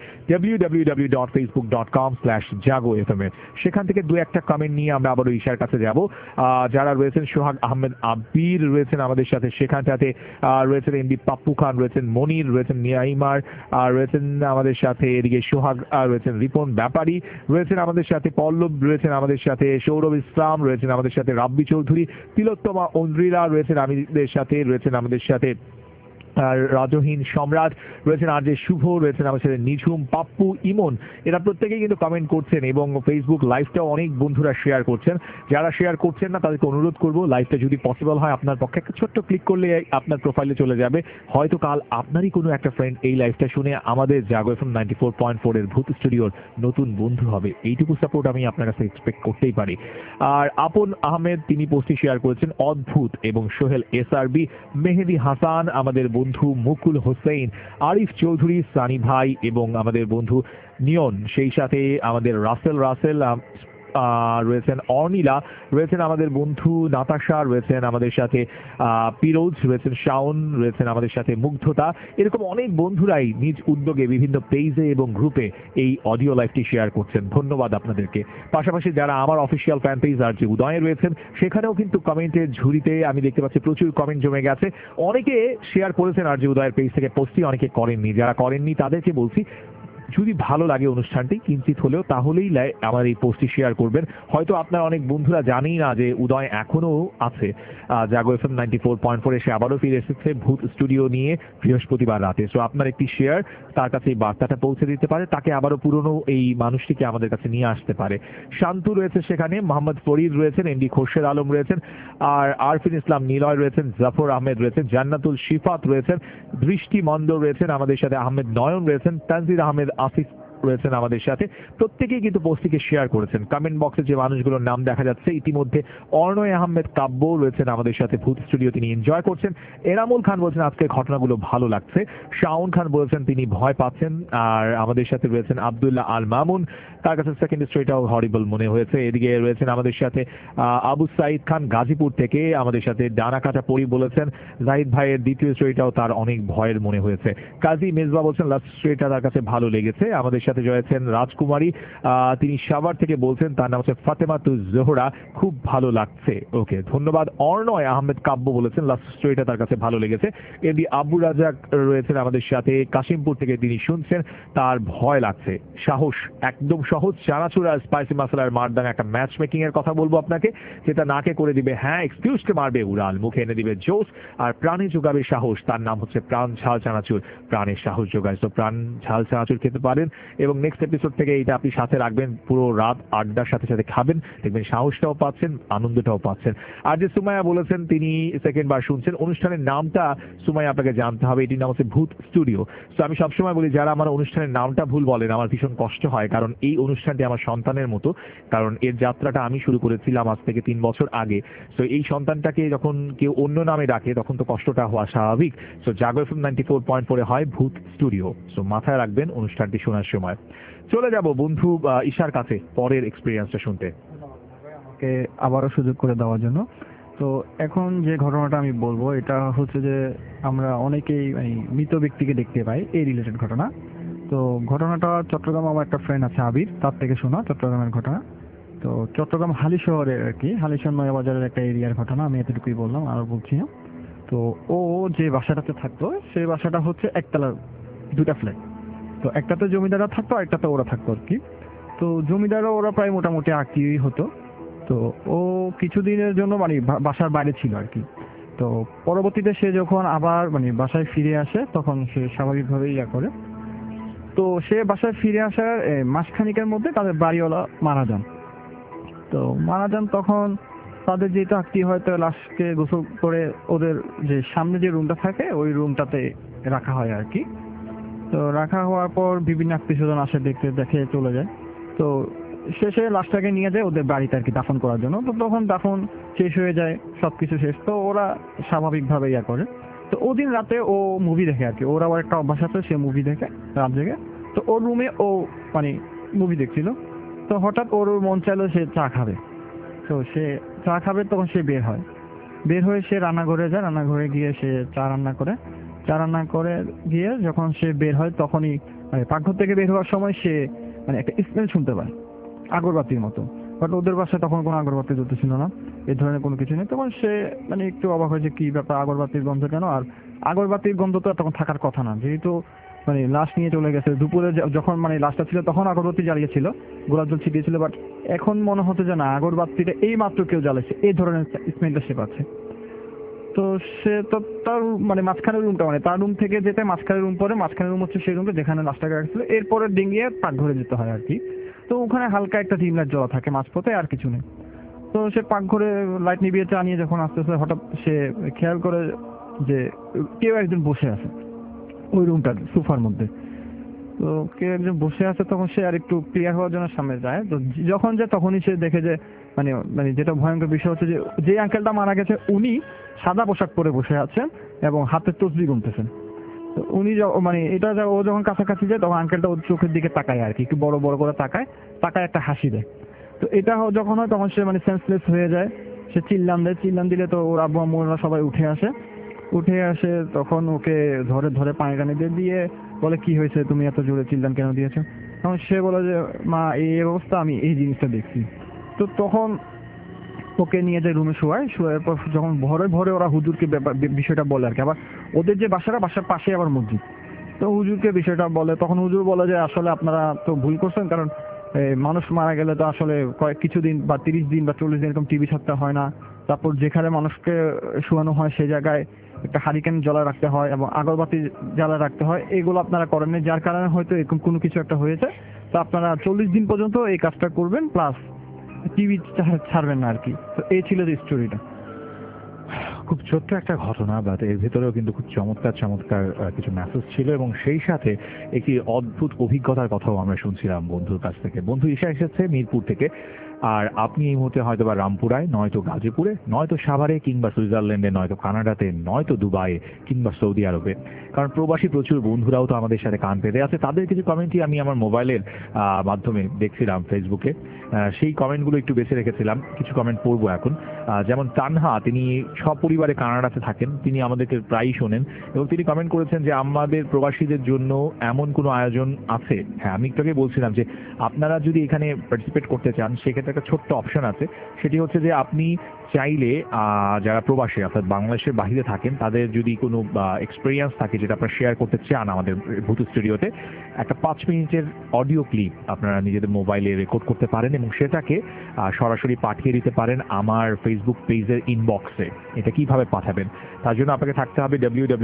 www.facebook.com/jago.fm। সেখান থেকে দু একটা কমেন্ট নিয়ে আমরা আবারও ঈশার কাছে যাব। যারা রয়েছেন সোহাগ আহমেদ আবির রয়েছেন আমাদের সাথে, সেখানটাতে রয়েছেন এমডি পাপ্পু খান, রয়েছেন মনির, রয়েছেন নিয়াইমার, রয়েছেন আমাদের সাথে এদিকে সোহাগ, রয়েছেন রিপন ব্যাপারী, রয়েছেন আমাদের সাথে পল্লব, রয়েছেন আমাদের সাথে সৌরভ ইসলাম, রয়েছেন আমাদের সাথে রাব্বি চৌধুরী, তিলোত্তমা অন্দ্রিলা রয়েছেন আমাদের সাথে, রয়েছেন আমাদের সাথে রাজহীন সম্রাট, রয়েছেন আরজে শুভ, রয়েছেন আমাদের সাথে নিঝুম, পাপ্পু, ইমন, এরা প্রত্যেকেই কিন্তু কমেন্ট করছেন এবং ফেসবুক লাইভটাও অনেক বন্ধুরা শেয়ার করছেন। যারা শেয়ার করছেন না তাদেরকে অনুরোধ করবো লাইভটা যদি পসিবল হয় আপনার পক্ষে একটা ছোট্ট ক্লিক করলে আপনার প্রোফাইলে চলে যাবে, হয়তো কাল আপনারই কোনো একটা ফ্রেন্ড এই লাইভটা শুনে আমাদের জাগো এফএম 94.4 এর ভূত স্টুডিওর নতুন বন্ধু হবে। এইটুকু সাপোর্ট আমি আপনার কাছে এক্সপেক্ট করতেই পারি। আর আপন আহমেদ তিনি পোস্টটি শেয়ার করেছেন অদ্ভুত, এবং সোহেল SRB, মেহেদি হাসান, আমাদের বন্ধু মুকুল হোসেন, আরিফ চৌধুরী, সানি ভাই এবং আমাদের বন্ধু নিয়ন, সেই সাথে আমাদের রাসেল রয়েছেন অর্নিলা, রয়েছেন আমাদের বন্ধু নাতাশা, রয়েছেন আমাদের সাথে পিরোজ, রয়েছেন শাওন, রয়েছেন আমাদের সাথে মুগ্ধতা, এরকম অনেক বন্ধুরাই নিজ উদ্যোগে বিভিন্ন পেজে এবং গ্রুপে এই অডিও লাইভটি শেয়ার করছেন। ধন্যবাদ আপনাদেরকে। পাশাপাশি যারা আমার অফিসিয়াল ফ্যান পেজ আর যে উদয়ে রয়েছেন সেখানেও কিন্তু কমেন্টের ঝুড়িতে আমি দেখতে পাচ্ছি প্রচুর কমেন্ট জমে গেছে। অনেকে শেয়ার করেছেন আর যে উদয়ের পেজ থেকে পোস্টটি, অনেকে করেননি। যারা করেননি তাদেরকে বলছি যদি ভালো লাগে অনুষ্ঠানটি কিঞ্চিত হলেও তাহলেই আমার এই পোস্টটি শেয়ার করবেন। হয়তো আপনার অনেক বন্ধুরা জানেই না যে উদয় এখনো আছে জাগো এফএম 94.4 এসে আবারও ফিরে এসেছে ভূত স্টুডিও নিয়ে বৃহস্পতিবার রাতে। সো আপনার একটি শেয়ার তার কাছে এই বার্তাটা পৌঁছে দিতে পারে, তাকে আবারও পুরনো এই মানুষটিকে আমাদের কাছে নিয়ে আসতে পারে। শান্তু রয়েছে সেখানে, মোহাম্মদ ফরিদ রয়েছেন, এমডি খোরশেদ আলম রয়েছেন, আর আরফিন ইসলাম নিলয় রয়েছেন, জাফর আহমেদ রয়েছেন, জান্নাতুল শিফাত রয়েছেন, দৃষ্টি মন্দ রয়েছেন আমাদের সাথে, আহমেদ নয়ন রয়েছেন, তানজির আহমেদ আসিফ রয়েছেন আমাদের সাথে। প্রত্যেকেই কিন্তু পোস্টটিকে শেয়ার করেছেন। কমেন্ট বক্সে যে মানুষগুলোর নাম দেখা যাচ্ছে ইতিমধ্যে অর্ণয় আহমেদ কাব্য রয়েছেন আমাদের সাথে ভূত স্টুডিও, তিনি এনজয় করছেন। এনামুল খান বলছেন আজকে ঘটনাগুলো ভালো লাগছে। শাওন খান বলেছেন তিনি ভয় পাচ্ছেন। আর আমাদের সাথে রয়েছেন আব্দুল্লাহ আল মামুন, তার কাছে সেকেন্ড স্টোরিটাও হরিবল মনে হয়েছে। এদিকে রয়েছেন আমাদের সাথে আবু সাইদ খান গাজীপুর থেকে, আমাদের সাথে ডানা কাটা পরি বলেছেন জাহিদ ভাইয়ের দ্বিতীয় স্টোরিটাও তার অনেক ভয়ের মনে হয়েছে। কাজী মেজবা বলছেন লাস্ট স্টোরিটা তার কাছে ভালো লেগেছে। আমাদের সাথে রয়েছেন রাজকুমারী, তিনি সাভার থেকে বলছেন, তার নাম হচ্ছে ফাতেমা তু জোহরা, খুব ভালো লাগছে। ওকে, ধন্যবাদ। অর্ণয় আহমেদ কাব্য বলেছেন লাস্ট স্টোরিটা তার কাছে ভালো লেগেছে। এমডি আবু রাজাক রয়েছেন আমাদের সাথে কাশিমপুর থেকে, তিনি শুনছেন তার ভয় লাগছে। সাহস, একদম সহজ চানাচুর আর স্পাইসি মশলার মারদান একটা ম্যাচ মেকিং এর কথা বলবো আপনাকে, যেটা নাকে করে দিবে হ্যাঁ এক্সকিউজকে মারবে উড়াল, মুখে এনে দিবে জোশ, আর প্রাণে যোগাবে সাহস। তার নাম হচ্ছে প্রাণ ঝাল চানাচুর, প্রাণের সাহস যোগায়। তো প্রাণ ঝাল চানাচুর খেতে পারেন এবং নেক্সট এপিসোড থেকে এইটা আপনি সাথে রাখবেন, পুরো রাত আড্ডার সাথে সাথে খাবেন, দেখবেন সাহসটাও পাচ্ছেন, আনন্দটাও পাচ্ছেন। আর যে সুমাইয়া বলেছেন তিনি সেকেন্ড বার শুনছেন, অনুষ্ঠানের নামটা সুমাইয়া আপনাকে জানতে হবে, এটির নাম হচ্ছে ভূত স্টুডিও। তো আমি সবসময় বলি যারা আমার অনুষ্ঠানের নামটা ভুল বলেন আমার ভীষণ কষ্ট হয়, কারণ এই অনুষ্ঠানটি আমার সন্তানের মতো, কারণ এর যাত্রাটা আমি শুরু করেছিলাম আজ থেকে 3 বছর আগে। তো এই সন্তানটাকে যখন কেউ অন্য নামে ডাকে তখন তো কষ্টটা হওয়া স্বাভাবিক। তো জাগো এফএম 94.4 হয় ভূত স্টুডিও। তো মাথায় রাখবেন অনুষ্ঠানটি শোনার সময়। চলে যাব বন্ধু ঈশার কাছে পরের এক্সপিরিয়েন্সটা শুনতে। আমাকে আবারও সুযোগ করে দেওয়ার জন্য। তো এখন যে ঘটনাটা আমি বলবো এটা হচ্ছে যে আমরা অনেকেই মৃত ব্যক্তিকে দেখতে পাই, এই রিলেটেড ঘটনা। তো ঘটনাটা চট্টগ্রাম, আমার একটা ফ্রেন্ড আছে আবির, তার থেকে শোনা চট্টগ্রামের ঘটনা। তো চট্টগ্রাম হালি শহরের আর কি, হালিশহর নয়াবাজারের একটা এরিয়ার ঘটনা, আমি এতটুকুই বললাম, আর বলছি না। তো ও যে বাসাটাতে থাকতো সেই বাসাটা হচ্ছে একতলার 2টা ফ্ল্যাট। তো একটাতে জমিদাররা থাকতো, একটাতে ওরা থাকতো আর কি। তো জমিদাররা ওরা প্রায় মোটামুটি আত্মীয়ই হতো। তো ও কিছুদিনের জন্য বাসার বাইরে ছিল আর কি। তো পরবর্তীতে সে যখন আবার বাসায় ফিরে আসে তখন সে স্বাভাবিকভাবে ইয়া করে। তো সে বাসায় ফিরে আসার মাসখানিকের মধ্যে তাদের বাড়িওয়ালা মারা যান। তো মারা যান তখন তাদের যেহেতু আত্মীয় হয়তো লাশকে গোসল করে ওদের যে সামনে যে রুমটা থাকে ওই রুমটাতে রাখা হয় আর কি। তো রাখা হওয়ার পর বিভিন্ন আত্মীয় স্বজন আসে, দেখে চলে যায়। তো শেষে লাশটাকে নিয়ে যায় ওদের বাড়িতে আর কি দাফন করার জন্য। তো তখন দাফন শেষ হয়ে যায়, সবকিছু শেষ। তো ওরা স্বাভাবিকভাবে ইয়া করে। তো ওদিন রাতে ও মুভি দেখে আর কি, ওর আবার একটা অভ্যাস আছে, সে মুভি দেখে রাত জেগে। তো ওর রুমে ও মুভি দেখছিল। তো হঠাৎ ওর মন চাইলো সে চা খাবে। তো সে চা খাবে, তখন সে বের হয়ে সে রান্নাঘরে যায়। রান্নাঘরে গিয়ে সে চা রান্না করে গিয়ে যখন সে বের হয় তখনই পাকঘর থেকে বের হওয়ার সময় সে একটা স্মেল শুনতে পায় আগরবাতির মতো। বাট ওদের বাসায় তখন কোনো আগরবাতি জ্বলতেছিল না, এই ধরনের কোনো কিছু নেই। তখন সে একটু অবাক হয় যে কি ব্যাপার, আগরবাতির গন্ধ কেন? আর আগরবাতির গন্ধ তো তখন থাকার কথা না, যেহেতু লাশ নিয়ে চলে গেছে। দুপুরে যখন লাশটা ছিল তখন আগরবাতি জ্বালিয়েছিল, গোলাপ জল ছিটিয়েছিল। বাট এখন মনে হচ্ছে যে না, আগরবাতিটা এই মাত্র কেউ জ্বালিয়েছে, এই ধরনের স্মেলটা সে পাচ্ছে। তো সে তো তার মাঝখানের রুমটা তার রুম থেকে যেতে মাঝখানের রুম পরে, মাঝখানের রুম হচ্ছে সেই রুমটা যেখানে লাশটাকে রাখছিল, এরপরে ডিঙিয়ে পাকঘরে যেতে হয় আর কি। তো ওখানে হালকা একটা ডিম লাইট জ্বলা থাকে মাঝপথে, আর কিছু নেই। তো সে পাকঘরে লাইট নিভিয়ে চা নিয়ে যখন আসতেছে, হঠাৎ সে খেয়াল করে যে কেউ একজন বসে আছে ওই রুমটার সোফার মধ্যে। তো কেউ একজন বসে আছে, তখন সে আর একটু ক্লিয়ার হওয়ার জন্য সামনে যায়। তো যখন যায় তখনই সে দেখে যে যেটা ভয়ঙ্কর বিষয় হচ্ছে যে আঙ্কেলটা মারা গেছে উনি সাদা পোশাক পরে বসে আছেন এবং হাতে তসবিহ গুনতেছেন। তো উনি এটা ও যখন কাছাকাছি যায় তখন আঙ্কেলটা ওর চোখের দিকে তাকায় আর কি, একটু বড় বড় করে তাকায় একটা হাসি দেয়। তো এটা যখন হয় তখন সে সেন্সলেস হয়ে যায়। সে চিল্লান দিলে তো ওর আব্বু আম্মুরা সবাই উঠে আসে। তখন ওকে ধরে পানি টানি দিয়ে বলে, কি হয়েছে, তুমি এত জোরে চিল্লান কেন দিয়েছো? তখন সে বলে যে মা এই অবস্থা, আমি এই জিনিসটা দেখছি। তো তখন ওকে নিয়ে যায় রুমে শোয়ার পর যখন ভরে ওরা হুজুরকে বিষয়টা বলে আর কি। আবার ওদের যে বাসার পাশে আবার মসজিদ, তো হুজুরকে বিষয়টা বলে। তখন হুজুর বলে যে আসলে আপনারা তো ভুল করছেন, কারণ মানুষ মারা গেলে তো আসলে কিছুদিন বা 30 দিন বা 40 দিন এরকম টিভি ছাড়তে হয় না। তারপর যেখানে মানুষকে শোয়ানো হয় সেই জায়গায় একটা হারিকেন জ্বালা রাখতে হয় এবং আগরবাতি জ্বালা রাখতে হয়। এগুলো আপনারা করেননি, যার কারণে হয়তো এরকম কোনো কিছু একটা হয়েছে। তো আপনারা 40 দিন পর্যন্ত এই কাজটা করবেন, প্লাস টিভি ছাড়বেন না আর কি। তো এই ছিল যে স্টোরিটা। খুব ছোট্ট একটা ঘটনা, বাট এর ভিতরেও কিন্তু খুব চমৎকার কিছু মেসেজ ছিল, এবং সেই সাথে একটি অদ্ভুত অভিজ্ঞতার কথাও আমরা শুনছিলাম বন্ধুর কাছ থেকে। বন্ধু ঈশা এসেছে মিরপুর থেকে, আর আপনি এই মুহূর্তে হয়তো বা রামপুরায়, নয়তো গাজীপুরে, নয়তো সাভারে, কিংবা সুইজারল্যান্ডে, নয়তো কানাডাতে, নয়তো দুবাইয়ে, কিংবা সৌদি আরবে। কারণ প্রবাসী প্রচুর বন্ধুরাও তো আমাদের সাথে কান পেতে আছে। তাদের কিছু কমেন্টই আমি আমার মোবাইলের মাধ্যমে দেখছিলাম ফেসবুকে, সেই কমেন্টগুলো একটু বেছে রেখেছিলাম, কিছু কমেন্ট পড়বো এখন। যেমন তানহা, তিনি সপরিবারে কানাডাতে থাকেন, তিনি আমাদেরকে প্রায়ই শোনেন এবং তিনি কমেন্ট করেছেন যে আমাদের প্রবাসীদের জন্য এমন কোনো আয়োজন আছে। হ্যাঁ, আমি একটু আগে বলছিলাম যে আপনারা যদি এখানে পার্টিসিপেট করতে চান সেক্ষেত্রে একটা ছোট্ট অপশন আছে, সেটি হচ্ছে যে আপনি চাইলে যারা প্রবাসী অর্থাৎ বাংলাদেশের বাইরে থাকেন তাদের যদি কোনো এক্সপিরিয়েন্স থাকে যেটা আপনারা শেয়ার করতে চান আমাদের ভূত স্টুডিওতে, একটা 5 মিনিটের অডিও ক্লিপ আপনারা নিজেদের মোবাইলে রেকর্ড করতে পারেন এবং সেটাকে সরাসরি পাঠিয়ে দিতে পারেন আমার ফেসবুক পেজের ইনবক্সে। এটা কিভাবে পাঠাবেন? তার জন্য আপনাকে থাকতে হবে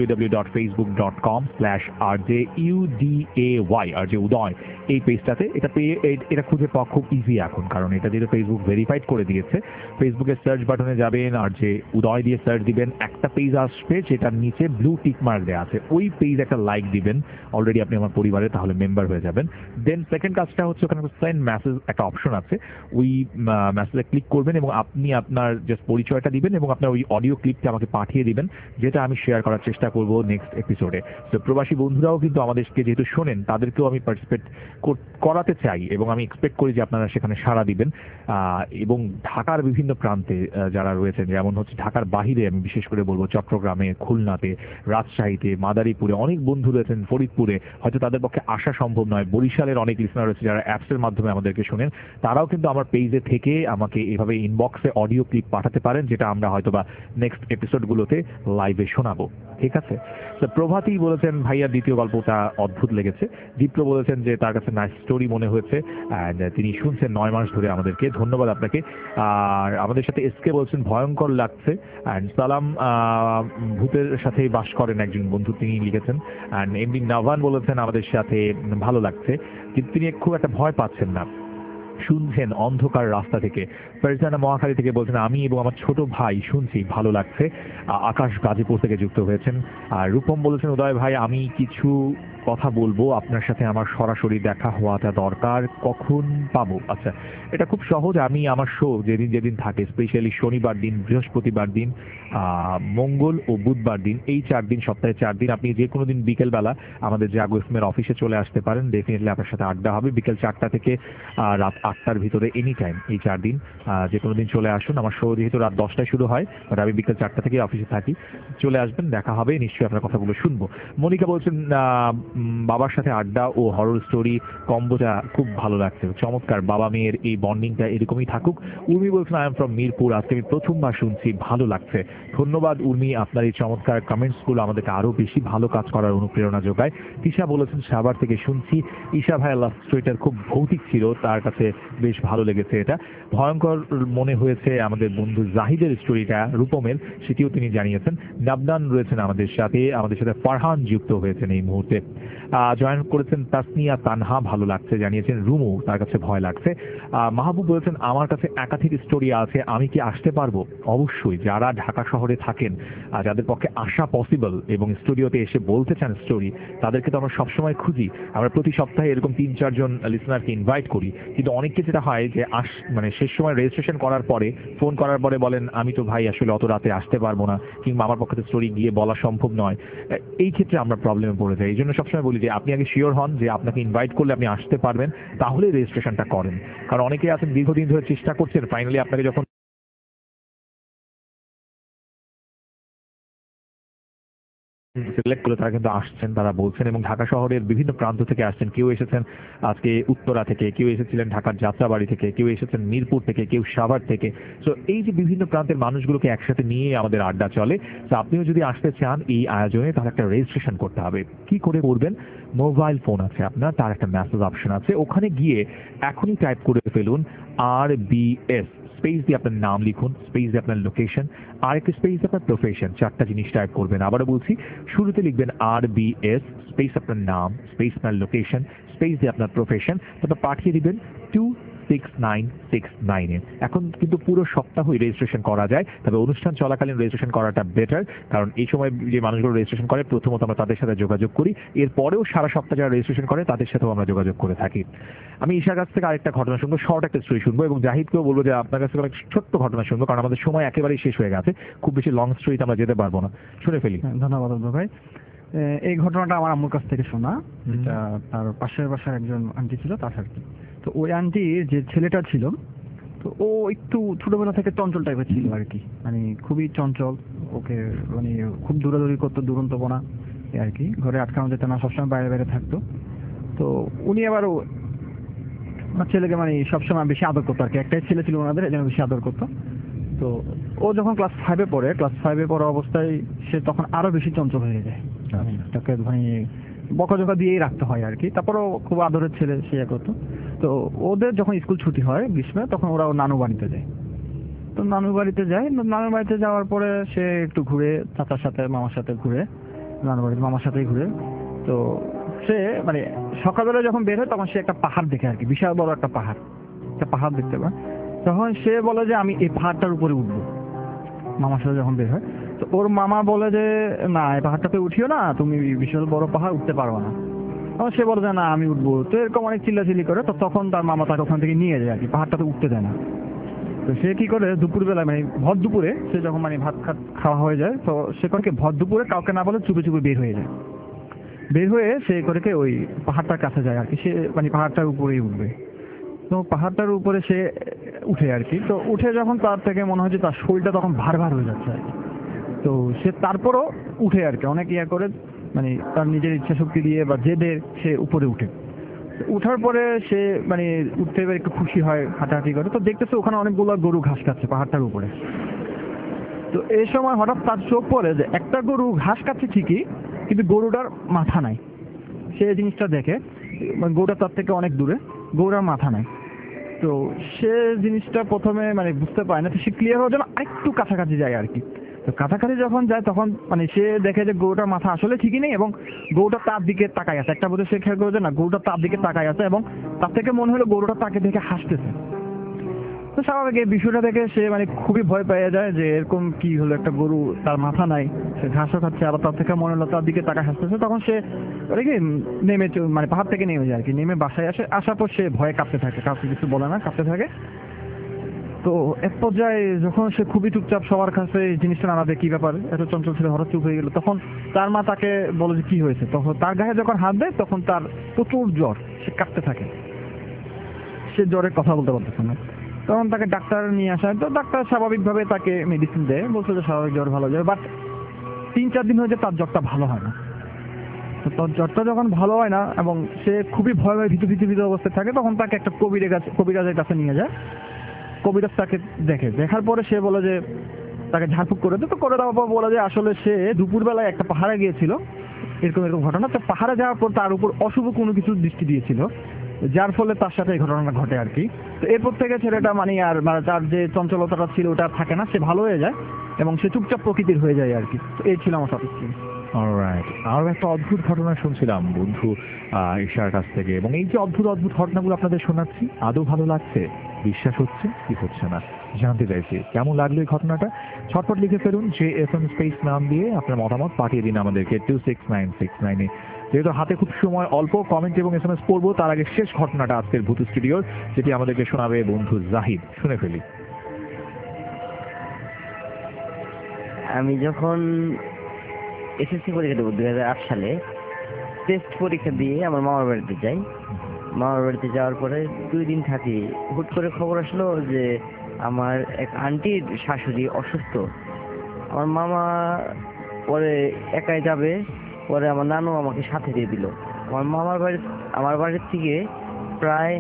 www.facebook.com/rjuday RJ উদয় এই পেজটাতে। এটা খুঁজে পাওয়া খুব ইজি এখন, কারণ এটা যেহেতু ফেসবুক ভেরিফাইড করে দিয়েছে। ফেসবুকের সার্চ বাটনে যাবেন, RJ উদয় দিয়ে সার্চ দিবেন, একটা পেজ আসবে যেটার নিচে ব্লু টিক মার্ক দেওয়া আছে, ওই পেজ একটা লাইক দিবেন। অলরেডি আপনি আমার পরিবারে তাহলে মেম্বার হয়ে যাবেন। দেন সেকেন্ড কাজটা হচ্ছে ওখানে সেন্ড মেসেজ একটা অপশন আছে, ওই মেসেজে ক্লিক করবেন এবং আপনি আপনার জাস্ট পরিচয়টা দিবেন এবং আপনার ওই অডিও ক্লিপটা আমাকে পাঠিয়ে দিবেন, যেটা আমি শেয়ার করার চেষ্টা করব নেক্সট এপিসোডে। তো প্রবাসী বন্ধুরাও কিন্তু আমাদেরকে যেহেতু শোনেন, তাদেরকেও আমি পার্টিসিপেট করাতে চাই এবং আমি এক্সপেক্ট করি যে আপনারা সেখানে সাড়া দিবেন। এবং ঢাকার বিভিন্ন প্রান্তে যারা রয়েছেন, যেমন হচ্ছে ঢাকার বাহিরে আমি বিশেষ করে বলবো চট্টগ্রামে, খুলনাতে, রাজশাহীতে, মাদারীপুরে অনেক বন্ধু রয়েছেন, ফরিদপুরে হয়তো তাদের পক্ষে আসা সম্ভব নয়, বরিশালের অনেক লিসনার রয়েছে যারা অ্যাপসের মাধ্যমে আমাদেরকে শোনেন, তারাও কিন্তু আমার পেজে থেকে আমাকে এভাবে ইনবক্সে অডিও ক্লিপ পাঠাতে পারেন, যেটা আমরা হয়তো বা নেক্সট এপিসোডগুলোতে লাইভে শোনাবো। ঠিক আছে? তো প্রভাতী বলেছেন ভাইয়া দ্বিতীয় গল্পটা অদ্ভুত লেগেছে। দীপ্র বলেছেন যে তার কাছে নাইস স্টোরি মনে হয়েছে, অ্যান্ড তিনি শুনছেন 9 মাস ধরে আমাদেরকে, ধন্যবাদ আপনাকে। আর আমাদের সাথে এসকে বলছেন ভয়ঙ্কর লাগছে, অ্যান্ড সালাম ভূতের সাথেই বাস করেন একজন বন্ধু, তিনি লিখেছেন। অ্যান্ড এমনি নাভান বলেছেন আমাদের সাথে ভালো লাগছে, কিন্তু তিনি খুব একটা ভয় পাচ্ছেন না, শুনছেন অন্ধকার রাস্তা থেকে। ফারজানা মহাখালী থেকে বলছেন আমি এবং আমার ছোট ভাই শুনছি, ভালো লাগছে। আকাশ গাজীপুর থেকে যুক্ত হয়েছেন। আর রূপম বলেছেন উদয় ভাই আমি কিছু কথা বলবো, আপনার সাথে আমার সরাসরি দেখা হওয়াটা দরকার, কখন পাবো? আচ্ছা, এটা খুব সহজ। আমি আমার শো যেদিন থাকে, স্পেশালি শনিবার দিন, বৃহস্পতিবার দিন, মঙ্গল ও বুধবার দিন, এই 4 দিন, সপ্তাহে 4 দিন আপনি যে কোনো দিন বিকেলবেলা আমাদের জাগো এফএমের অফিসে চলে আসতে পারেন। ডেফিনেটলি আপনার সাথে আড্ডা হবে বিকেল 4টা থেকে রাত 8টার ভিতরে, এনি টাইম এই 4 দিন যে কোনো দিন চলে আসুন। আমার শো যেহেতু রাত 10টায় শুরু হয়, বাট আমি বিকেল 4টা থেকে অফিসে থাকি, চলে আসবেন, দেখা হবে, নিশ্চয়ই আপনার কথাগুলো শুনবো। মনিকা বলছেন বাবার সাথে আড্ডা ও হরর স্টোরি কম্বোটা খুব ভালো লাগছে, চমৎকার, বাবা মেয়ের এই বন্ডিংটা এরকমই থাকুক। উর্মি বলছেন আই এম ফ্রম মিরপুর, আজকে আমি প্রথমবার শুনছি, ভালো লাগছে। ধন্যবাদ উর্মি, আপনার এই চমৎকার কমেন্টসগুলো আমাদেরকে আরো বেশি ভালো কাজ করার অনুপ্রেরণা যোগায়। তিশা বলেছেন সাভার থেকে শুনছি। ঈশা ভাই লাভ স্টোরিটার খুব ভৌতিক ছিল, তার কাছে বেশ ভালো লেগেছে। এটা ভয়ঙ্কর মনে হয়েছে আমাদের বন্ধু জাহিদের স্টোরিটা, রূপমের, সেটিও তিনি জানিয়েছেন। নাবদান রয়েছেন আমাদের সাথে ফারহান যুক্ত হয়েছেন এই মুহূর্তে, জয়েন করেছেন। তাসনিয়া তানহা ভালো লাগছে জানিয়েছেন। রুমু, তার কাছে ভয় লাগছে। মাহবুব বলেছেন আমার কাছে একাধিক স্টোরি আছে, আমি কি আসতে পারবো? অবশ্যই, যারা ঢাকা শহরে থাকেন, যাদের পক্ষে আসা পসিবল এবং স্টুডিওতে এসে বলতে চান স্টোরি, তাদেরকে তো আমরা সবসময় খুঁজি। আমরা প্রতি সপ্তাহে এরকম 3-4 জন লিসনারকে ইনভাইট করি, কিন্তু অনেককে যেটা হয় যে শেষ সময় রেজিস্ট্রেশন করার পরে, ফোন করার পরে বলেন আমি তো ভাই আসলে অত রাতে আসতে পারবো না, কিংবা আমার পক্ষে স্টোরি গিয়ে বলা সম্ভব নয়। এই ক্ষেত্রে আমরা প্রবলেমে পড়ে যাই। এই জন্য সবসময় বলি যে আপনি আগে শিওর হন যে আপনাকে ইনভাইট করলে আপনি আসতে পারবেন, তাহলে রেজিস্ট্রেশনটা করেন। কারণ অনেকেই আছেন দীর্ঘদিন ধরে চেষ্টা করছেন, ফাইনালি আপনাকে যখন সিলেক্ট করে তারা কিন্তু আসছেন, তারা বলছেন, এবং ঢাকা শহরের বিভিন্ন প্রান্ত থেকে আসছেন। কেউ এসেছেন আজকে উত্তরা থেকে, কেউ এসেছিলেন ঢাকার যাত্রাবাড়ি থেকে, কেউ এসেছেন মিরপুর থেকে, কেউ সাভার থেকে। তো এই যে বিভিন্ন প্রান্তের মানুষগুলোকে একসাথে নিয়ে আমাদের আড্ডা চলে। তো আপনিও যদি আসতে চান এই আয়োজনে, তাহলে একটা রেজিস্ট্রেশন করতে হবে। কি করে করবেন? মোবাইল ফোন আছে আপনার, তার একটা মেসেজ অপশন আছে, ওখানে গিয়ে এখনই টাইপ করে ফেলুন RBS, স্পেস দিয়ে আপনার নাম লিখুন, স্পেস দিয়ে আপনার লোকেশন, আর একটা স্পেস দিয়ে আপনার প্রফেশন, 4টা জিনিস টাইপ করবেন। আবারও বলছি, শুরুতে লিখবেন RBS, স্পেস আপনার নাম, স্পেস আপনার লোকেশন, স্পেস দিয়ে আপনার প্রফেশন, তারপর পাঠিয়ে দিবেন 26969-এ। এখন কিন্তু পুরো সপ্তাহই রেজিস্ট্রেশন করা যায়, তবে অনুষ্ঠান চলাকালীন রেজিস্ট্রেশন করাটা বেটার, কারণ এই সময় যে মানুষগুলো রেজিস্ট্রেশন করে প্রথমত আমরা তাদের সাথে যোগাযোগ করি, এরপরেও সারা সপ্তাহ যারা রেজিস্ট্রেশন করে তাদের সাথেও আমরা যোগাযোগ করে থাকি। আমি ঈশার কাছ থেকে আরেকটা ঘটনা শুনবো, শর্ট একটা স্টোরি শুনবো, এবং জাহিদকেও বলবো যে আপনার কাছ থেকে অনেক ছোট্ট ঘটনা শুনবো, কারণ আমাদের সময় একেবারেই শেষ হয়ে গেছে, খুব বেশি লং স্টোরিতে আমরা যেতে পারবো না। শুনে ফেলি। ধন্যবাদ ভাই। এই ঘটনাটা আমার আম্মুর কাছ থেকে শোনা, যেটা তার পাশের বাসার একজন আন্টি ছিল তার সাথে। তো ওই আন্টির যে ছেলেটা ছিল, তো ও একটু ছোটবেলা থেকে চঞ্চল টাইপের ছিল আর কি, মানে খুবই চঞ্চল, ওকে মানে খুব দৌড়াদৌড়ি করতো, দুরন্তপনা আর কি, ঘরে আটকানো যেত না, সবসময় বাইরে বাইরে থাকতো। তো উনি আবার আমার ছেলেকে মানে সবসময় বেশি আদর করতো আর কি, একটাই ছেলে ছিল ওনাদের, এই জন্য বেশি আদর করতো। তো ও যখন ক্লাস 5-এ পড়ে, ক্লাস 5-এ পড়া অবস্থায় সে তখন আরো বেশি চঞ্চল হয়ে যায়। তাকে মানে বকাঝকা দিয়েই রাখতে হয় আর কি। তারপরও খুব আদরের ছেলে সে করতো। তো ওদের যখন স্কুল ছুটি হয় গ্রীষ্মে, তখন ওরা নানু বাড়িতে যায়। তো নানু বাড়িতে যায়, নানু বাড়িতে যাওয়ার পরে সে একটু ঘুরে, চাচার সাথে মামার সাথে ঘুরে, নানু বাড়িতে মামার সাথেই ঘুরে। তো সে মানে সকালবেলা যখন বের হয় তখন সে একটা পাহাড় দেখে আর কি, বিশাল বড় একটা পাহাড় দেখতে পায়। তখন সে বলে যে আমি এই পাহাড়টার উপরে উঠবো, মামার সাথে যখন বের হয়। তো ওর মামা বলে যে না, এই পাহাড়টাতে উঠিও না, তুমি বিশাল বড় পাহাড় উঠতে পারবে না। তখন সে বলে যে না আমি উঠবো। তো এরকম অনেক চিল্লাচিল্লি করে। তো তখন তার মামা তাকে ওখান থেকে নিয়ে যায় আর কি, পাহাড়টাতে উঠতে দেয় না। তো সে কি করে দুপুরবেলা মানে ভর দুপুরে সে যখন মানে ভাত খাওয়া হয়ে যায়, তো সে করে কি ভর দুপুরে কাউকে না বলে চুপে চুপে বের হয়ে যায়। বের হয়ে সে করে কি ওই পাহাড়টার কাছে যায় আর কি, সে মানে পাহাড়টার উপরেই উঠবে। তো পাহাড়টার উপরে সে উঠে আর কি। তো উঠে যখন তার থেকে মনে হয় যে তার শরীরটা তখন ভার হয়ে যাচ্ছে আর কি। তো সে তারপরও উঠে আর কি, অনেক ইয়া করে মানে তার নিজের ইচ্ছা শক্তি দিয়ে বা জেদে সে উপরে উঠে। উঠার পরে সে মানে উঠতে এবার একটু খুশি হয়, হাঁটাহাঁটি করে। তো দেখতেছে ওখানে অনেকগুলো গরু ঘাস খাচ্ছে পাহাড়টার উপরে। তো এই সময় হঠাৎ তার চোখ পড়ে যে একটা গরু ঘাস খাচ্ছে ঠিকই, কিন্তু গরুটার মাথা নাই। সে জিনিসটা দেখে, গরুটা তার থেকে অনেক দূরে, গরুটার মাথা নাই। তো সে জিনিসটা প্রথমে মানে বুঝতে পারে না, তো সে ক্লিয়ার হওয়ার জন্য আরেকটু কাছাকাছি যায় আর কি। তো কাছাকাছি যখন যায় তখন মানে সে দেখে যে গরুটার মাথা আসলে ঠিকই নেই, এবং গরুটা তার দিকে তাকায় আছে। একটা বোধ সে খেয়াল করে যে না, গরুটা তার দিকে তাকায় আছে, এবং তার থেকে মনে হলো গরুটা তাকে দেখে হাসতেছে। তো স্বাভাবিক এই বিষয়টা দেখে সে মানে খুবই ভয় পেয়ে যায় যে এরকম কি হলো, একটা গরু তার মাথা নাই, সে ঘাসও খাচ্ছে, আবার তার থেকে মনে হলো তার দিকে তাকায় হাসতেছে। তখন সে কি নেমে মানে পাহাড় থেকে নেমে যায় আর কি। নেমে বাসায় আসে, আসার পর সে ভয়ে কাঁপতে থাকে, কাউকে কিছু বলে না, কাঁপতে থাকে। তো এক পর্যায়ে যখন সে খুবই চুপচাপ, সবার কাছে এই জিনিসটা না কি ব্যাপার, এত চঞ্চল ছিল, হঠাৎ চুপ হয়ে গেল, তখন তার মা তাকে বলে যে কি হয়েছে। তখন তার গায়ে যখন হাত দেয় তখন তার প্রচুর জ্বর, সে কাঁপতে থাকে, সে জ্বরে কথা বলতে পারতেছে না। তখন তাকে ডাক্তার নিয়ে আসা হয়। তো ডাক্তার স্বাভাবিকভাবে তাকে মেডিসিন দেয়, বলছে যে স্বাভাবিক জ্বর ভালো যাবে। বাট 3-4 দিন হয়ে যায় তার জ্বরটা ভালো হয় না। তো তার জ্বরটা যখন ভালো হয় না এবং সে খুবই ভয় ভীত অবস্থায় থাকে, তখন তাকে একটা কবিরাজের কাছে নিয়ে যায়। কবিরাজ তাকে দেখার পরে সে বলে যে তাকে ঝাড়ফুঁক করে দেয়। তো করে দেওয়ার পর বলে যে আসলে সে দুপুরবেলায় একটা পাহাড়ে গিয়েছিল, এরকম ঘটনা। তো পাহাড়ে যাওয়ার পর তার উপর অশুভ কোনো কিছু দৃষ্টি দিয়েছিল, যার ফলে তার সাথে এই ঘটনাটা ঘটে আর কি। তো এরপর থেকে ছেলেটা মানে আর মানে তার যে চঞ্চলতাটা ছিল ওটা থাকে না, সে ভালো হয়ে যায় এবং সে চুপচাপ প্রকৃতির হয়ে যায় আর কি। তো এই ছিল আমার সাথে। অলরাইট, আরো একটা অদ্ভুত ঘটনা শুনছিলাম বন্ধু ঈশার কাছ থেকে, এবং এই যে অদ্ভুত ঘটনাগুলো আপনাদের শোনাচ্ছি, আদৌ ভালো লাগছে, বিশ্বাস হচ্ছে কি হচ্ছে না, জানতে চাইছি কেমন লাগলো এই ঘটনাটা। ছটপট লিখে ফেলুন JFM স্পেস নাম দিয়ে, আপনার মতামত পাঠিয়ে দিন আমাদেরকে 26969-এ। যেহেতু হাতে খুব সময় অল্প, কমেন্ট এবং SMS পড়বো, তার আগে শেষ ঘটনাটা আজকের ভূত স্টুডিওর, যেটি আমাদেরকে শোনাবে বন্ধু জাহিদ। শুনে ফেলি। আমি যখন এসএসসি পরীক্ষা দেবো 2008 সালে, টেস্ট পরীক্ষা দিয়ে আমার মামার বাড়িতে যাই। মামার বাড়িতে যাওয়ার পরে 2 দিন থাকি। হুট করে খবর আসলো যে আমার এক আন্টির শাশুড়ি অসুস্থ। আমার মামা পরে একাই যাবে, পরে আমার নানু আমাকে সাথে দিয়ে দিল। আমার বাড়ির থেকে প্রায়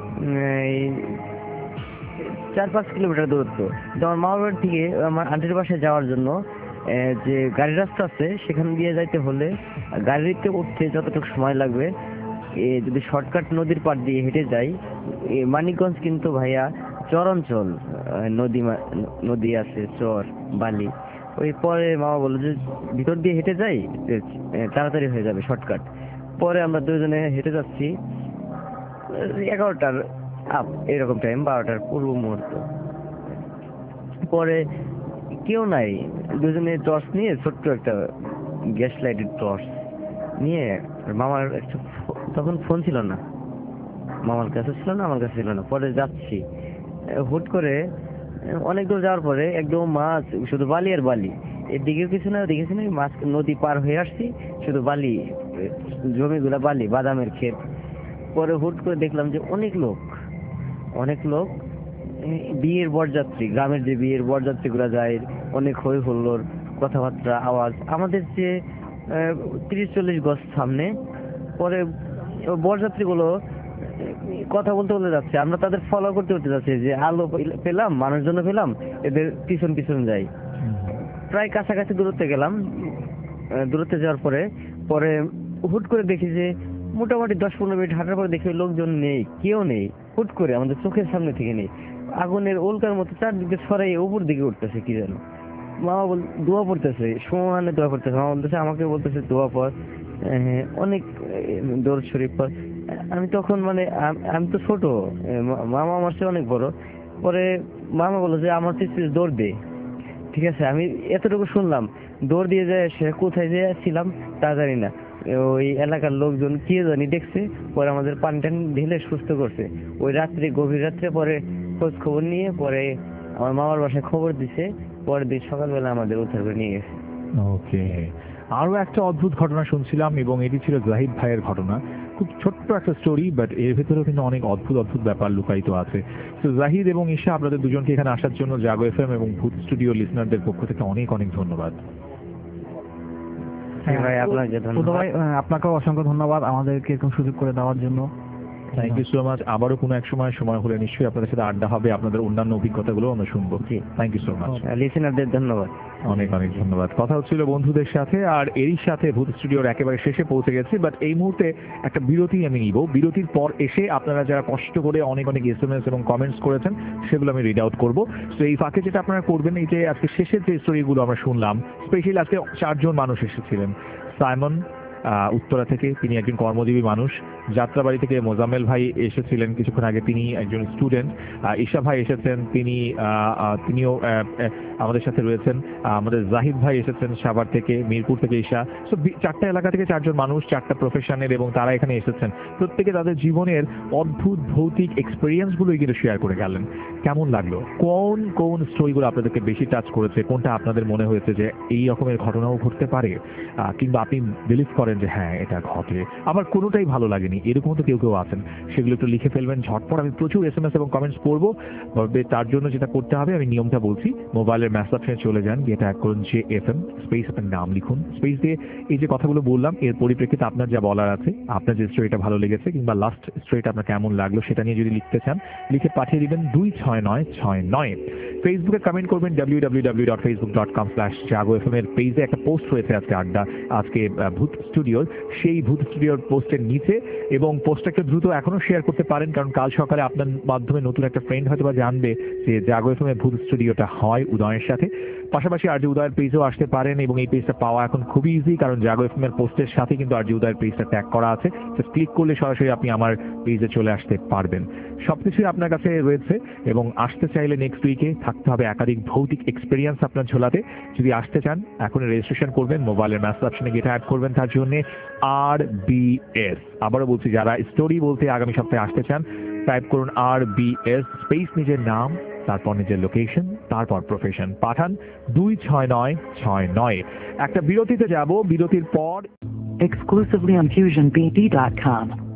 4-5 কিলোমিটার দূরত্ব। তো আমার মামার বাড়ি থেকে আমার আন্টির বাসায় যাওয়ার জন্য যে গাড়ি রাস্তা আছে সেখান দিয়ে যাইতে হলে গাড়িতে উঠতে যতটুকু সময় লাগবে, যদি শর্টকাট নদীর পাড় দিয়ে হেঁটে যাই, মানিকগঞ্জ কিন্তু ভাইয়া চর অঞ্চল, নদী আছে, চর বালি। ওই পরে মামা বললো যে ভিতর দিয়ে হেঁটে যাই, তাড়াতাড়ি হয়ে যাবে শর্টকাট। পরে আমরা দুজনে হেঁটে যাচ্ছি, 11টার এরকম টাইম, 12টার পূর্ব মুহূর্ত। পরে কেউ নাই, দুজনে টর্চ নিয়ে, ছোট্ট একটা গ্যাস লাইটের টর্চ নিয়ে, মামার একটা তখন ফোন ছিল না, মামার কাছে ছিল না, আমার কাছে ছিল না। পরে যাচ্ছি, হুট করে অনেক দূর যাওয়ার পরে একদম মাছ, শুধু বালি আর বালি, এদিকেও কিছু না ওদিকে কিছু না, মাছ নদী পার হয়ে আসছি, শুধু বালি, জমিগুলা বালি, বাদামের ক্ষেত। পরে হুট করে দেখলাম যে অনেক লোক বিয়ের বরযাত্রী, গ্রামের যে বিয়ের বরযাত্রী গুলা যায়, অনেক হই হুল্লোড়, কথাবার্তা, আওয়াজ আমাদের যে 30-40 গজ সামনে। পরে বরযাত্রী গুলো কথা বলতে বলতে যাচ্ছে, আমরা তাদের ফলো করতে করতে যাচ্ছি, যে আলো পেলাম, মানুষ জন্য পেলাম, এদের পিছন পিছন যাই। প্রায় কাছাকাছি দূরত্বে গেলাম, দূরত্বে যাওয়ার পরে পরে হুট করে দেখি যে মোটামুটি 10-15 মিনিট হাঁটার পরে দেখি লোকজন নেই, কেউ নেই। হুট করে আমাদের চোখের সামনে থেকে নেই, আগুনের উল্কার মতো চারদিকে ছড়াই উপর দিকে উঠতেছে কি যেন। মামা দোয়া পড়তেছে, সমানে দোয়া পড়তেছে। মামা বলতেছে, আমাকে বলতেছে দোয়া পড়, অনেক দরুদ শরীফ পড়। আমি তখন মানে আমি তো ছোট, মামা আমার চেয়ে অনেক বড়। পরে মামা বললো যে আমার পিছু দৌড় দে। ঠিক আছে, আমি এতটুকু শুনলাম, দৌড় দিয়ে যায়, সে কোথায় যে ছিলাম তা জানি না। ওই এলাকার লোকজন কে জানি দেখছে, পরে আমাদের পানি টানি ঢেলে সুস্থ করছে। ওই রাত্রে, গভীর রাত্রে পরে খোঁজ খবর নিয়ে পরে আমার মামার বাসায় খবর দিছে, পরের দিন সকালবেলা আমাদের উদ্ধার করে নিয়ে গেছে। ওকে, আরো একটা অদ্ভুত ঘটনা শুনছিলাম এবং এটি ছিল জাহিদ ভাইয়ের ঘটনা। খুব ছোট্ট একটা স্টোরি, বাট এর ভেতরেও কিন্তু অনেক অদ্ভুত অদ্ভুত ব্যাপার লুকায়িত আছে। তো জাহিদ এবং ঈশা, আপনাদের দুজনকে এখানে আসার জন্য জাগো এফএম এবং ভূত স্টুডিও লিসনারদের পক্ষ থেকে অনেক অনেক ধন্যবাদ। ভাই আপনাকে ধন্যবাদ। ভাই আপনাকেও অসংখ্য ধন্যবাদ আমাদেরকে এরকম সুযোগ করে দেওয়ার জন্য। Thank you so much. আবারও কোনো এক সময় হলে নিশ্চয়ই আপনাদের সাথে আড্ডা হবে, আপনাদের অন্যান্য অভিজ্ঞতাগুলো আমরা শুনবো। Thank you so much. লিসেনারদের ধন্যবাদ, অনেক অনেক ধন্যবাদ। কথা হচ্ছিল বন্ধুদের সাথে, আর এরই সাথে ভূত স্টুডিওর একেবারে শেষে পৌঁছে গেছি। বাট এই মুহূর্তে একটা বিরতি আমি নিব। বিরতির পর এসে আপনারা যারা কষ্ট করে অনেক অনেক SMS এবং কমেন্টস করেছেন সেগুলো আমি রিড আউট করবো। তো এই ফাঁকে যেটা আপনারা করবেন, এই যে আজকে শেষের যে স্টোরিগুলো আমরা শুনলাম, স্পেশালি আজকে 4 জন মানুষ এসেছিলেন। সাইমন উত্তরা থেকে, তিনি একজন কর্মজীবী মানুষ। যাত্রাবাড়ি থেকে মোজাম্মেল ভাই এসেছিলেন কিছুক্ষণ আগে, তিনি একজন স্টুডেন্ট। ঈশা ভাই এসেছেন, তিনিও আমাদের সাথে রয়েছেন। আমাদের জাহিদ ভাই এসেছেন সাভার থেকে, মিরপুর থেকে ঈশা। সো 4টা এলাকা থেকে 4 জন মানুষ, 4টা প্রফেশনের, এবং তারা এখানে এসেছেন। প্রত্যেকে তাদের জীবনের অদ্ভুত ভৌতিক এক্সপিরিয়েন্সগুলোই কিন্তু শেয়ার করে গেলেন। কেমন লাগলো? কোন কোন স্টোরিগুলো আপনাদেরকে বেশি টাচ করেছে? কোনটা আপনাদের মনে হয়েছে যে এই রকমের ঘটনাও ঘটতে পারে, কিংবা আপনি বিলিভ করেন যে হ্যাঁ এটা ঘটে? আমার কোনোটাই ভালো লাগেনি, এরকম তো কেউ কেউ আছেন। সেগুলো একটু লিখে ফেলবেন ঝটপট। আমি প্রচুর SMS এবং কমেন্টস পড়বো। তবে তার জন্য যেটা করতে হবে, আমি নিয়মটা বলছি। মোবাইলের মেসেজ অপশনে চলে যান, গিয়ে ট্যাগ করুন JFM, স্পেস আপনার নাম লিখুন, স্পেস দিয়ে এই যে কথাগুলো বললাম এর পরিপ্রেক্ষিতে আপনার যা বলার আছে, আপনার যে স্টোরিটা ভালো লেগেছে কিংবা লাস্ট স্টোরিটা আপনার কেমন লাগলো সেটা নিয়ে যদি লিখতে চান, লিখে পাঠিয়ে দিবেন 26969। ফেসবুকে কমেন্ট করবেন www.facebook.com/jago.fm এর পেজে একটা পোস্ট হয়েছে আজকে ভূত স্টুডিওর, সেই ভূত স্টুডিওর পোস্টের নিচে। এবং পোস্টটা একটু দ্রুত এখনো শেয়ার করতে পারেন, কারণ কাল সকালে আপনার মাধ্যমে নতুন একটা ফ্রেন্ড হয়তো বা জানবে যে জাগো এফএম এর ভূত স্টুডিওটা হয় উদয়ের সাথে। পাশাপাশি আরজি উদয়ের পেজেও আসতে পারেন, এবং এই পেজটা পাওয়া এখন খুবই ইজি, কারণ জাগো এফএম এর পোস্টের সাথে কিন্তু আরজি উদয়ের পেজটা ট্যাগ করা আছে। জাস্ট ক্লিক করলে সরাসরি আপনি আমার পেজে চলে আসতে পারবেন। সবকিছুই আপনার কাছে রয়েছে, এবং আসতে চাইলে নেক্সট উইকে থাকতে হবে একাধিক ভৌতিক এক্সপিরিয়েন্স আপনার ঝোলাতে। যদি আসতে চান এখনই রেজিস্ট্রেশন করবেন, মোবাইলের মেসেজ অপশনে গিয়ে অ্যাড করবেন তার জন্য RBS। আবারও বলছি, যারা স্টোরি বলতে আগামী সপ্তাহে আসতে চান, টাইপ করুন RBS, স্পেস নিজের নাম, তারপর নিজের লোকেশন, তারপর প্রফেশন, পাঠান 26969। একটা বিরতিতে যাব, বিরতির পর Exclusively on FusionBD.com.